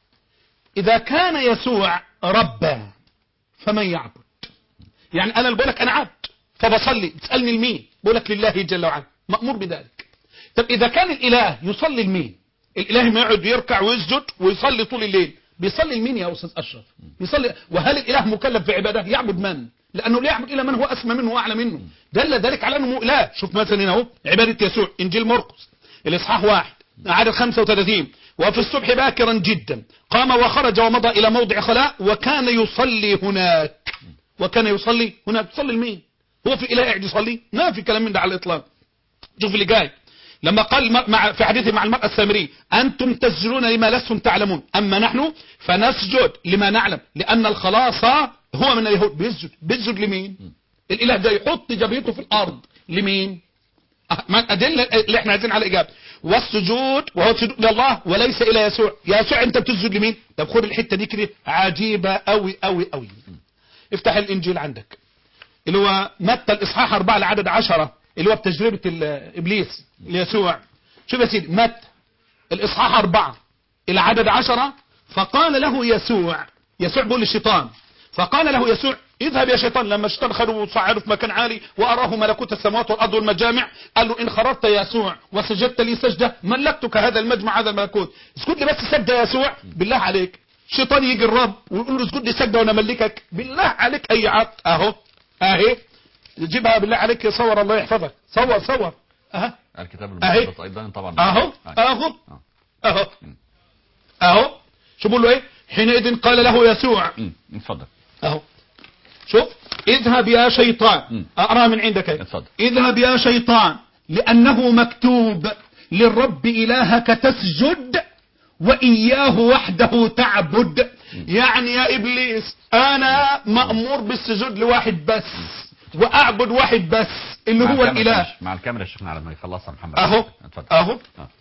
إذا كان يسوع ربا فمن يعبد؟ يعني أنا اللي بقولك أنا عبد فبصلي، تسألني لمين؟ بقولك لله جل وعلا، مأمور بذلك. طب إذا كان الإله يصلي لمين؟ الإله ما يقعد يركع ويسجد ويصلي طول الليل، بيصلي لمين يا أستاذ أشرف؟ بيصلي. وهل الإله مكلف في عبادة؟ يعبد من؟ لأنه لا يعبد إلا من هو أسمى منه وأعلى منه. دل ذلك على أنه إله. شوف مثلا هنا اهو عبادة يسوع إنجيل مرقس الإصحاح واحد عدد خمسة وثلاثين: وفي الصبح باكرا جدا قام وخرج ومضى إلى موضع خلاء وكان يصلي هناك. وكان يصلي هناك. تصلي لمين؟ هو في إله قاعد يصلي؟ ما في كلام من ده على الإطلاق. شوف اللي جاي لما قال مع في حديثه مع المرأة السامرية: أنتم تسجدون لما لستم تعلمون أما نحن فنسجد لما نعلم لأن الخلاص هو من اليهود. بيسجد بيسجد لمين؟ الإله ده يحط جبهته في الأرض لمين؟ ما أدلة اللي احنا عايزين على الإجابة. والسجود وهو سجود لله وليس إلى يسوع. يسوع أنت بتسجد لمين؟ طب خد الحتة دي كده عجيبة أوي أوي أوي. افتح الإنجيل عندك اللي هو متى الإصحاح أربعة لعدد عشرة اللي هو بتجربة إبليس ليسوع. شوف يا سيدي متى الإصحاح أربعة إلى عدد عشرة: فقال له يسوع، يسوع بيقول للشيطان، فقال له يسوع: اذهب يا شيطان. لما الشيطان خده وصعده في مكان عالي وأراه ملكوت السماوات والأرض والمجامع قال له: إن خرجت يا يسوع وسجدت لي سجدة ملكتك هذا المجمع هذا الملكوت. اسجد لي بس سجدة يا يسوع بالله عليك. الشيطان يجي الرب ويقول له: اسجد لي سجدة وأنا ملكك بالله عليك. أي عقل أهو أهي جيبها بالله عليك صور الله يحفظك. صور صور أهو الكتاب المقدس أيضا طبعا أهو أهو أهو أهو. شو بقول له إيه؟ حينئذ قال له يسوع اتفضل أهو شوف: اذهب يا شيطان. أقرأ من عندك. اتفضل. اذهب يا شيطان لأنه مكتوب: للرب إلهك تسجد وإياه وحده تعبد. يعني يا إبليس أنا مأمور بالسجود لواحد بس وأعبد واحد بس اللي هو الإله. مع الكاميرا شيخنا على ما يخلصها محمد. أهو اتفضل. أهو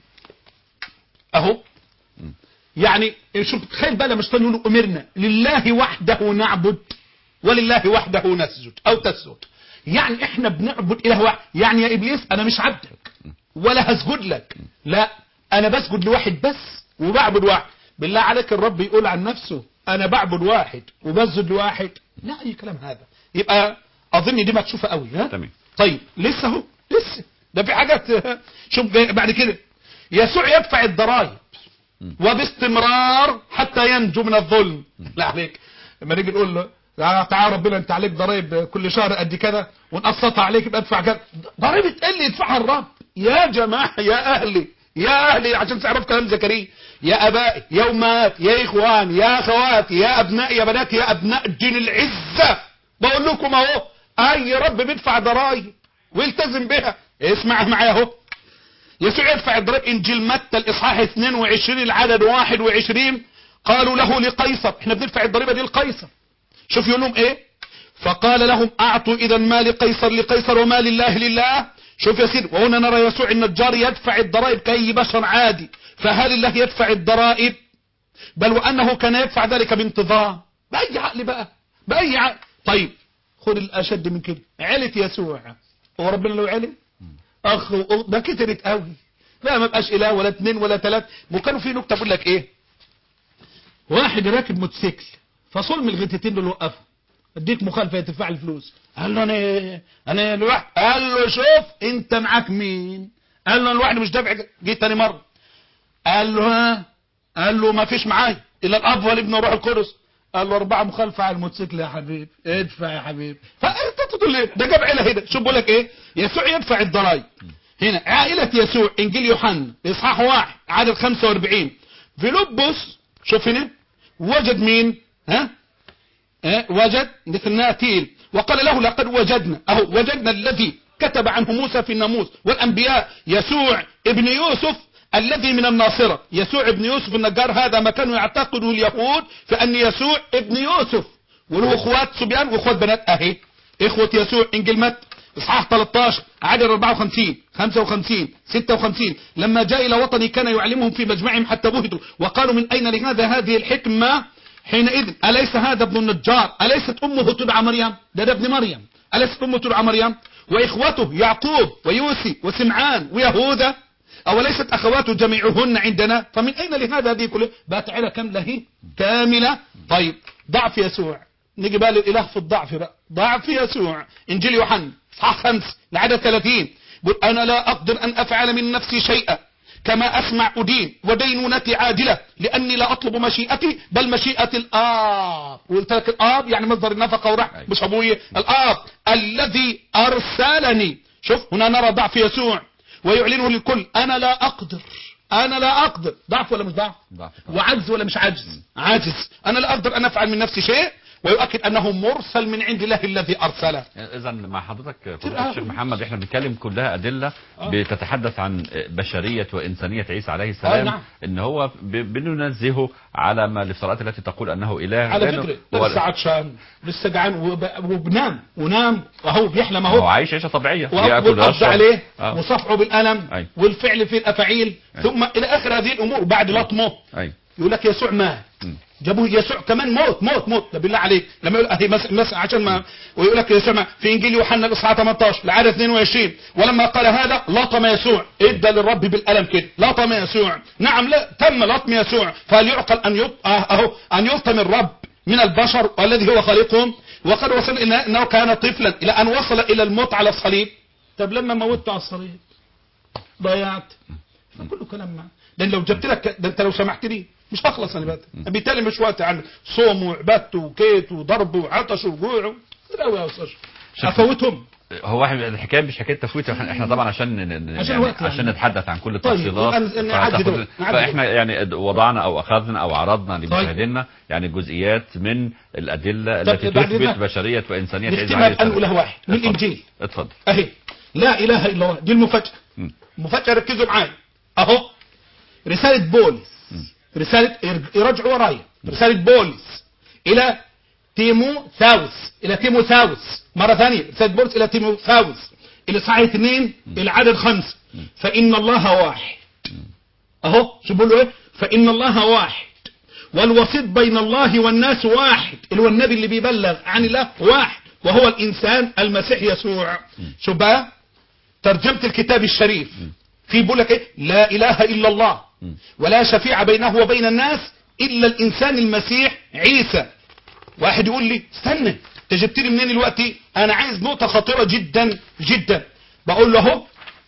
أهو. يعني شوف تخيل بقى لما الشيطان يقول أمرنا لله وحده نعبد ولله وحده نسجد أو تسجد. يعني احنا بنعبد إله واحد. يعني يا إبليس أنا مش عبدك ولا هسجد لك، لا أنا بسجد لواحد بس وبعبد واحد. بالله عليك الرب يقول عن نفسه أنا بعبد واحد وبسجد لواحد؟ لا أي كلام هذا. يبقى أظن دي ما تشوفها قوي. ها تمام. طيب لسه هو لسه ده في حاجات. شوف بعد كده: يسوع يدفع الضرائب وباستمرار حتى ينجو من الظلم. لا عليك لما نيجي نقول له تعال ربنا انت عليك ضرائب كل شهر قد كده ونقسطها عليك يبقى ادفع كده. ضريبه تقل يدفعها الرب. يا جماعه يا اهلي يا اهلي عشان تعرف كلام زكريا: يا ابائي يا امهات يا اخوان يا اخواتي يا ابناء يا بنات يا ابناء الدين العزه، بقول لكم اهو اي رب بيدفع ضرائب ويلتزم بها. اسمع معايا اهو. يسوع يدفع الضرائب. انجيل متى الاصحاح اثنين وعشرين العدد واحد وعشرين: قالوا له لقيصر. احنا بندفع الضريبه دي لقيصر. شوف يقول لهم ايه: فقال لهم: اعطوا اذا ما لقيصر لقيصر وما لله لله. شوف يا سيدي، وهنا نرى يسوع النجار يدفع الضرائب كأي بشر عادي. فهل الله يدفع الضرائب؟ بل وانه كان يدفع ذلك بانتظام. باي عقل بقى باي عقل. طيب خد الاشد من كده: علة يسوع هو ربنا لو علم اخ ده كترت قوي. لا ما بقاش اله ولا اثنين ولا ثلاث. وكانوا في نكته بقول لك ايه: واحد راكب موتوسيكل فصل من الغتتين دول وقفه: اديك مخالفه تدفع الفلوس. قال له انا انا لوحدي. قال له شوف انت معاك مين؟ قال له انا لوحدي مش دافع. جيت تاني مره قال له ها؟ قال له ما فيش معايا الا الاب والابن والروح القدس. قال له اربعه مخالفه على الموتوسيكل يا حبيبي ادفع يا حبيبي. فانت تقول ليه ده جاب عيله هنا. شوف بقول لك ايه: يسوع يدفع الضرايب. هنا عائله يسوع انجيل يوحنا اصحاح واحد عدد خمسة وأربعين: فيلبس شوف هنا وجد مين؟ ها اه وجد نثناتيل وقال له: لقد وجدنا اهو وجدنا الذي كتب عنه موسى في الناموس والانبياء يسوع ابن يوسف الذي من الناصرة. يسوع ابن يوسف النجار هذا ما كانوا يعتقدوا اليهود فان يسوع ابن يوسف وله اخوات صبيان واخوات بنات. اهي اخوة يسوع انجيل متى اصحاح ثلاثة عشر عدد أربعة وخمسين خمسة وخمسين ستة وخمسين: لما جاء الى وطني كان يعلمهم في مجمعهم حتى بهتوا وقالوا: من اين لهذا هذه الحكمة؟ حينئذ أليس هذا ابن النجار؟ أليست أمه تدعى مريم؟ ده, ده ابن مريم. أليست أمه تدعى مريم؟ وإخوته يعقوب ويوسي وسمعان ويهوذا؟ أو ليست أخواته جميعهن عندنا؟ فمن أين لهذا هذه كلها؟ بقت عيلة كاملة هي كاملة. طيب ضعف يسوع. نيجي بقى للإله في الضعف بقى. ضعف يسوع انجيل يوحنا اصحاح خمسة لعدد ثلاثين: بقول أنا لا أقدر أن أفعل من نفسي شيئا، كما أسمع أدين ودينونتي عادلة، لأني لا أطلب مشيئتي بل مشيئة الآب. وقلت لك الآب يعني مصدر النفقة ورحمة، مش أبوي، الآب الذي أرسلني. شوف هنا نرى ضعف يسوع ويعلنه للكل. أنا لا أقدر، أنا لا أقدر. ضعف ولا مش ضعف؟ وعجز ولا مش عجز؟ عاجز. أنا لا أقدر أن أفعل من نفسي شيء، ويؤكد أنه مرسل من عند الله الذي أرسله. إذا مع حضرتك فضيلة الشيخ محمد احنا بنتكلم كلها أدلة بتتحدث عن بشرية وإنسانية عيسى عليه السلام. نعم. إن هو بننزهه على ما الافتراءات التي تقول أنه إله. على فكرة لسه عطشان، لسه جعان وبنام ونام وهو بيحلم اهو. هو عايش عيشة طبيعية، ياكل ويشرب عليه آه. وصفعه بالألم أي. والفعل في الأفاعيل أي. ثم إلى آخر هذه الأمور بعد لطمه يقول لك يسوع مات. جابوه يسوع كمان موت موت موت. ده بالله عليك لما يقول اهي مثلا عشان ما ويقول لك يسوع في انجيل يوحنا الاصحاح ثمانية عشر العدد اثنين وعشرين ولما قال هذا لطم يسوع، ادى للرب بالقلم كده، لطم يسوع. نعم لا تم لطم يسوع. فهل يعقل ان يط... اهو ان يلطم الرب من البشر والذي هو خالقهم؟ وقد وصل الى انه كان طفلا الى ان وصل الى الموت على الصليب. طب لما موته على الصليب ضيعت كله كلام معه. لان لو جبت لك ده انت لو سمحت لي مش هخلص انا بقى. بالتالي مش وقت عن صوم وعبادته وكيت وضرب وعطش وجوع قوي يا استاذ افوتهم. هو الحكايه مش حكايه تفويت، احنا طبعا عشان عشان, يعني عشان يعني. نتحدث عن كل التفصيلات. طيب. فاحنا يعني وضعنا او اخذنا او عرضنا لمشاهدينا طيب. يعني جزئيات من الادله التي تثبت بشريه وانسانيه عيسى عليه السلام. نقولها واحد من الانجيل. اتفضل. اهي لا اله الا الله، دي المفاجاه. المفاجاه ركزوا معايا اهو. رساله بولس، رسالة يرجعوا ورايا، رسالة بولس إلى تيموثاوس، إلى تيموثاوس مرة ثانية، رسالة بولس إلى تيموثاوس الإصحاح اثنين العدد خمسة. فإن الله واحد. أهو شو بيقولوا إيه؟ فإن الله واحد والوسيط بين الله والناس واحد، اللي هو النبي اللي بيبلغ عن الله واحد، وهو الإنسان المسيح يسوع. شو بقى؟ ترجمة الكتاب الشريف في بيقول لك إيه؟ لا إله إلا الله ولا شفيع بينه وبين الناس إلا الإنسان المسيح عيسى. واحد يقول لي استنى انت جبت لي منين دلوقتي؟ أنا عايز نقطة خطيرة جدا جدا. بقول له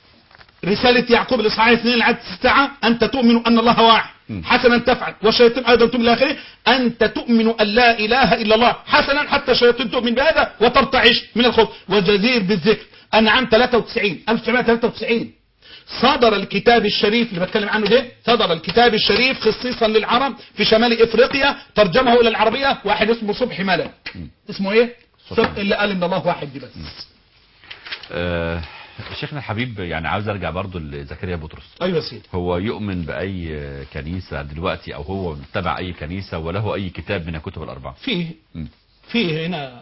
رسالة يعقوب الإصحاح اثنين العدد ستة أنت تؤمن أن الله واحد حسنا تفعل والشياطين أيضا تؤمن بالآخرين. أنت تؤمن أن لا إله إلا الله حسنا حتى الشياطين تؤمن بهذا وترتعش من الخوف. وجدير بالذكر أن عام ثلاثة وتسعين ألف وتسعمائة وثلاثة وتسعين صدر الكتاب الشريف اللي بتكلم عنه ده، صدر الكتاب الشريف خصيصا للعرب في شمال افريقيا، ترجمه الى العربيه واحد اسمه صبحي ملك. اسمه ايه؟ صبحي اللي قال ان الله واحد دي بس. آه شيخنا الحبيب يعني عاوز ارجع برضو لزكريا بطرس. ايوه سيدي. هو يؤمن باي كنيسه دلوقتي او هو تبع اي كنيسه وله اي كتاب من الكتب الاربعه؟ فيه فيه هنا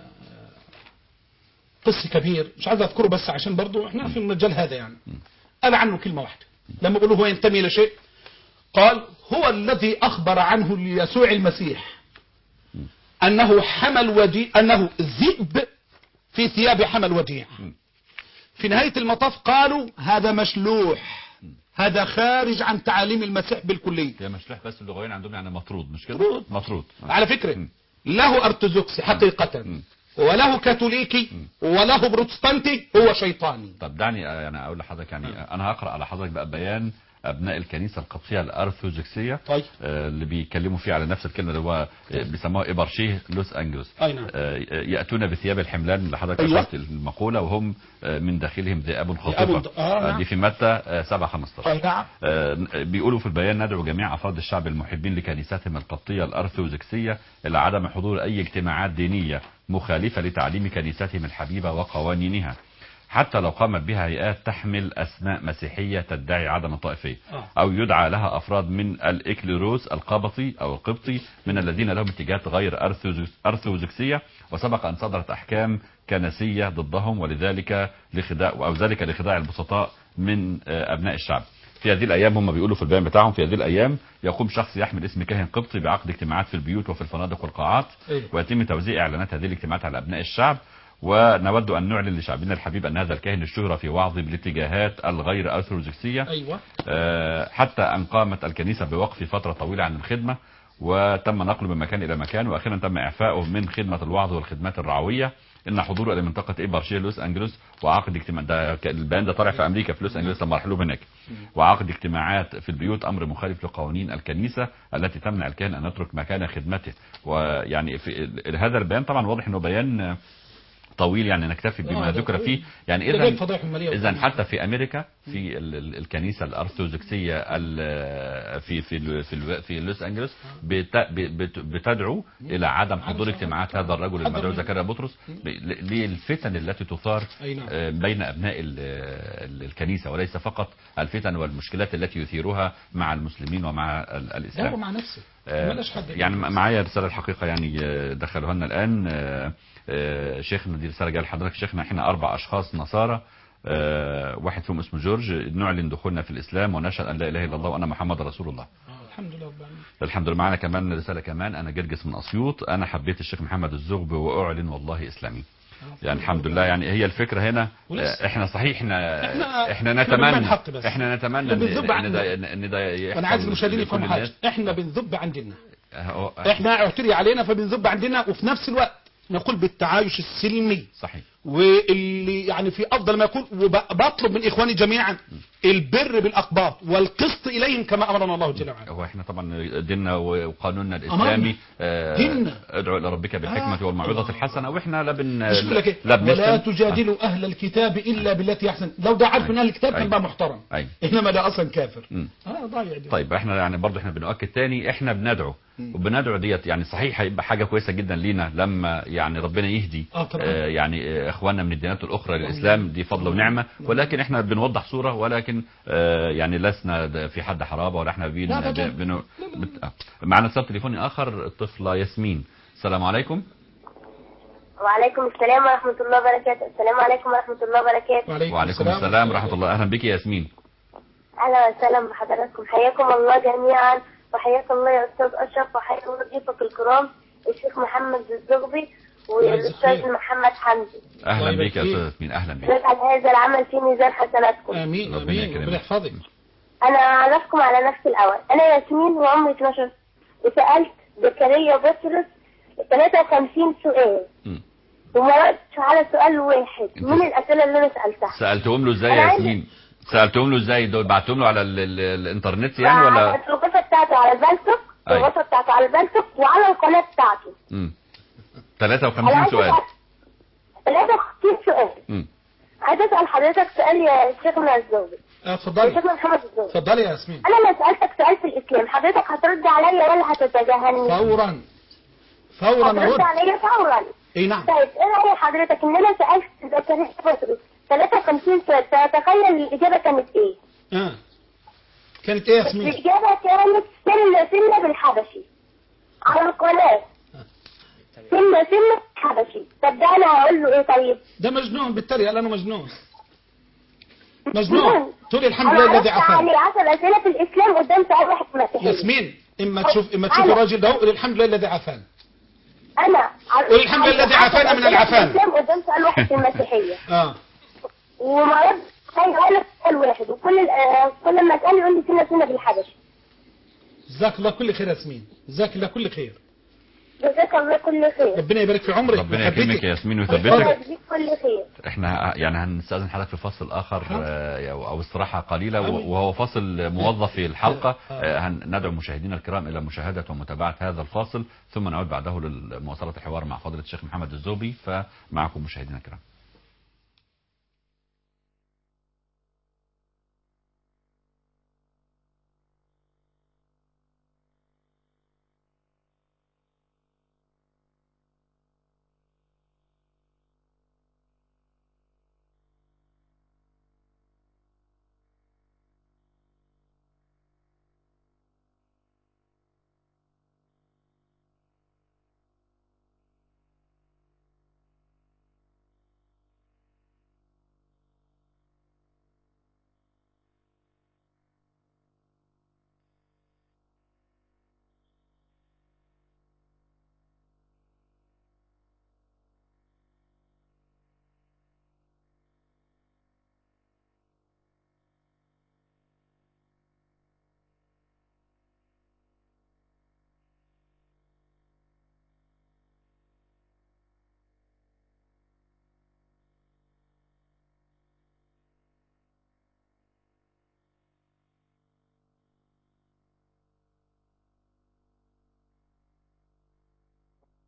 قصه كبير مش عايز اذكره بس عشان برضو احنا في المجال هذا يعني. م. قال عنه كلمة واحدة لما قالوا هو ينتمي إلى شيء، قال هو الذي أخبر عنه ليسوع المسيح أنه حمل وديع، أنه ذئب في ثياب حمل وديع. في نهاية المطاف قالوا هذا مشلوح، هذا خارج عن تعاليم المسيح بالكلية. يا مشلوح بس اللغويين عندهم يعني مطرود مش كده؟ مطرود. مطرود على فكرة م. له أرثوذكسي حقيقة م. وله كاثوليكي وله بروتستانتي، هو شيطاني. طب دعني يعني اقول لحضرتك يعني انا هقرا على حضرتك بقى بيان ابناء الكنيسه القبطيه الارثوذكسيه طيب. آه اللي بيتكلموا فيه على نفس الكلمه اللي هو آه بيسموها ابرشيه لوس انجلوس. آه ياتون بثياب الحملان اللي حضرتك أيوة. قلت المقوله وهم آه من داخلهم ذئاب خاطفه. آه آه دي في متى آه سبعة خمسة عشر. نعم. آه بيقولوا في البيان ندعو جميع افراد الشعب المحبين لكنيستهم القبطيه الارثوذكسيه الى عدم حضور اي اجتماعات دينيه مخالفه لتعليم كنيستهم الحبيبه وقوانينها، حتى لو قامت بها هيئات تحمل أسماء مسيحية تدعي عدم الطائفية، أو يدعى لها أفراد من الإكليروس القبطي أو القبطي من الذين لهم اتجاهات غير أرثوذكسية، وسبق أن صدرت أحكام كنسية ضدهم ولذلك لخداع أو ذلك لخداع البسطاء من أبناء الشعب. في هذه الأيام هم بيقولوا في البيان بتاعهم في هذه الأيام يقوم شخص يحمل اسم كاهن قبطي بعقد اجتماعات في البيوت وفي الفنادق والقاعات، ويتم توزيع إعلانات هذه الاجتماعات على أبناء الشعب. ونود أن نعلن لشعبنا الحبيب أن هذا الكاهن اشتهر في وعظه بالاتجاهات الغير أرثوذكسية. أيوة. آه حتى أن قامت الكنيسة بوقف فترة طويلة عن الخدمة، وتم نقله من مكان إلى مكان، وأخيرا تم إعفائه من خدمة الوعظ والخدمات الرعوية ان حضوره الى منطقه ايه بارشيه لوس انجلوس وعقد اجتماع، ده البيان ده طالع في امريكا في لوس انجلوس لما راح لهم هناك، وعقد اجتماعات في البيوت امر مخالف لقوانين الكنيسه التي تمنع الكاهن ان يترك مكان خدمته. ويعني في هذا البيان طبعا واضح انه بيان طويل، يعني نكتفي بما آه ذكر فيه. يعني ده اذا جايب فضائح المالية اذا وكمان. حتى في امريكا في ال- ال- الكنيسه الارثوذكسيه ال- في في ال- في ال- في لوس انجلوس بت- بت- بتدعو الى عدم حضور اجتماعات هذا الرجل المدعو زكريا بطرس ب- ل- للفتن التي تثار أي نعم. آه، بين ابناء ال- ال- الكنيسه، وليس فقط الفتن والمشكلات التي يثيرها مع المسلمين ومع ال- ده هو الاسلام. مع نفسه آه، ملاش حد يعني معايا رساله الحقيقه يعني آه، دخلوها لنا الان. آه، آه، شيخنا دي رساله جايه لحضرتك شيخنا، احنا اربع اشخاص نصارى، آه، واحد فيهم اسمه جورج، نعلن دخولنا في الاسلام ونشهد ان لا اله الا الله وان محمد رسول الله. آه، الحمد لله رب العالمين. الحمد لله. معنا كمان رساله كمان، انا جرجس من اسيوط، انا حبيت الشيخ محمد الزغبي واعلن والله اسلامي. يعني الحمد لله، يعني هي الفكره هنا ولسه. آه، احنا صحيح احنا إحنا- احنا إحنا نتمنى بنبين حق بس. احنا نتمنى إحنا بنذب ان عن ان ده ان ده يحصل. وانا عايز المشاهدين لكل يفهموا حاجه، الناس. احنا بنذب عن ديننا، آه، احنا اعتري علينا فبنذب عن ديننا، وفي نفس الوقت نقول بالتعايش السلمي صحيح. واللي يعني في افضل ما يكون، وبطلب من اخواني جميعا البر بالاقباط والقسط اليهم كما امرنا الله جل وعلا. هو احنا طبعا ديننا وقانوننا الاسلامي آه، ديننا. ادعو الى ربك بالحكمه آه. والموعظه الحسنه، واحنا لا بن مش بقول لك ايه، لا ولا بنشتم. تجادلوا اهل الكتاب الا بالتي احسن، لو ده عارف من اهل الكتاب كان أيوة. بقى محترم، أيوة. انما ده اصلا كافر. مم. اه ضايع دي. طيب احنا يعني برضه احنا بنؤكد تاني، احنا بندعو وبندعو ديت، يعني صحيح هيبقى حاجه كويسه جدا لينا لما يعني ربنا يهدي آه طبعا. آه يعني آه، اخواننا من الديانات الاخرى للاسلام، دي فضل ونعمه، ولكن احنا بنوضح صوره، ولكن آه يعني لسنا ده في حد حرابه ولا احنا بين لا، لا، لا. بن... بت... آه. معنا اتصال تليفوني اخر، الطفله ياسمين. السلام عليكم. وعليكم السلام ورحمة الله وبركاته. السلام عليكم ورحمة الله وبركاته. وعليكم السلام ورحمه الله. اهلا بك يا ياسمين. أهلا وسهلا بحضراتكم، حياكم الله جميعا، وحياك الله يا أستاذ أشرف، وحياك الله ضيوفك الكرام الشيخ محمد الزغبي والأستاذ محمد حمدي. اهلا بك يا استاذ ياسمين. اهلا بك. نجعل هذا العمل في ميزان حسناتكم. امين ربنا امين، يكرمك. ربنا يحفظك. أنا أعرفكم على نفسي الأول، أنا ياسمين وعمري اثناشر، وسألت زكريا بطرس ثلاثة وخمسين سؤال م. وما ردتش على سؤال واحد انت من الأسئلة اللي أنا سألتها. سالتهم له ازاي أنا يا عايزة- ياسمين؟ سالتهم له ازاي؟ دول بعتهم له على ال ال الانترنت يعني على ولا؟ الغرفة بتاعته على البلتوك، أيوة. الغرفة بتاعته على البلتوك وعلى القناة بتاعته. امم أنا ثلاثة وخمسين عايزة سؤال. أسأل ثلاثة وخمسين سؤال. امم عايزة أسأل حضرتك سؤال يا شيخنا الزوجي، آه، يا اتفضلي شيخنا محمد الزوجي. اتفضلي يا ياسمين. أنا لو سألتك سؤال في الإسلام حضرتك هترد عليا ولا هتتجاهلني؟ فورا فورا هترد ارد. عليا فورا. اي نعم. طيب إيه رأي حضرتك إن أنا سألت زكريا بطرس ثلاثة وخمسين سؤال، فتخيل الإجابة كانت إيه؟ اه كانت ايه يا ياسمين؟ الإجابة كانت سنة سنة بالحبشي على القناة. سنة سنة بالحبشي. طب ده أنا هقول له إيه طيب؟ ده مجنون بالتالي، قال انا مجنون مجنون. تقولي الحمد لله أنا الذي عرفت عافاني. عليه عشر أسئلة في الإسلام قدام سؤال واحد في المسيحية. ياسمين اما تشوف اما تشوف أنا- الراجل ده قولي الحمد لله الذي عافاني. أنا عرفت قولي الحمد لله الذي عليه عافانا عشر من أسئلة في العفان. الإسلام قدام سؤال واحد في المسيحية. اه وما رد خير ولا سؤال واحد، وكل ال- آه، كل ما اسأل يقول لي سنة سنة بالحبشي. جزاك الله كل خير يا ياسمين، جزاك الله كل خير. جزاك الله كل خير. ربنا يبارك في عمرك ربنا ويحبك. يكرمك يا ياسمين ربنا ويثبتك. يجزيك كل خير. احنا يعني هنستأذن حضرتك في فصل اخر حاضر. آه، او استراحة قليلة، أوي. وهو فصل موظف في الحلقة. آه. آه، هن- ندعو مشاهدينا الكرام الى مشاهدة ومتابعة هذا الفاصل، ثم نعود بعده لمواصلة الحوار مع فضيلة الشيخ محمد الزوبي. فمعكم مشاهدينا الكرام.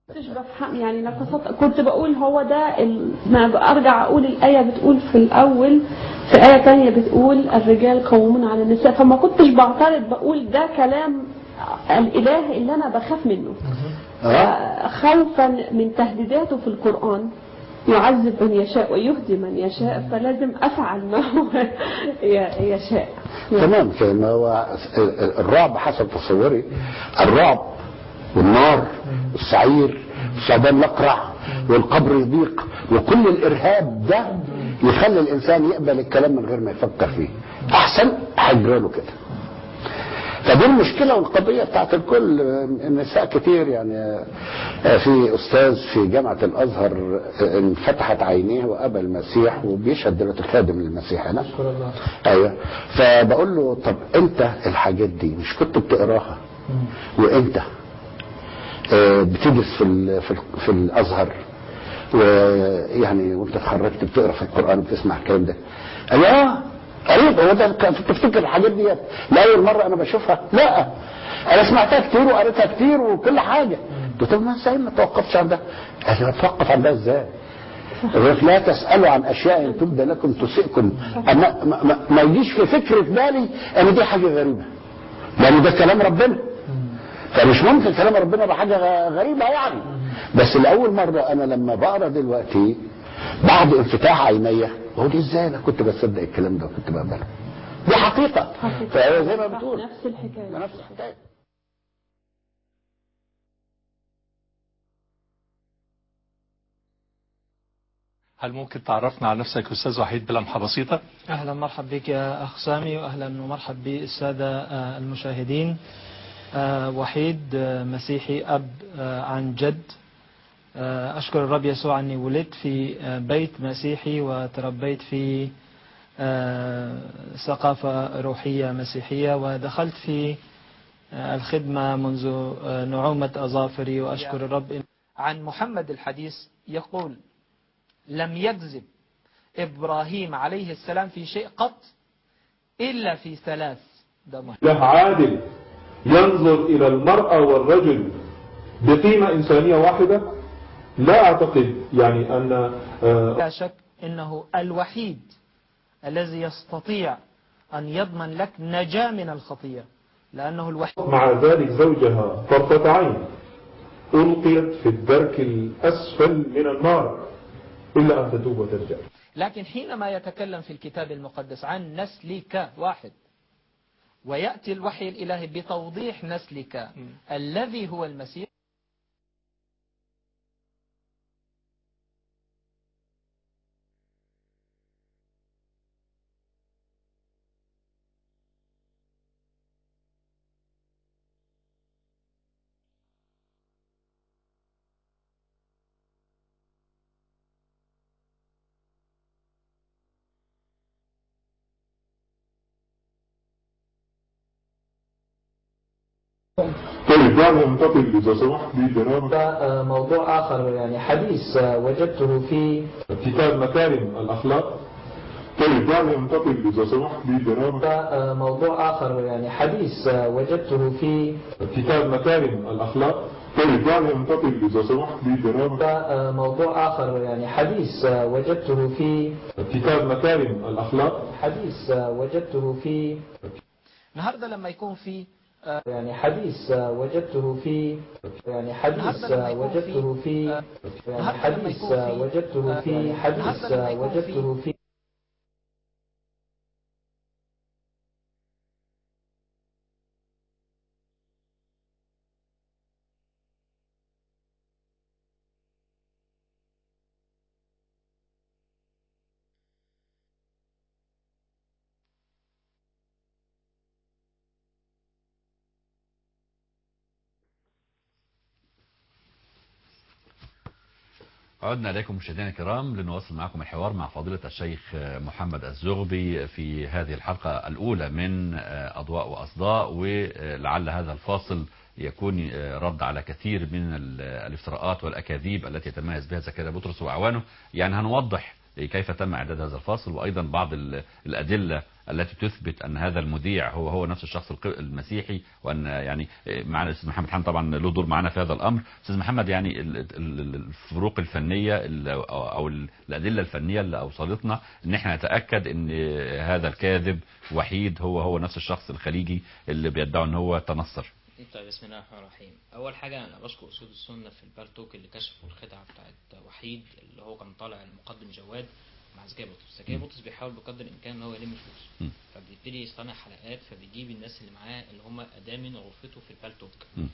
كنتش بفهم يعني لقصات، كنت بقول هو ده ال... ما ارجع اقول الايه بتقول في الاول، في ايه ثانيه بتقول الرجال قوامون على النساء، فما كنتش بعترض، بقول ده كلام الاله اللي انا بخاف منه خوفا من تهديداته في القران، يعذب من يشاء ويهدي من يشاء، فلازم افعل ما هو يشاء. تمام. ما هو الرعب حسب تصوري، الرعب والنار والسعير والثعبان الاقرع والقبر يضيق وكل الارهاب ده يخلي الانسان يقبل الكلام من غير ما يفكر فيه، احسن حجره كده. فدي المشكله والقضيه بتاعت الكل. النساء كتير يعني، في استاذ في جامعه الازهر انفتحت عينيه وقبل المسيح وبيشهد دلوقتي خادم للمسيح هنا. اشكر الله. ايوه. فبقول له طب انت الحاجات دي مش كنت بتقراها وانت بتدرس في في في الازهر ويعني وانت اتخرجت بتقرا في القران وبتسمع الكلام ده؟ قال لي اه قريب. هو ده تفتكر الحاجات دي لاول مره انا بشوفها؟ لا، انا سمعتها كتير وقريتها كتير وكل حاجه. قلت له ما ازاي ما توقفتش عندها؟ قال لي اتوقف عندها ازاي؟ لا تسالوا عن اشياء تبدى لكم تسئكم. اما ما, ما يجيش في فكره بالي ان دي حاجه غريبه، لان ده كلام ربنا، فمش ممكن كلام ربنا يبقى حاجه غريبه يعني. بس لاول مره انا لما بقرا دلوقتي بعد انفتاح عينيا بقول ازاي انا كنت بصدق الكلام ده وكنت بقبله. دي حقيقه. فهي زي ما بتقول نفس الحكايه نفس الحكايه. هل ممكن تعرفنا على نفسك أستاذ وحيد بلمحة بسيطة؟ أهلا مرحب بك يا أخ سامي، وأهلا ومرحب بالسادة المشاهدين. وحيد مسيحي أب عن جد. أشكر الرب يسوع أني ولدت في بيت مسيحي وتربيت في ثقافة روحية مسيحية، ودخلت في الخدمة منذ نعومة أظافري، وأشكر الرب. عن محمد الحديث يقول: لم يكذب إبراهيم عليه السلام في شيء قط إلا في ثلاث. له عادل ينظر إلى المرأة والرجل بقيمة إنسانية واحدة. لا أعتقد يعني أن لا شك أنه الوحيد الذي يستطيع أن يضمن لك نجاة من الخطية، لأنه الوحيد. مع ذلك زوجها طرفة عين ألقيت في الدرك الأسفل من النار إلا أن تتوب وترجع. لكن حينما يتكلم في الكتاب المقدس عن نسلك واحد، ويأتي الوحي الإلهي بتوضيح نسلك م. الذي هو المسيح، طيب دعني انتقل إذا سمحت لي جناب موضوع آخر يعني حديث وجدته في كتاب مكارم الأخلاق. طيب دعني انتقل إذا سمحت لي جناب موضوع آخر يعني حديث وجدته في كتاب مكارم الأخلاق. طيب دعني انتقل إذا سمحت لي جناب موضوع آخر يعني حديث وجدته في كتاب مكارم الأخلاق. حديث وجدته في النهارده لما يكون في يعني حديث وجدته في يعني حديث وجدته في يعني حديث وجدته في حديث وجدته في عدنا إليكم مشاهدينا الكرام لنواصل معكم الحوار مع فضيلة الشيخ محمد الزغبي في هذه الحلقة الأولى من أضواء وأصداء، ولعل هذا الفاصل يكون رد على كثير من الافتراءات والأكاذيب التي يتميز بها زكريا بطرس وأعوانه. يعني هنوضح كيف تم إعداد هذا الفاصل، وأيضا بعض الأدلة التي تثبت أن هذا المذيع هو هو نفس الشخص المسيحي، وأن يعني معنا الأستاذ محمد حمد طبعا له دور معنا في هذا الأمر. أستاذ محمد، يعني الفروق الفنية أو الأدلة الفنية اللي أوصلتنا أن احنا نتأكد أن هذا الكاذب وحيد هو هو نفس الشخص الخليجي اللي بيدعوا أن هو تنصر. طيب، بسم الله الرحمن الرحيم. اول حاجه انا بشكر اسود السنه في البالتوك اللي كشفوا الخدعه بتاعت وحيد، اللي هو كان طالع المقدم جواد مع زكي بطرس. زكي بطرس بيحاول بقدر الامكان ان هو يلم فلوس، فبيبتدي يصنع حلقات، فبيجيب الناس اللي معاه اللي هم ادامن غرفته في البالتوك.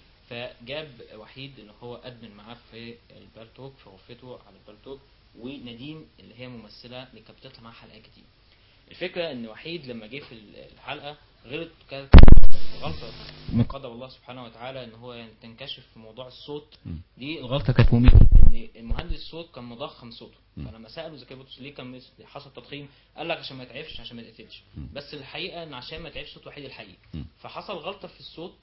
فجاب وحيد اللي هو ادمن معاه في البالتوك في غرفته على البالتوك، ونديم اللي هي ممثله اللي كانت بتطلع معاه حلقات كتير. الفكره ان وحيد لما جه في الحلقه غلط، كانت غلطه من قدر الله سبحانه وتعالى ان هو يعني تنكشف في موضوع الصوت. دي الغلطه كانت مميته، ان المهندس الصوت كان مضخم صوته. فلما سالوا زكي بطرس ليه كان حصل تضخيم، قال لك عشان ما يتعرفش، عشان ما يتقتلش. بس الحقيقه ان عشان ما يتعرفش صوت وحيد الحقيقي، فحصل غلطه في الصوت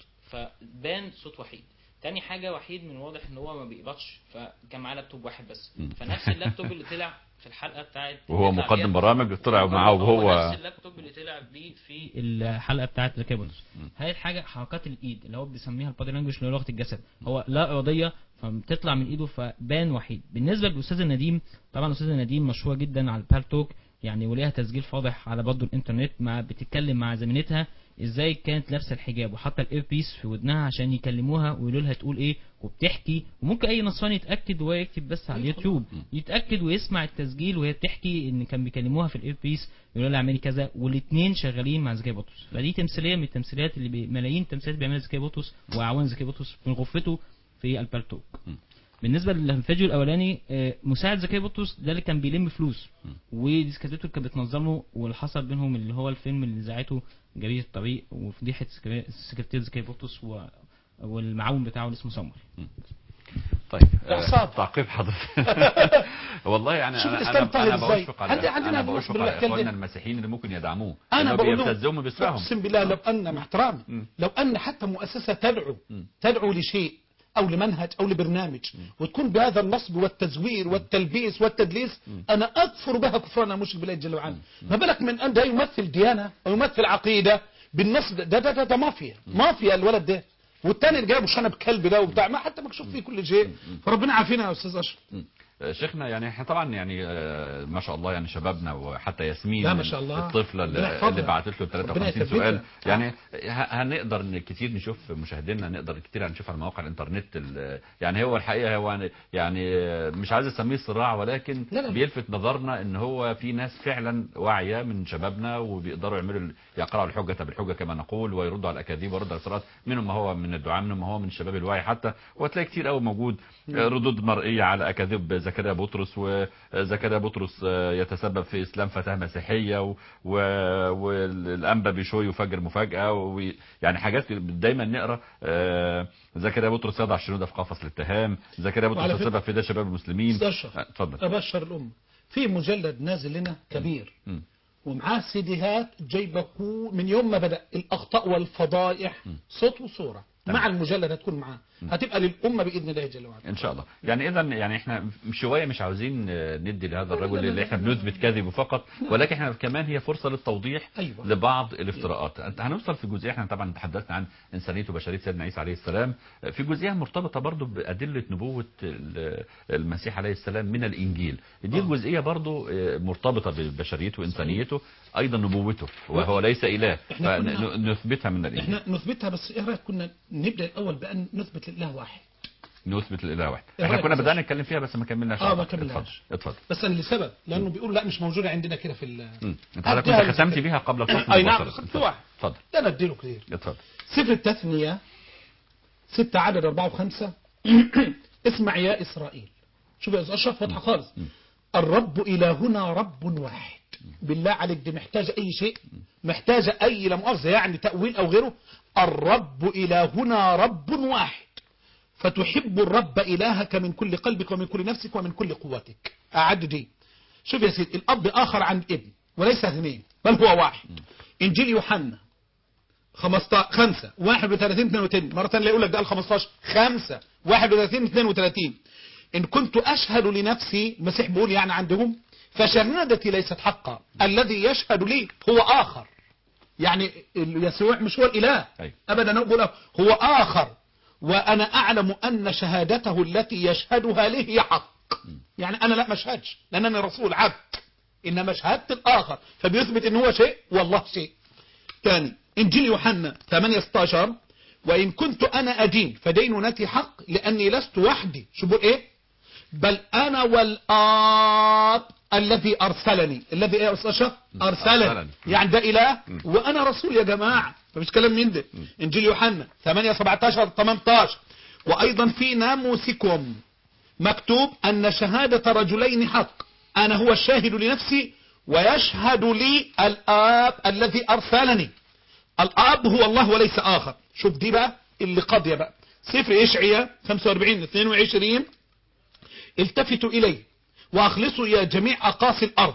فبان صوت وحيد. تاني حاجه، وحيد من واضح ان هو ما بيقبضش، فكان معاه لابتوب واحد بس، فنفس اللابتوب اللي طلع في الحلقه بتاعت وهو مقدم برامج طلع معاه وهو نفس اللابتوب اللي طلع بيه في الحلقه بتاعت زكي بطرس. هاي الحاجه حركات الايد اللي هو بيسميها البادي لانجوج، اللي هو لغه الجسد، هو لا اراديه فبتطلع من ايده فبان وحيد. بالنسبه للاستاذ نديم، طبعا الاستاذ نديم مشهوره جدا على البالتوك يعني، وليها تسجيل فاضح على برضه الانترنت، مع بتتكلم مع زميلتها ازاي كانت لابسه الحجاب وحاطه الاير بيس في ودنها عشان يكلموها ويقولوا لها تقول ايه، وبتحكي. وممكن اي نصراني يتاكد وهو يكتب بس على اليوتيوب يتاكد ويسمع التسجيل وهي بتحكي ان كان بيكلموها في الاير بيس يقولوا لها اعملي كذا، والاثنين شغالين مع زكي بطرس. فدي تمثيليه من التمثيليات اللي ملايين التمثيليات بيعملها زكي بطرس واعوان زكي بطرس من غرفته في البالتوك. بالنسبه للفيديو الاولاني، مساعد زكي بطرس ده اللي كان بيلم فلوس، ودي كانت كانت بتنظمه، واللي حصل بينهم اللي هو الفيلم اللي ذاعته جريدة الطريق وفضيحه سكرتير زكي بطرس والمعاون بتاعه اللي اسمه سمر. طيب، آه تعقيب حضرتك. والله يعني انا انا انا بشفق على انا بشفق على اخواننا المسيحيين اللي ممكن يدعموه، انا بيبتزهم وبيسرقهم. اقسم بالله لو ان مع احترامي لو ان حتى مؤسسه تدعو تدعو لشيء او لمنهج او لبرنامج وتكون بهذا النصب والتزوير والتلبيس والتدليس، انا اكفر بها كفرنا مشرك بالله جل وعلا. ما بالك من ان ده يمثل ديانه او يمثل عقيده بالنصب ده ده ده, ده مافيا مافيا الولد ده، والتاني اللي جابه شنب كلب ده وبتاع، ما حتى مكشوف فيه كل شيء. فربنا عافينا يا استاذ اشرف. شيخنا يعني احنا طبعا يعني ما شاء الله يعني شبابنا، وحتى ياسمين لا ما شاء الله الطفله اللي بعتت له ثلاثة وخمسين سؤال، يعني هنقدر كتير نشوف مشاهدينا، نقدر كتير هنشوف على مواقع الانترنت. يعني هو الحقيقه هو يعني مش عايز اسميه صراع، ولكن لا لا. بيلفت نظرنا ان هو في ناس فعلا واعيه من شبابنا وبيقدروا يعملوا يقرأوا الحجه بالحجه كما نقول، ويردوا على الاكاذيب ويردوا على الصراعات، منهم ما هو من الدعاء، منهم ما هو من الشباب الواعي حتى. وهتلاقي كتير قوي موجود ردود مرئيه على اكاذيب زكريا بطرس، وزكريا بطرس يتسبب في اسلام فتاه مسيحيه، والانبا بيشوي يفجر مفاجاه، ويعني حاجات دايما نقرا زكريا بطرس يضع الشنودة في قفص الاتهام، زكريا بطرس يتسبب في ده شباب المسلمين. اتفضل. ابشر الام في مجلد نازل لنا كبير م. ومعاه سيديهات جايبه من يوم ما بدا الاخطاء والفضائح صوت وصوره مع المجلد، هتكون معاه، هتبقى للأمة بإذن الله جل وعلا إن شاء الله. يعني إذا يعني إحنا شوية مش عاوزين ندي لهذا الرجل اللي إحنا بنثبت كذبه فقط، ولكن إحنا كمان هي فرصة للتوضيح أيوة. لبعض الافتراءات. أنت هنوصل في جزئية، إحنا طبعا تحدثنا عن إنسانية وبشرية سيدنا عيسى عليه السلام، في جزئية مرتبطة برضو بأدلة نبوة المسيح عليه السلام من الإنجيل. دي الجزئية برضو مرتبطة ببشريته وإنسانيته، أيضا نبوته، وهو ليس إله، فنثبتها من الإنجيل. إحنا نثبتها، بس إيه رأيك كنا نبدأ الأول بأن نثبت لله واحد. نثبت لله واحد. احنا كنا بدأنا نتكلم فيها بس ما كملناش. اه ما كملناش. اتفضل. بس لسبب، لأنه بيقول لا مش موجودة عندنا كده في ال انت حضرتك كنت ختمت بيها قبل الفصل. اي نعم في واحد. اتفضل. ده انا اديله كتير. اتفضل. سفر التثنية ستة عدد أربعة وخمسة. اسمع يا إسرائيل. شوف يا أشرف واضحة خالص. الرب إلهنا رب واحد. بالله عليك دي محتاجة أي شيء، محتاجة أي لا مؤاخذة يعني تأويل أو غيره. الرب إلهنا رب واحد، فتحب الرب إلهك من كل قلبك ومن كل نفسك ومن كل قوتك. أعد دي. شوف يا سيدي، الأب آخر عن ابن وليس اثنين بل هو واحد. إنجيل يوحنا خمسة واحد وثلاثين اثنين وثلاثين، مرة لا يقول لك ده الخمستاشر خمسة واحد وثلاثين اثنين وثلاثين. إن كنت أشهد لنفسي، المسيح بيقول يعني عندهم، فشهادتي ليست حقا، الذي يشهد لي هو آخر يعني يسوع مش هو الإله أبدا، نقول هو آخر، وأنا أعلم أن شهادته التي يشهدها لي هي حق. يعني أنا لا مشهدش لأن أنا رسول عبد، إنما شهادة الآخر فبيثبت إن هو شيء والله شيء. ثاني إنجيل يوحنا ثمانية ستة عشر وإن كنت أنا أدين فدينونتي حق لأني لست وحدي. شو بقول إيه؟ بل أنا والآب الذي أرسلني. الذي إيه أرسلني؟ أرسلني، يعني ده إله وأنا رسول يا جماعة، فمش كلام من ده. إنجيل يوحنا ثمانية سبعة عشر ثمانية عشر وأيضا في ناموسكم مكتوب أن شهادة رجلين حق، أنا هو الشاهد لنفسي ويشهد لي الآب الذي أرسلني. الآب هو الله وليس آخر. شوف دي بقى اللي قضي بقى سفر إشعياء خمسة وأربعين اثنين وعشرين التفتوا إلي وأخلصوا يا جميع أقاصي الأرض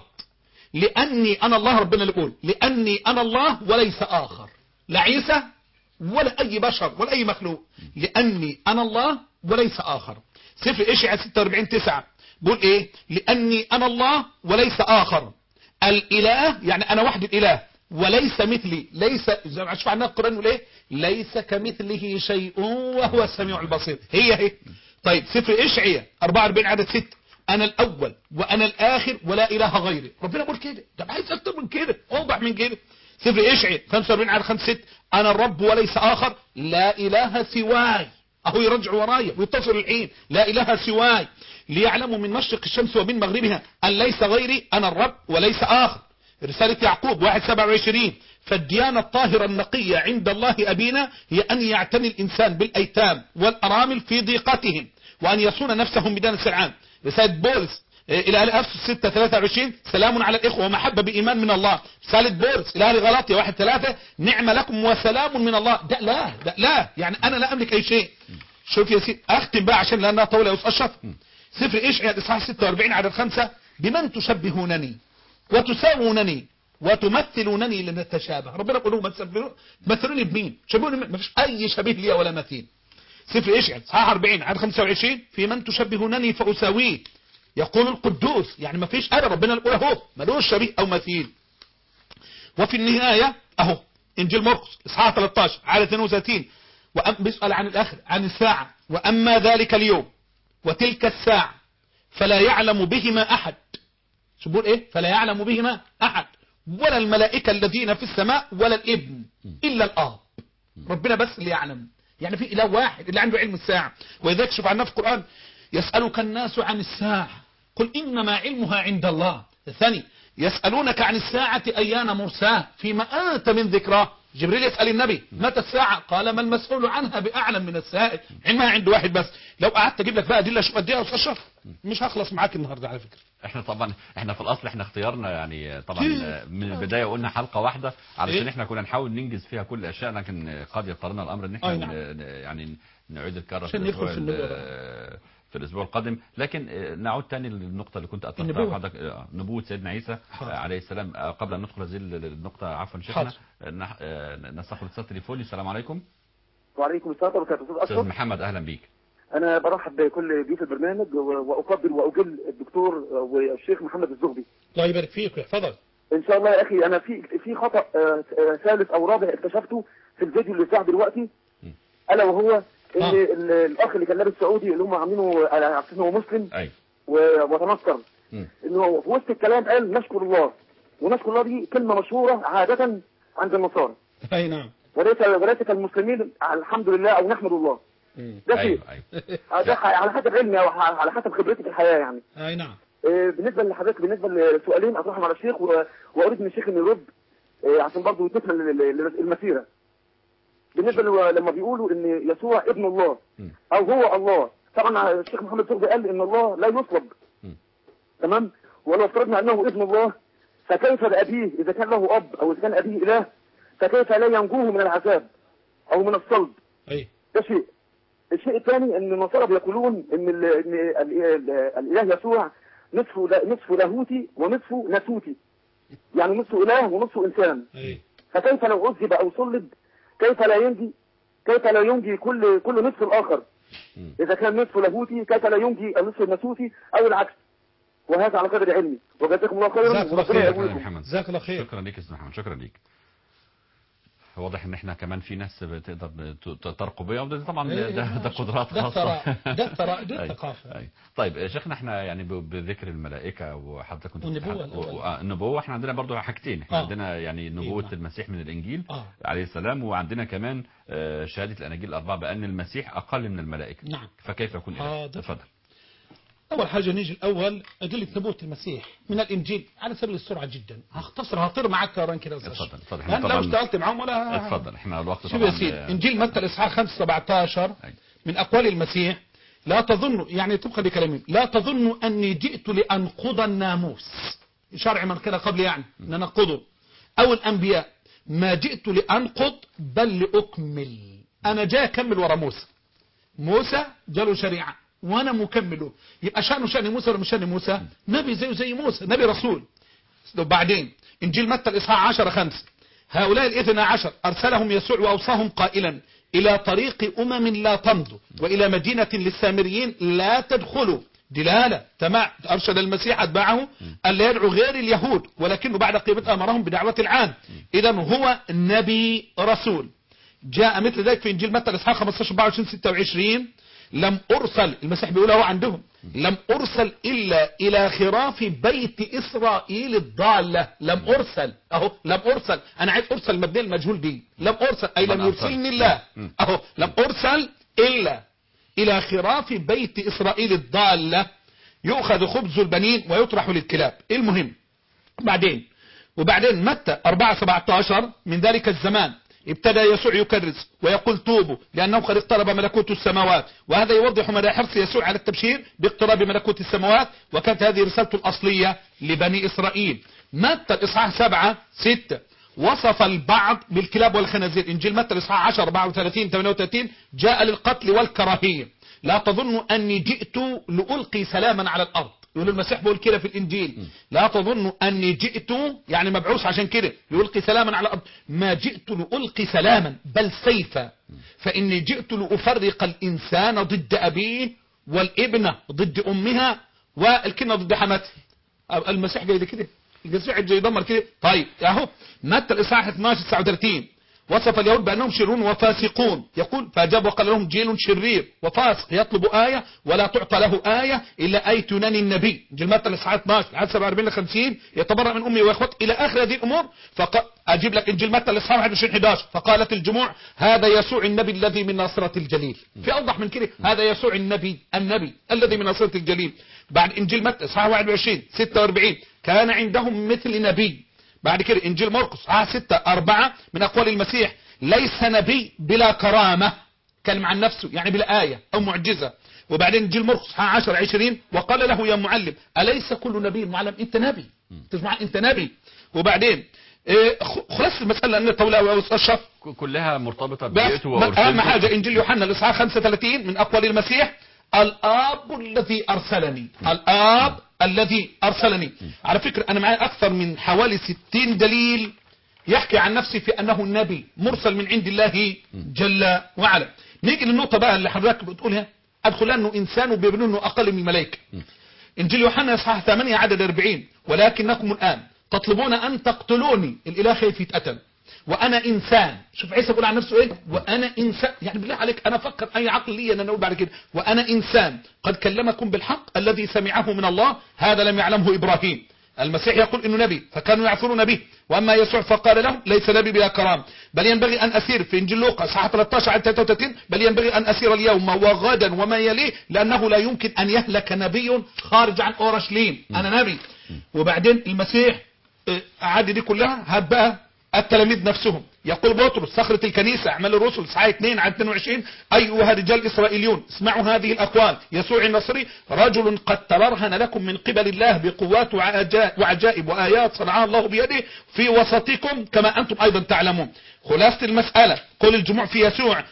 لأني أنا الله. ربنا اللي يقول لأني أنا الله وليس آخر، لا عيسى ولا أي بشر ولا أي مخلوق، لأني أنا الله وليس آخر. سفر إشعياء ستة وأربعين تسعة بقول إيه؟ لأني أنا الله وليس آخر، الإله يعني أنا وحد الإله وليس مثلي، ليس زي ما شوف عنها القرآن يقول إيه؟ ليس كمثله شيء وهو السميع البصير. هي هي. طيب سفر إشعياء أربعة وأربعين عدد ستة أنا الأول وأنا الآخر ولا إله غيري. ربنا بيقول كده، ده عايز أكتر من كده، أوضح من كده. سفر إشعياء خمسة وأربعين عدد خمسة ستة أنا الرب وليس آخر لا إله سواي. أهو يرجع ورايا ويتصل الحين لا إله سواي ليعلموا من مشرق الشمس ومن مغربها أن ليس غيري أنا الرب وليس آخر. رسالة يعقوب واحد سبعة وعشرين فالديانة الطاهرة النقية عند الله أبينا هي أن يعتني الإنسان بالأيتام والأرامل في ضيقتهم وأن يصون نفسهم بدان السرعان. رسالة بولس إلى أهل أفسس ستة ثلاثة وعشرين سلام على الإخوة ومحبة بإيمان من الله. رسالة بولس إلى أهل غلاطيا واحد ثلاثة نعم لكم وسلام من الله. ده لا ده لا يعني أنا لا أملك أي شيء. شوف يا سيدي أختم بقى عشان لأنها طولة يا أستاذ أشرف. سفر إشعياء إصحاح ستة وأربعين عدد خمسة بمن تشبهونني وتساوونني وتمثلونني لنتشابه. ربنا يقول لهم تمثلوني بمين؟ شبهوني ما فيش أي شبيه لي ولا مثيل. سفر إشعياء إصحاح أربعين عدد خمسة وعشرين في من تشبهونني فأساويه يقول القدوس، يعني ما فيش أنا ربنا يقول أهو ملوش شبيه أو مثيل. وفي النهاية أهو إنجيل مرقس إصحاح ثلاثة عشر عدد اثنين وثلاثين وأم بيسأل عن الآخر عن الساعة وأما ذلك اليوم وتلك الساعة فلا يعلم بهما أحد. شو بقول إيه؟ فلا يعلم بهما أحد ولا الملائكة الذين في السماء ولا الابن إلا الآب. ربنا بس اللي يعلم، يعني في إله واحد اللي عنده علم الساعة. وإذا يكشف عنها في القرآن يسألك الناس عن الساعة قل إنما علمها عند الله. الثاني يسألونك عن الساعة أيان مرساها فيما أنت من ذكراه. جبريل يسأل النبي متى الساعة قال ما المسؤول عنها بأعلم من السائل. علمها عند واحد بس. لو قعدت أجيب لك بقى أدلة شو قد إيه يا أستاذ أشرف مش هخلص معاك النهارده على فكرة. احنا طبعا احنا في الاصل احنا اختيارنا يعني طبعا من البدايه قلنا حلقه واحده علشان احنا كنا نحاول ننجز فيها كل الاشياء، لكن قد يضطرنا الامر ان احنا يعني نعيد الكره في الاسبوع في الاسبوع القادم. لكن نعود تاني للنقطه اللي كنت اطرحها حضرتك، نبوه سيدنا عيسى عليه السلام. قبل ان ندخل هذه النقطه عفوا شيخنا نستقبل اتصال تليفوني. السلام عليكم. وعليكم السلام ورحمه الله. استاذ محمد اهلا بيك. انا برحب بكل ضيوف البرنامج وافضل واجل الدكتور والشيخ محمد الزغبي. الله يبارك فيك ويحفظك ان شاء الله يا اخي. انا في في خطا ثالث او رابع اكتشفته في الفيديو اللي اتذاع دلوقتي، الا وهو ان آه. الاخ اللي كان لابس سعودي اللي هم عاملينه على اساس انه مسلم ايوه وتنكر انه في وسط الكلام قال نشكر الله، ونشكر الله دي كلمه مشهوره عاده عند النصارى. اي نعم. وليس وليس كالمسلمين الحمد لله او نحمد الله. ده شيء أيوة. ده على حسب علمي او على حسب خبرتي في الحياه يعني. اي نعم. بالنسبه لحضرتك بالنسبه لسؤالين اطرحهم على الشيخ واريد من الشيخ انه يرد عشان برضه يتفهم المسيره. بالنسبه لما بيقولوا ان يسوع ابن الله او هو الله، طبعا الشيخ محمد زغبي قال ان الله لا يصلب. تمام. ولو افترضنا انه ابن الله فكيف بابيه اذا كان له اب او اذا كان ابيه اله فكيف لا ينجوه من العذاب او من الصلب؟ اي ده شيء. الشيء الثاني ان النصارى بيقولون ان ال ان الاله يسوع نصفه نصفه لاهوتي ونصفه ناسوتي، يعني نصفه اله ونصفه انسان. أي. فكيف لو عذب او صلب كيف لا ينجي كيف لا ينجي كل كل نصف الاخر؟ اذا كان نصف لاهوتي كيف لا ينجي النصف الناسوتي او العكس؟ وهذا على قدر علمي. وجزاكم الله خيرا. جزاك الله خير. جزاك الله خير. شكرا لك يا استاذ محمد. شكرا لك. واضح ان احنا كمان في ناس بتقدر ترقب بيها، وده طبعا إيه ده, ده قدرات ده خاصه. الثراء ده الثراء دي أي. الثقافه. أي. طيب شيخنا احنا يعني بذكر الملائكه وحضرتك كنت والنبوه النبوه احنا عندنا برضو حاجتين، احنا آه. عندنا يعني نبوه إيه. المسيح من الانجيل آه. عليه السلام، وعندنا كمان شهاده الاناجيل الاربعه بان المسيح اقل من الملائكه. نعم. فكيف يكون اله؟ تفضل. أول حاجة نيجي الأول أدلة نبوة المسيح من الإنجيل على سبيل السرعة جدا، هختصر هطير معاك كران كده. اتفضل اتفضل. لأن لو اشتغلت معاهم ولا اتفضل احنا الوقت طبعا. شوف يا سيدي، إنجيل متى الإصحاح خمسة سبعتاشر من أقوال المسيح: لا تظنوا، يعني طبقا لكلامه، لا تظنوا أني جئت لأنقض الناموس، شرع من كده قبل يعني أن ننقضه، أو الأنبياء، ما جئت لأنقض بل لأكمل. أنا جاي أكمل ورا موسى. موسى جاله شريعة وانا مكمله، يبقى شأنه شأن موسى ولا مش شأن موسى؟ نبي زيه زي موسى، نبي رسول. وبعدين انجيل متى الاصحاح عشرة خمسة: هؤلاء الاثنى عشر ارسلهم يسوع واوصاهم قائلا: الى طريق امم لا تمضوا، والى مدينة للسامريين لا تدخلوا. دلالة تمام، ارشد المسيح اتباعه الا يدعو غير اليهود، ولكنه بعد قيامته امرهم بدعوة العام. اذا هو نبي رسول. جاء مثل ذلك في انجيل متى الاصحاح خمستاشر أربعة وعشرين ستة وعشرين: لم أرسل، المسيح بيقوله عنده، لم أرسل إلا إلى خراف بيت إسرائيل الضالة. لم أرسل، أهو لم أرسل، أنا عايز أرسل مبني المجهول دي، لم أرسل أي لم يرسلني الله، أهو لم أرسل إلا إلى خراف بيت إسرائيل الضالة، يؤخذ خبز البنين ويطرح للكلاب. المهم بعدين وبعدين متى أربعة سبعتاشر: من ذلك الزمان ابتدى يسوع يكرس ويقول: توبوا لأنه قد اقترب ملكوت السماوات. وهذا يوضح مدى حرص يسوع على التبشير باقتراب ملكوت السماوات، وكانت هذه رسالته الأصلية لبني إسرائيل. متى الإصحاح سبعة ستة: وصف البعض بالكلاب والخنازير. إنجيل متى الإصحاح عشرة أربعة وثلاثين ثمانية وثلاثين: جاء للقتل والكراهية. لا تظنوا أني جئت لألقي سلاما على الأرض. يقول المسيح بيقول كده في الإنجيل: لا تظنوا أني جئت، يعني مبعوث عشان كده لألقي سلاما على الأرض، ما جئت لألقي سلاما بل سيفا، فإني جئت لأفرق الإنسان ضد أبيه، والابنة ضد أمها، والكنة ضد حماتها. المسيح جاي كده، المسيح جاي يدمر كده. طيب اهو متى الإصحاح اثناشر تسعة وثلاثين: وصف اليهود بأنهم شرون وفاسقون، يقول: فأجاب وقال لهم: جيل شرير وفاسق يطلب آية ولا تعطى له آية إلا آية يوناني النبي. إنجيل متى الإصحاح اثناشر عدد سبعة وأربعين لخمسين: يتبرأ من أمي وإخوتي إلى آخر هذه الأمور. فق... أجيب لك إنجيل متى الإصحاح واحد وعشرين أحد عشر: فقالت الجموع: هذا يسوع النبي الذي من ناصرة الجليل. في أوضح من كده؟ هذا يسوع النبي النبي الذي من ناصرة الجليل. بعد إنجيل متى الإصحاح واحد وعشرين ستة وأربعين: كان عندهم مثل نبي. بعد كده إنجيل مرقس اصحاح ستة أربعة من أقوال المسيح: ليس نبي بلا كرامة، كلم عن نفسه يعني بلا آية أو معجزة. وبعدين إنجيل مرقس اصحاح عشرة عشرين: وقال له: يا معلم أليس كل نبي معلم؟ أنت نبي، تسمع أنت نبي. وبعدين خلاص المسألة أن طولة والصف كلها مرتبطة ببيئته وأرسلته. أهم حاجة إنجيل يوحنا الإصحاح خمسة وثلاثين من أقوال المسيح: الآب الذي أرسلني، الآب الذي أرسلني. على فكرة أنا معي أكثر من حوالي ستين دليل يحكي عن نفسي في أنه النبي مرسل من عند الله جل وعلا. نيجي للنقطة بقى اللي حضرتك بتقولها: أدخل أنه إنسان وبيبنوا أنه أقل من الملائكة. إنجيل يوحنا إصحاح ثمانية عدد أربعين: ولكنكم الآن تطلبون أن تقتلوني، الإله خايف يتقتل، وأنا إنسان. شوف عيسى بيقول عن نفسه إيه؟ وأنا إنسان. يعني بالله عليك أنا أفكر أي عقل لي أن أنا أقول بعد كده وأنا إنسان قد كلمكم بالحق الذي سمعه من الله، هذا لم يعلمه إبراهيم. المسيح يقول إنه نبي فكانوا يعثرون به، وأما يسوع فقال لهم: ليس نبي بلا كرام، بل ينبغي أن أسير. في إنجيل لوقا صحة ثلاثة عشر عدد ثلاثة وثلاثين: بل ينبغي أن أسير اليوم وغدا وما يليه، لأنه لا يمكن أن يهلك نبي خارج عن أورشليم. أنا نبي. وبعدين المسيح عاد دي كلها هات بقى التلاميذ نفسهم. يقول بطرس صخرة الكنيسة أعمال الرسل صحاح اثنين عدد اثنين وعشرين: أيها رجال الإسرائيليون اسمعوا هذه الأقوال، يسوع النصري رجل قد تبرهن لكم من قبل الله بقوات وعجائب وآيات صنعها الله بيده في وسطكم كما أنتم أيضا تعلمون. خلاصة المسألة قول الجموع في يسوع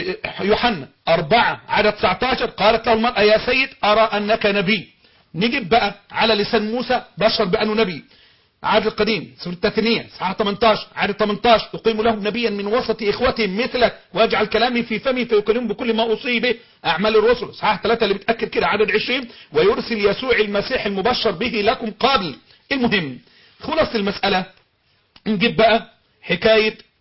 يوحنا أربعة عدد تسعة عشر: قالت له المرأة: يا سيد أرى أنك نبي. نجيب بقى على لسان موسى بشر بأنه نبي. عهد القديم سورة التثنية صحاح ثمانية عشر عدد ثمانية عشر: يقيم لهم نبيا من وسط إخوتهم مثلك ويجعل كلامي في فمي فيكلمهم بكل ما أوصي به. أعمال الرسل صحاح ثلاثة اللي بتأكد كده عدد عشرين: ويرسل يسوع المسيح المبشر به لكم قبل. المهم خلاص المسألة نجيب بقى حكاية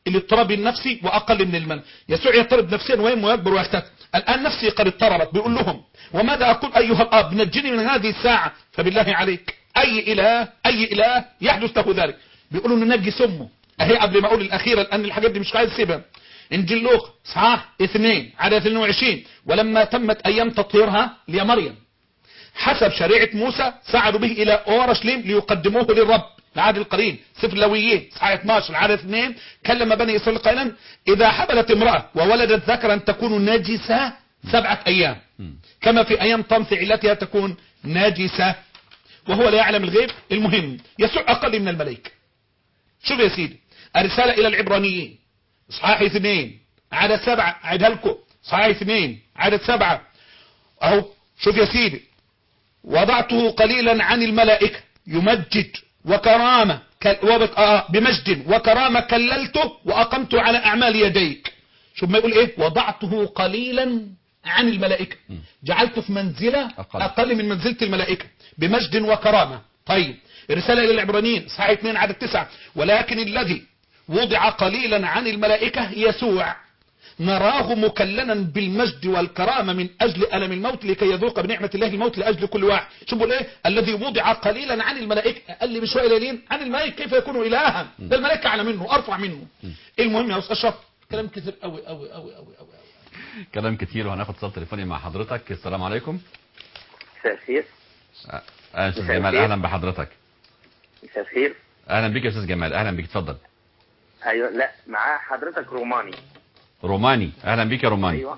الاضطراب النفسي وأقل من المنع. يسوع يضطرب نفسيا وينمو ويكبر ويختفي. الآن نفسي قد اضطربت، بيقول لهم وماذا أقول أيها الآب نجني من هذه الساعة، فبالله عليك أي إله أي إله يحدث له ذلك. بيقولوا ننجي سمه أهي قبل ما أقول الأخيرة لأن الحاجات دي مش عايز أسيبها. إنجيل لوقا صحاح اثنين عدد اثنين وعشرين ولما تمت أيام تطهيرها لمريم حسب شريعة موسى صعدوا به إلى أورشليم ليقدموه للرب. العهد القديم سفر لويين صحاح اثناشر عدد اثنين كلم بني إسرائيل قائلا إذا حملت امرأة وولدت ذكرا تكون نجسة سبعة أيام كما في أيام طمث علتها تكون نجسة وهو لا يعلم الغيب. المهم يسوع أقل من الملائكة. شوف يا سيدي الرسالة إلى العبرانيين صحاح اثنين عدد سبعة عدها لكم صحاح اثنين عدد سبعة أهو. شوف يا سيدي وضعته قليلا عن الملائكة يمجد وكرامة بمجد وكرامة كللته وأقمته على أعمال يديك. شوف ما يقول إيه وضعته قليلا عن الملائكة جعلته في منزلة أقل, أقل من منزلة الملائكة بمجد وكرامة. طيب الرسالة إلى العبرانيين صحاح اثنين عدد تسعة ولكن الذي وضع قليلا عن الملائكة يسوع نراه مكلنا بالمجد والكرامة من أجل ألم الموت لكي يذوق بنعمة الله الموت لأجل كل واحد. شوفوا الايه الذي وضع قليلا عن الملائكة قال لي بشوية قليلين عن الملائكة كيف يكون إلها ده الملائكة أعلى منه أرفع منه. المهم يا أستاذ أشرف كلام كثير قوي قوي قوي قوي قوي كلام كتير وهناخد اتصال تليفوني مع حضرتك. السلام عليكم. مساء الخير. اهلا استاذ جمال اهلا بحضرتك. مساء الخير. اهلا بيك يا استاذ جمال اهلا بيك اتفضل. ايوه لا مع حضرتك روماني. روماني اهلا بيك يا روماني. ايوه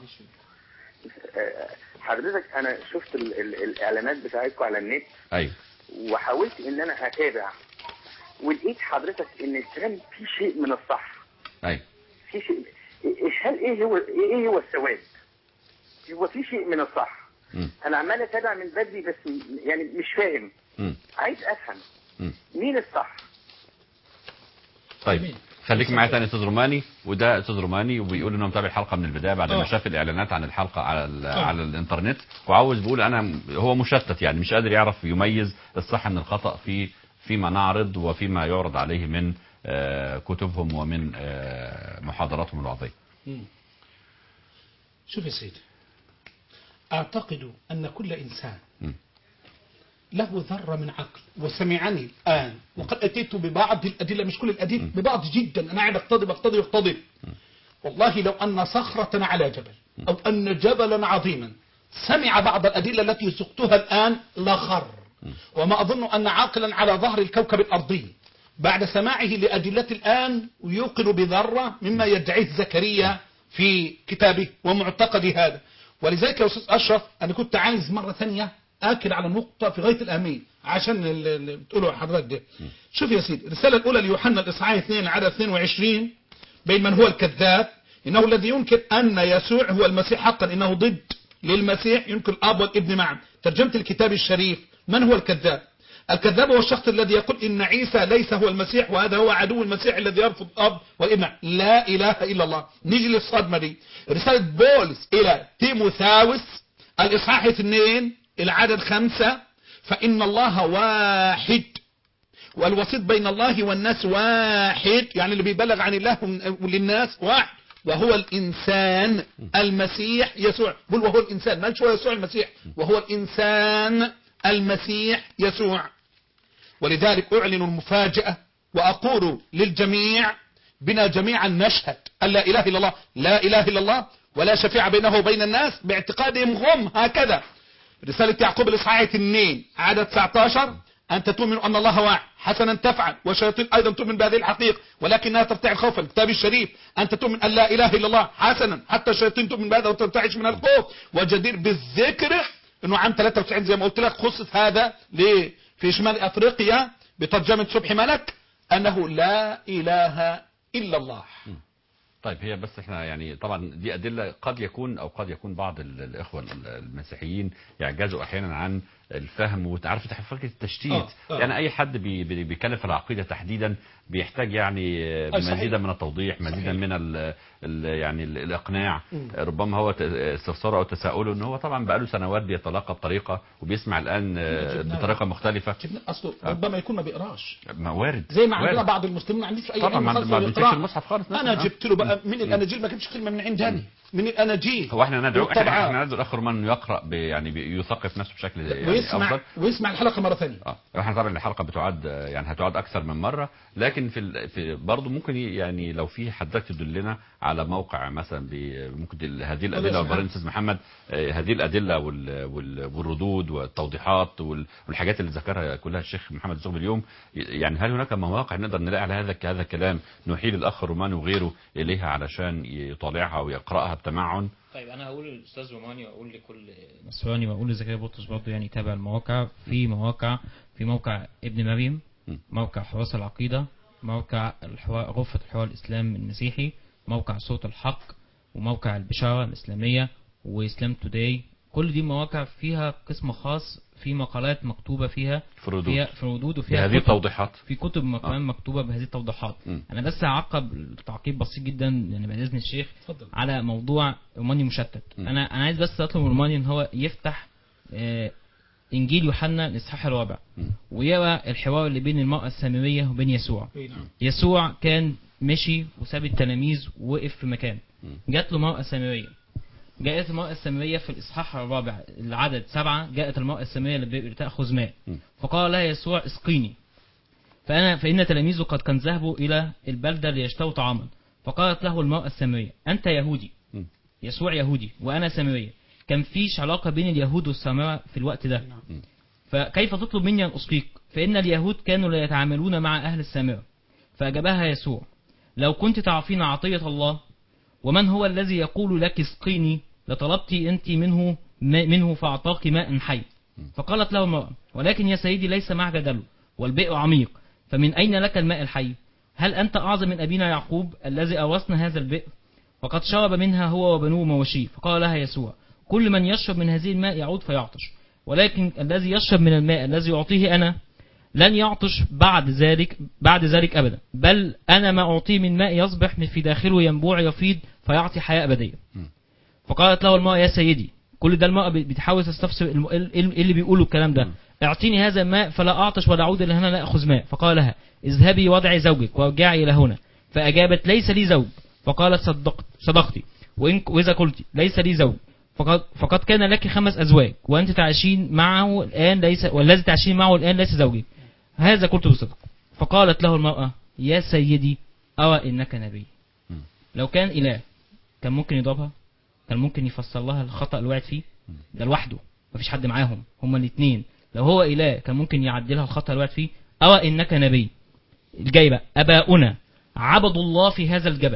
حضرتك انا شفت ال ال الاعلانات بتاعتكم على النت. ايوه وحاولت ان انا اتابع ولقيت حضرتك ان الكلام فيه شيء من الصح. ايوه في شيء هل ايه هو ايه هو الثواب؟ هو في شيء من الصح. م. انا عمال اتابع من بدري بس يعني مش فاهم. م. عايز افهم م. مين الصح. طيب خليك معايا تاني استاذ روماني وده استاذ روماني وبيقول انه متابع الحلقه من البدايه بعد ما شاف الاعلانات عن الحلقه على على الانترنت وعاوز بيقول انا هو مشتت يعني مش قادر يعرف يميز الصح من الخطا في فيما نعرض وفيما يعرض عليه من كتبهم ومن محاضراتهم الوعظيه. شوف يا سيدي اعتقد ان كل انسان له ذرة من عقل وسمعني الآن وقد أتيت ببعض الأدلة مش كل الأدلة ببعض جدا أنا قاعد أقتضي بقتضي بقتضي والله لو أن صخرة على جبل أو أن جبلا عظيما سمع بعض الأدلة التي سقتها الآن لخر وما أظن أن عاقلا على ظهر الكوكب الأرضي بعد سماعه لأدلة الآن ويوقن بذرة مما يدعيه زكريا في كتابه ومعتقد هذا. ولذلك يا أستاذ أشرف أنا كنت عايز مرة ثانية آكل على نقطة في غاية الأهمية عشان اللي بتقولوا حضرتك ده. شوف يا سيدي الرسالة الأولى ليوحنا الإصحاح اثنين عدد اثنين وعشرين بين من هو الكذاب إنه الذي ينكر أن يسوع هو المسيح حقا إنه ضد للمسيح ينكر الأب والابن معا. ترجمة الكتاب الشريف من هو الكذاب؟ الكذاب هو الشخص الذي يقول إن عيسى ليس هو المسيح وهذا هو عدو المسيح الذي يرفض الأب والابن. لا إله إلا الله. نيجي للصدمة دي رسالة بولس إلى تيموثاوس الإصحاح اثنين العدد خمسة فإن الله واحد والوسيط بين الله والناس واحد يعني اللي بيبلغ عن الله للناس واحد وهو الإنسان المسيح يسوع. بقول وهو الإنسان ما هو يسوع المسيح وهو الإنسان المسيح يسوع. ولذلك أعلن المفاجأة وأقول للجميع بنا جميعا نشهد أن لا إله إلا الله لا إله إلا الله ولا شفيع بينه وبين الناس باعتقادهم هم هكذا. رسالة يعقوب الإصحاح اثنين عدد تسعة عشر أنت تؤمن أن الله واحد حسنا تفعل والشياطين أيضا تؤمن بهذه الحقيقة ولكنها ترتعد خوفا. الكتاب الشريف أنت تؤمن أن لا إله إلا الله حسنا حتى الشياطين تؤمن بهذا وترتعش من الخوف. وجدير بالذكر أنه عام ثلاثة وتسعين زي ما قلت لك خصص هذا في شمال أفريقيا بترجمة صبحي ملك أنه لا إله إلا الله. طيب هي بس احنا يعني طبعا دي ادله قد يكون او قد يكون بعض الاخوه المسيحيين يعجزوا احيانا عن الفهم وتعرف فكره التشتيت. آه. آه. يعني اي حد بي بي بيتكلم في العقيده تحديدا بيحتاج يعني مزيدا من التوضيح، مزيدا من ال ال يعني ال الاقناع. م. ربما هو استفساره او تساؤله ان هو طبعا بقاله سنوات بيتلقى بطريقه وبيسمع الان بطريقه مختلفه. اصله ربما يكون ما بيقراش. ما وارد زي ما عندنا بعض المسلمين ما عندوش اي طبعا ما بيمسكش المصحف خالص. انا جبت له بقى من الاناجيل، ما جبتش كلمه من عندي، من الاناجيل. هو احنا ندعو احنا, احنا ندعو الاخ رومان يقرا يعني يثقف نفسه بشكل يعني ويسمع افضل ويسمع الحلقه مره ثانيه. اه احنا طبعا الحلقه بتعاد يعني هتعاد اكثر من مره، لكن في, في برضه ممكن يعني لو في حضرتك تدلنا على موقع مثلا ممكن هذه الادله والبرهان استاذ محمد، هذه الادله والردود والتوضيحات والحاجات اللي ذكرها كلها الشيخ محمد الزغبي اليوم، يعني هل هناك مواقع نقدر نلاقي على هذا هذا الكلام نحيل الاخ روماني وغيره اليها علشان يطالعها ويقراها بتمعن؟ طيب انا هقول للاستاذ روماني واقول لكل نصراني واقول لزكريا بطرس برضه يعني يتابع المواقع. في مواقع في موقع ابن مريم، موقع حراس العقيده، موقع الحوار غرفه الحوار الاسلام المسيحي، موقع صوت الحق، وموقع البشاره الاسلاميه، واسلام توداي. كل دي مواقع فيها قسم خاص في مقالات مكتوبه فيها في ردود فيها في ردود وفيها هذه التوضيحات، في كتب كمان آه. مكتوبه بهذه التوضيحات. م. انا بس هعقب تعقيب بسيط جدا يعني بعد اذن الشيخ فضل. على موضوع روماني مشتت. م. انا انا عايز بس اطلب من روماني ان هو يفتح آه انجيل يوحنا الاصحاح الرابع ويرى الحوار اللي بين المراه السامريه وبين يسوع. م. يسوع كان مشي وساب التلاميذ ووقف في مكان، جات له مراه سامريه. جاءت المرأة السامرية في الإصحاح الرابع العدد سبعة، جاءت المرأة السامرية لتأخذ ماء، فقال لها يسوع اسقيني، فأنا فإن تلاميذه قد كان ذهبوا إلى البلدة ليشتروا طعاما. فقالت له المرأة السامرية أنت يهودي، يسوع يهودي وأنا سامرية، كان فيش علاقة بين اليهود والسامرة في الوقت ده، فكيف تطلب مني أن أسقيك؟ فإن اليهود كانوا لا يتعاملون مع أهل السامرة. فأجابها يسوع لو كنت تعرفين عطية الله ومن هو الذي يقول لك اسقيني لطلبت أنت منه منه فأعطاك ماء حي. فقالت له المرأة ولكن يا سيدي ليس معك دلو والبئر عميق، فمن أين لك الماء الحي؟ هل أنت أعظم من أبينا يعقوب الذي أورثنا هذا البئر وقد شرب منها هو وبنوه مواشيه؟ فقال لها يسوع كل من يشرب من هذه الماء يعود فيعطش، ولكن الذي يشرب من الماء الذي يعطيه أنا لن يعطش بعد ذلك بعد ذلك أبدا، بل أنا ما أعطيه من ماء يصبح في داخله ينبوع يفيض فيعطي حياة أبدية. فقالت له الماء يا سيدي، كل ده الماء بتحاول تستفسر اللي بيقولوا الكلام ده، اعطيني هذا الماء فلا أعطش ولا أعود إلى هنا لا أخذ ماء. فقال لها اذهبي وادعي زوجك وارجعي إلى هنا. فأجابت ليس لي زوج. فقالت صدقت صدقتي وإن وإذا قلت ليس لي زوج فقد فقد كان لك خمس أزواج وأنت تعيشين معه الآن ليس والذي تعيشين معه الآن ليس زوجي، هذا قلت بصدق. فقالت له المرأة يا سيدي أرى إنك نبي. لو كان إله كان ممكن يضربها، كان ممكن يفسر لها الخطأ اللي وقعت فيه ده لوحده، مفيش حد معاهم هما الاثنين. لو هو إله كان ممكن يعدلها الخطأ اللي وقعت فيه. أرى إنك نبي. الجاي بقى أباؤنا عبدوا الله في هذا الجبل،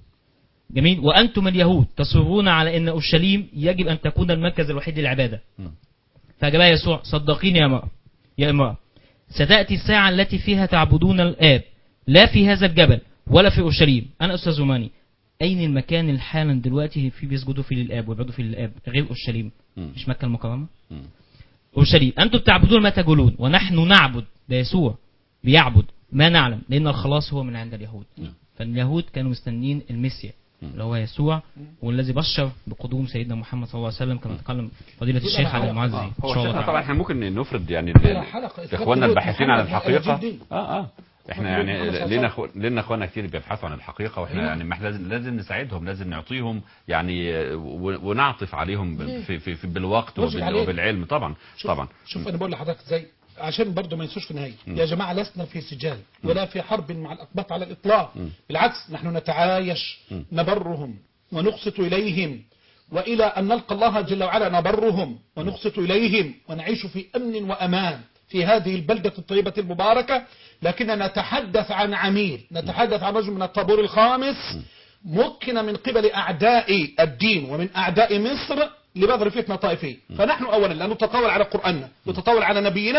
جميل، وأنتم اليهود تصرون على أن أورشليم يجب أن تكون المركز الوحيد للعبادة. فجاء يسوع صدقيني يا امرأة يا امرأة ستأتي الساعة التي فيها تعبدون الآب لا في هذا الجبل ولا في أورشليم. أنا أستاذ روماني، أين المكان الحالا دلوقتي في بيسجدوا فيه للآب ويعبدوا فيه للآب غير أورشليم؟ مش مكة المكرمة؟ أورشليم. أنتم تعبدون ما تقولون ونحن نعبد، ده يسوع بيعبد ما نعلم لأن الخلاص هو من عند اليهود. فاليهود كانوا مستنين المسيا اللي هو يسوع والذي بشر بقدوم سيدنا محمد صلى الله عليه وسلم كما تكلم فضيلة الشيخ علي المعزي. ان شاء الله طبعا احنا ممكن نفرض يعني اخواننا الباحثين عن الحقيقة اه اه احنا يعني لينا خو... لينا اخواننا كتير بيبحثوا عن الحقيقة، واحنا يعني لازم لازم نساعدهم، لازم نعطيهم يعني و... ونعطف عليهم في في, في بالوقت وبال... وبالعلم طبعا. شوف طبعا شوف انا بقول لحضرتك ازاي عشان برضه ما ينسوش في النهايه يا جماعه لسنا في سجال ولا في حرب مع الاقباط على الاطلاق، بالعكس نحن نتعايش نبرهم ونقسط اليهم والى ان نلقى الله جل وعلا نبرهم ونقسط اليهم ونعيش في امن وامان في هذه البلده الطيبه المباركه. لكننا نتحدث عن عميل، نتحدث عن رجل من الطابور الخامس مكن من قبل اعداء الدين ومن اعداء مصر لبذر فتنه طائفيه. فنحن اولا لا نتطاول على قراننا، نتطاول على نبينا،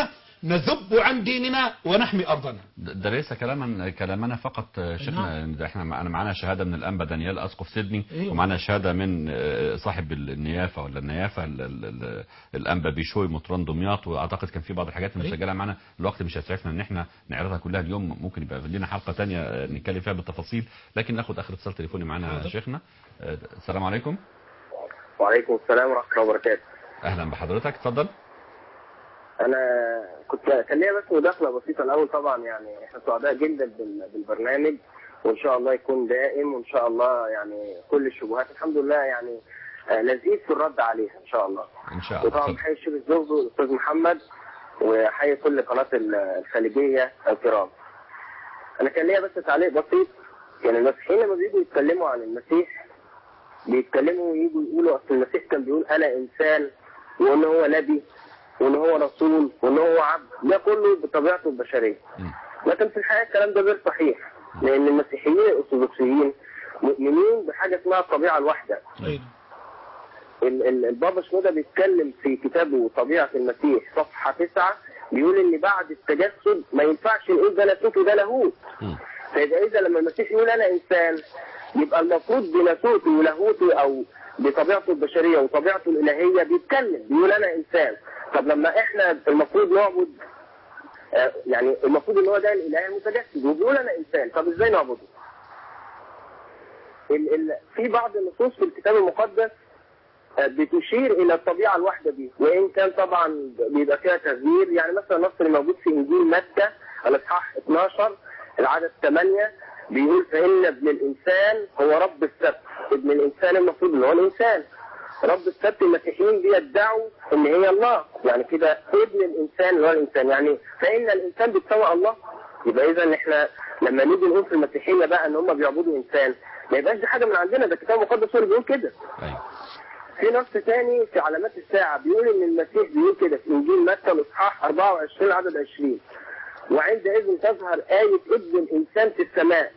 نذب عن ديننا ونحمي أرضنا. ده ليس كلاما كلامنا فقط شيخنا، ده احنا انا معانا شهاده من الانبا دانيال اسقف سيدني، أيوة. ومعانا شهاده من صاحب النيافه ولا النيافه الانبا بيشوي مطران دمياط، واعتقد كان في بعض الحاجات مسجله معانا. الوقت مش هيسعفنا ان احنا نعرضها كلها اليوم، ممكن يبقى لنا حلقه ثانيه نتكلم فيها بالتفاصيل، لكن ناخد اخر اتصال تليفوني معانا شيخنا. السلام عليكم. وعليكم السلام ورحمه الله وبركاته. اهلا بحضرتك، اتفضل. انا كنت كان ليا بس مداخله بسيطه الاول. طبعا يعني احنا سعداء جدا بالبرنامج، وان شاء الله يكون دائم، وان شاء الله يعني كل الشبهات الحمد لله يعني لذيذ في الرد عليها ان شاء الله. ان شاء الله. وطبعا بحيي الشيخ الزغبي والاستاذ محمد، وحيي كل قناه الخليجيه الكرام. انا كان ليا بس تعليق بسيط. يعني المسيحيين لما بييجوا يتكلموا عن المسيح بيتكلموا وييجوا يقولوا اصل المسيح كان بيقول انا انسان، وان هو نبي، وان هو رسول، وان هو عبد. ده كله بطبيعته البشريه. لكن في الحقيقه الكلام ده غير صحيح، لان المسيحيين الارثوذكسيين مؤمنين بحاجه اسمها الطبيعه الواحده. البابا شنودة بيتكلم في كتابه طبيعه المسيح صفحه تسعة، بيقول ان بعد التجسد ما ينفعش نقول ده ناسوت وده لاهوت. فاذا اذا لما المسيح يقول انا انسان، يبقى المفروض بناسوته ولاهوته او بطبيعته البشريه وطبيعته الالهيه بيتكلم بيقول انا انسان. طب لما احنا المفروض نعبد، يعني المفروض ان هو ده الاله المتجسد وبيقول انا انسان، طب ازاي نعبده؟ ال ال في بعض النصوص في الكتاب المقدس بتشير الى الطبيعه الواحده دي، وان كان طبعا بيبقى فيها تغيير. يعني مثلا النص اللي موجود في انجيل متى الاصحاح اثناشر العدد ثمانية بيقول فان ابن الانسان هو رب السبت. ابن الانسان المفروض اللي هو الانسان. رب السبت المسيحيين بيدعوا ان هي الله، يعني كده ابن الانسان اللي هو الانسان، يعني فان الانسان بتساوي الله. يبقى اذا احنا لما نيجي نقول في المسيحيه بقى ان هم بيعبدوا انسان، ما يبقاش دي حاجه من عندنا، ده الكتاب المقدس هو اللي بيقول كده. في نص ثاني في علامات الساعه بيقول ان المسيح بيقول كده في انجيل متى الاصحاح أربعة وعشرين عدد عشرين، وعندئذ تظهر آية ابن الانسان في السماء،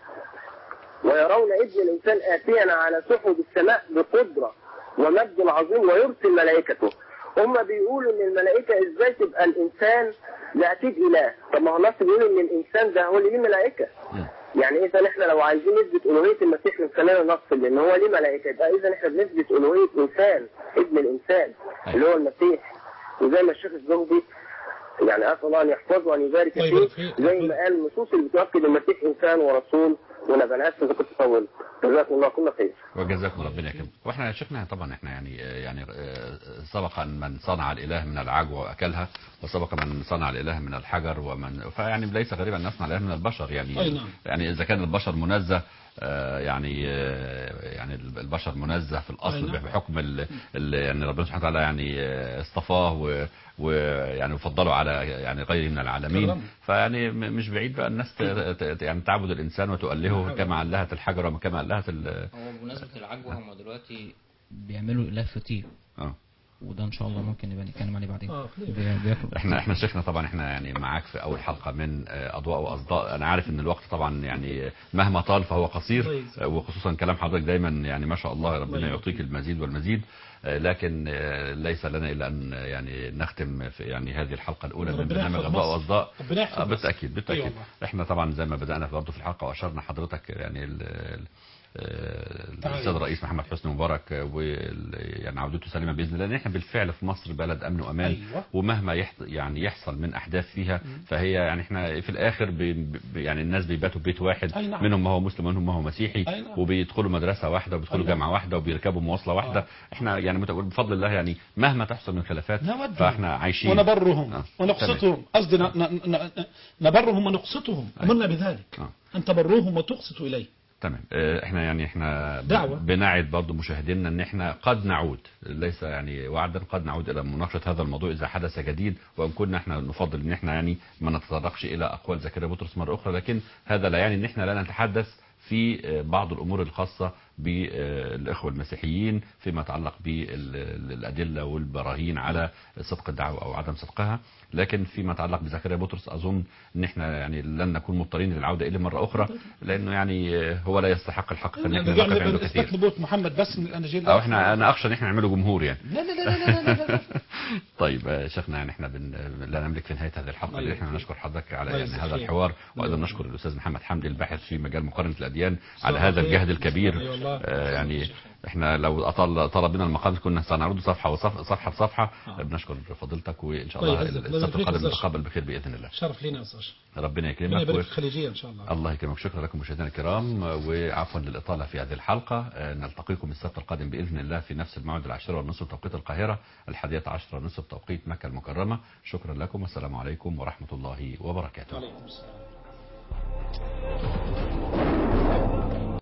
ويرون ابن الانسان آتيا على سحب السماء بقدره ومجد عظيم ويرسل ملائكته. هم بيقولوا ان الملائكه ازاي تبقى الانسان ده اكيد اله؟ طب ما هو النص بيقول ان الانسان ده هو اللي ليه ملائكه. يعني اذا احنا لو عايزين نثبت الوهيه المسيح من خلال النص لان هو ليه ملائكه، يبقى اذا احنا بنثبت الوهيه انسان ابن الانسان اللي هو المسيح. وزي ما الشيخ الزغبي يعني اسال الله ان يحفظه وان يبارك فيه، زي ما قال النصوص اللي بتؤكد المسيح انسان ورسول ونبي. انا اسف اذا كنت طولت، جزاكم الله كل خير. وجزاكم ربنا يكرمك. واحنا شفنا طبعا احنا يعني يعني سبق من صنع الاله من العجوه واكلها، وسبق من صنع الاله من الحجر، ومن فيعني ليس غريبا ان نصنع الاله من البشر. يعني يعني اذا كان البشر منزه يعني يعني البشر منزه في الاصل بحكم ال يعني ربنا سبحانه وتعالى يعني اصطفاه ويعني وفضله على يعني غيره من العالمين. فيعني مش بعيد بقى الناس يعني تعبد الانسان وتؤلهه كما ألهت الحجر وكما ألهت ال هو بمناسبة العجوة هم دلوقتي بيعملوا اله فطير. اه وده ان شاء الله ممكن نبقى نتكلم عليه بعدين. اه احنا احنا شيخنا طبعا احنا يعني معاك في اول حلقه من اضواء واصداء. انا عارف ان الوقت طبعا يعني مهما طال فهو قصير، وخصوصا كلام حضرتك دايما يعني ما شاء الله ربنا يعطيك المزيد والمزيد، لكن ليس لنا الا ان يعني نختم في يعني هذه الحلقه الاولى من برنامج اضواء واصداء. بالتاكيد بالتاكيد. احنا طبعا زي ما بدانا برضه في الحلقه واشرنا حضرتك يعني السيد الرئيس محمد حسني مبارك ويعني عودته سليمه باذن الله، لان احنا بالفعل في مصر بلد امن وامان. أيوة. ومهما يحط يعني يحصل من احداث فيها فهي يعني احنا في الاخر بي يعني الناس بيباتوا بيت واحد. أيوة. منهم ما هو مسلم ومنهم ما هو مسيحي. أيوة. وبيدخلوا مدرسه واحده وبيدخلوا أيوة. جامعه واحده وبيركبوا مواصله واحده. أه. احنا يعني بفضل الله يعني مهما تحصل من خلافات فاحنا عايشين ونبرهم أه. ونقسطهم. قصدي نبرهم ونقسطهم. امرنا بذلك. أه. ان تبروهم وتقسطوا اليه. تمام. احنا يعني احنا دعوة. بنعد برضو مشاهدينا ان احنا قد نعود، ليس يعني وعدا، قد نعود الى مناقشه هذا الموضوع اذا حدث جديد، وان كنا احنا نفضل ان احنا يعني ما نتطرقش الى اقوال زكريا بطرس مره اخرى، لكن هذا لا يعني ان احنا لا نتحدث في بعض الامور الخاصه بالاخوه المسيحيين فيما يتعلق بالادله والبراهين على صدق الدعوه او عدم صدقها. لكن فيما يتعلق بزكريا بطرس اظن ان احنا يعني لن نكون مضطرين للعوده اليه مره اخرى، لانه يعني هو لا يستحق الحق ان احنا نقف عنده كثير. نبوت محمد بس من الاناجيل او احنا انا اخشى ان احنا نعمله جمهور يعني. لا لا لا لا لا, لا, لا. طيب شيخنا يعني احنا بن... لا نملك في نهايه هذه الحلقه اللي احنا نشكر حضرتك على يعني هذا الحوار، وايضا نشكر الاستاذ محمد حمدي الباحث في مجال مقارنه الاديان على هذا الجهد الكبير. آه يعني احنا لو اطال طلب بنا المقال كنا سنعرضه صفحه وصفحه صفحه بصفحه. آه. بنشكر فضيلتك وان شاء الله السبت القادم نتقابل بخير باذن الله. شرف لينا يا استاذ. ربنا يكرمك. ربنا يبارك في الخليجيه ان شاء الله. الله يكرمك. شكرا لكم مشاهدينا الكرام، وعفوا للاطاله في هذه الحلقه. آه نلتقيكم السبت القادم باذن الله في نفس الموعد العاشره والنصف توقيت القاهره، الحادية عشرة ونصف توقيت مكه المكرمه. شكرا لكم والسلام عليكم ورحمه الله وبركاته. وعليكم السلام.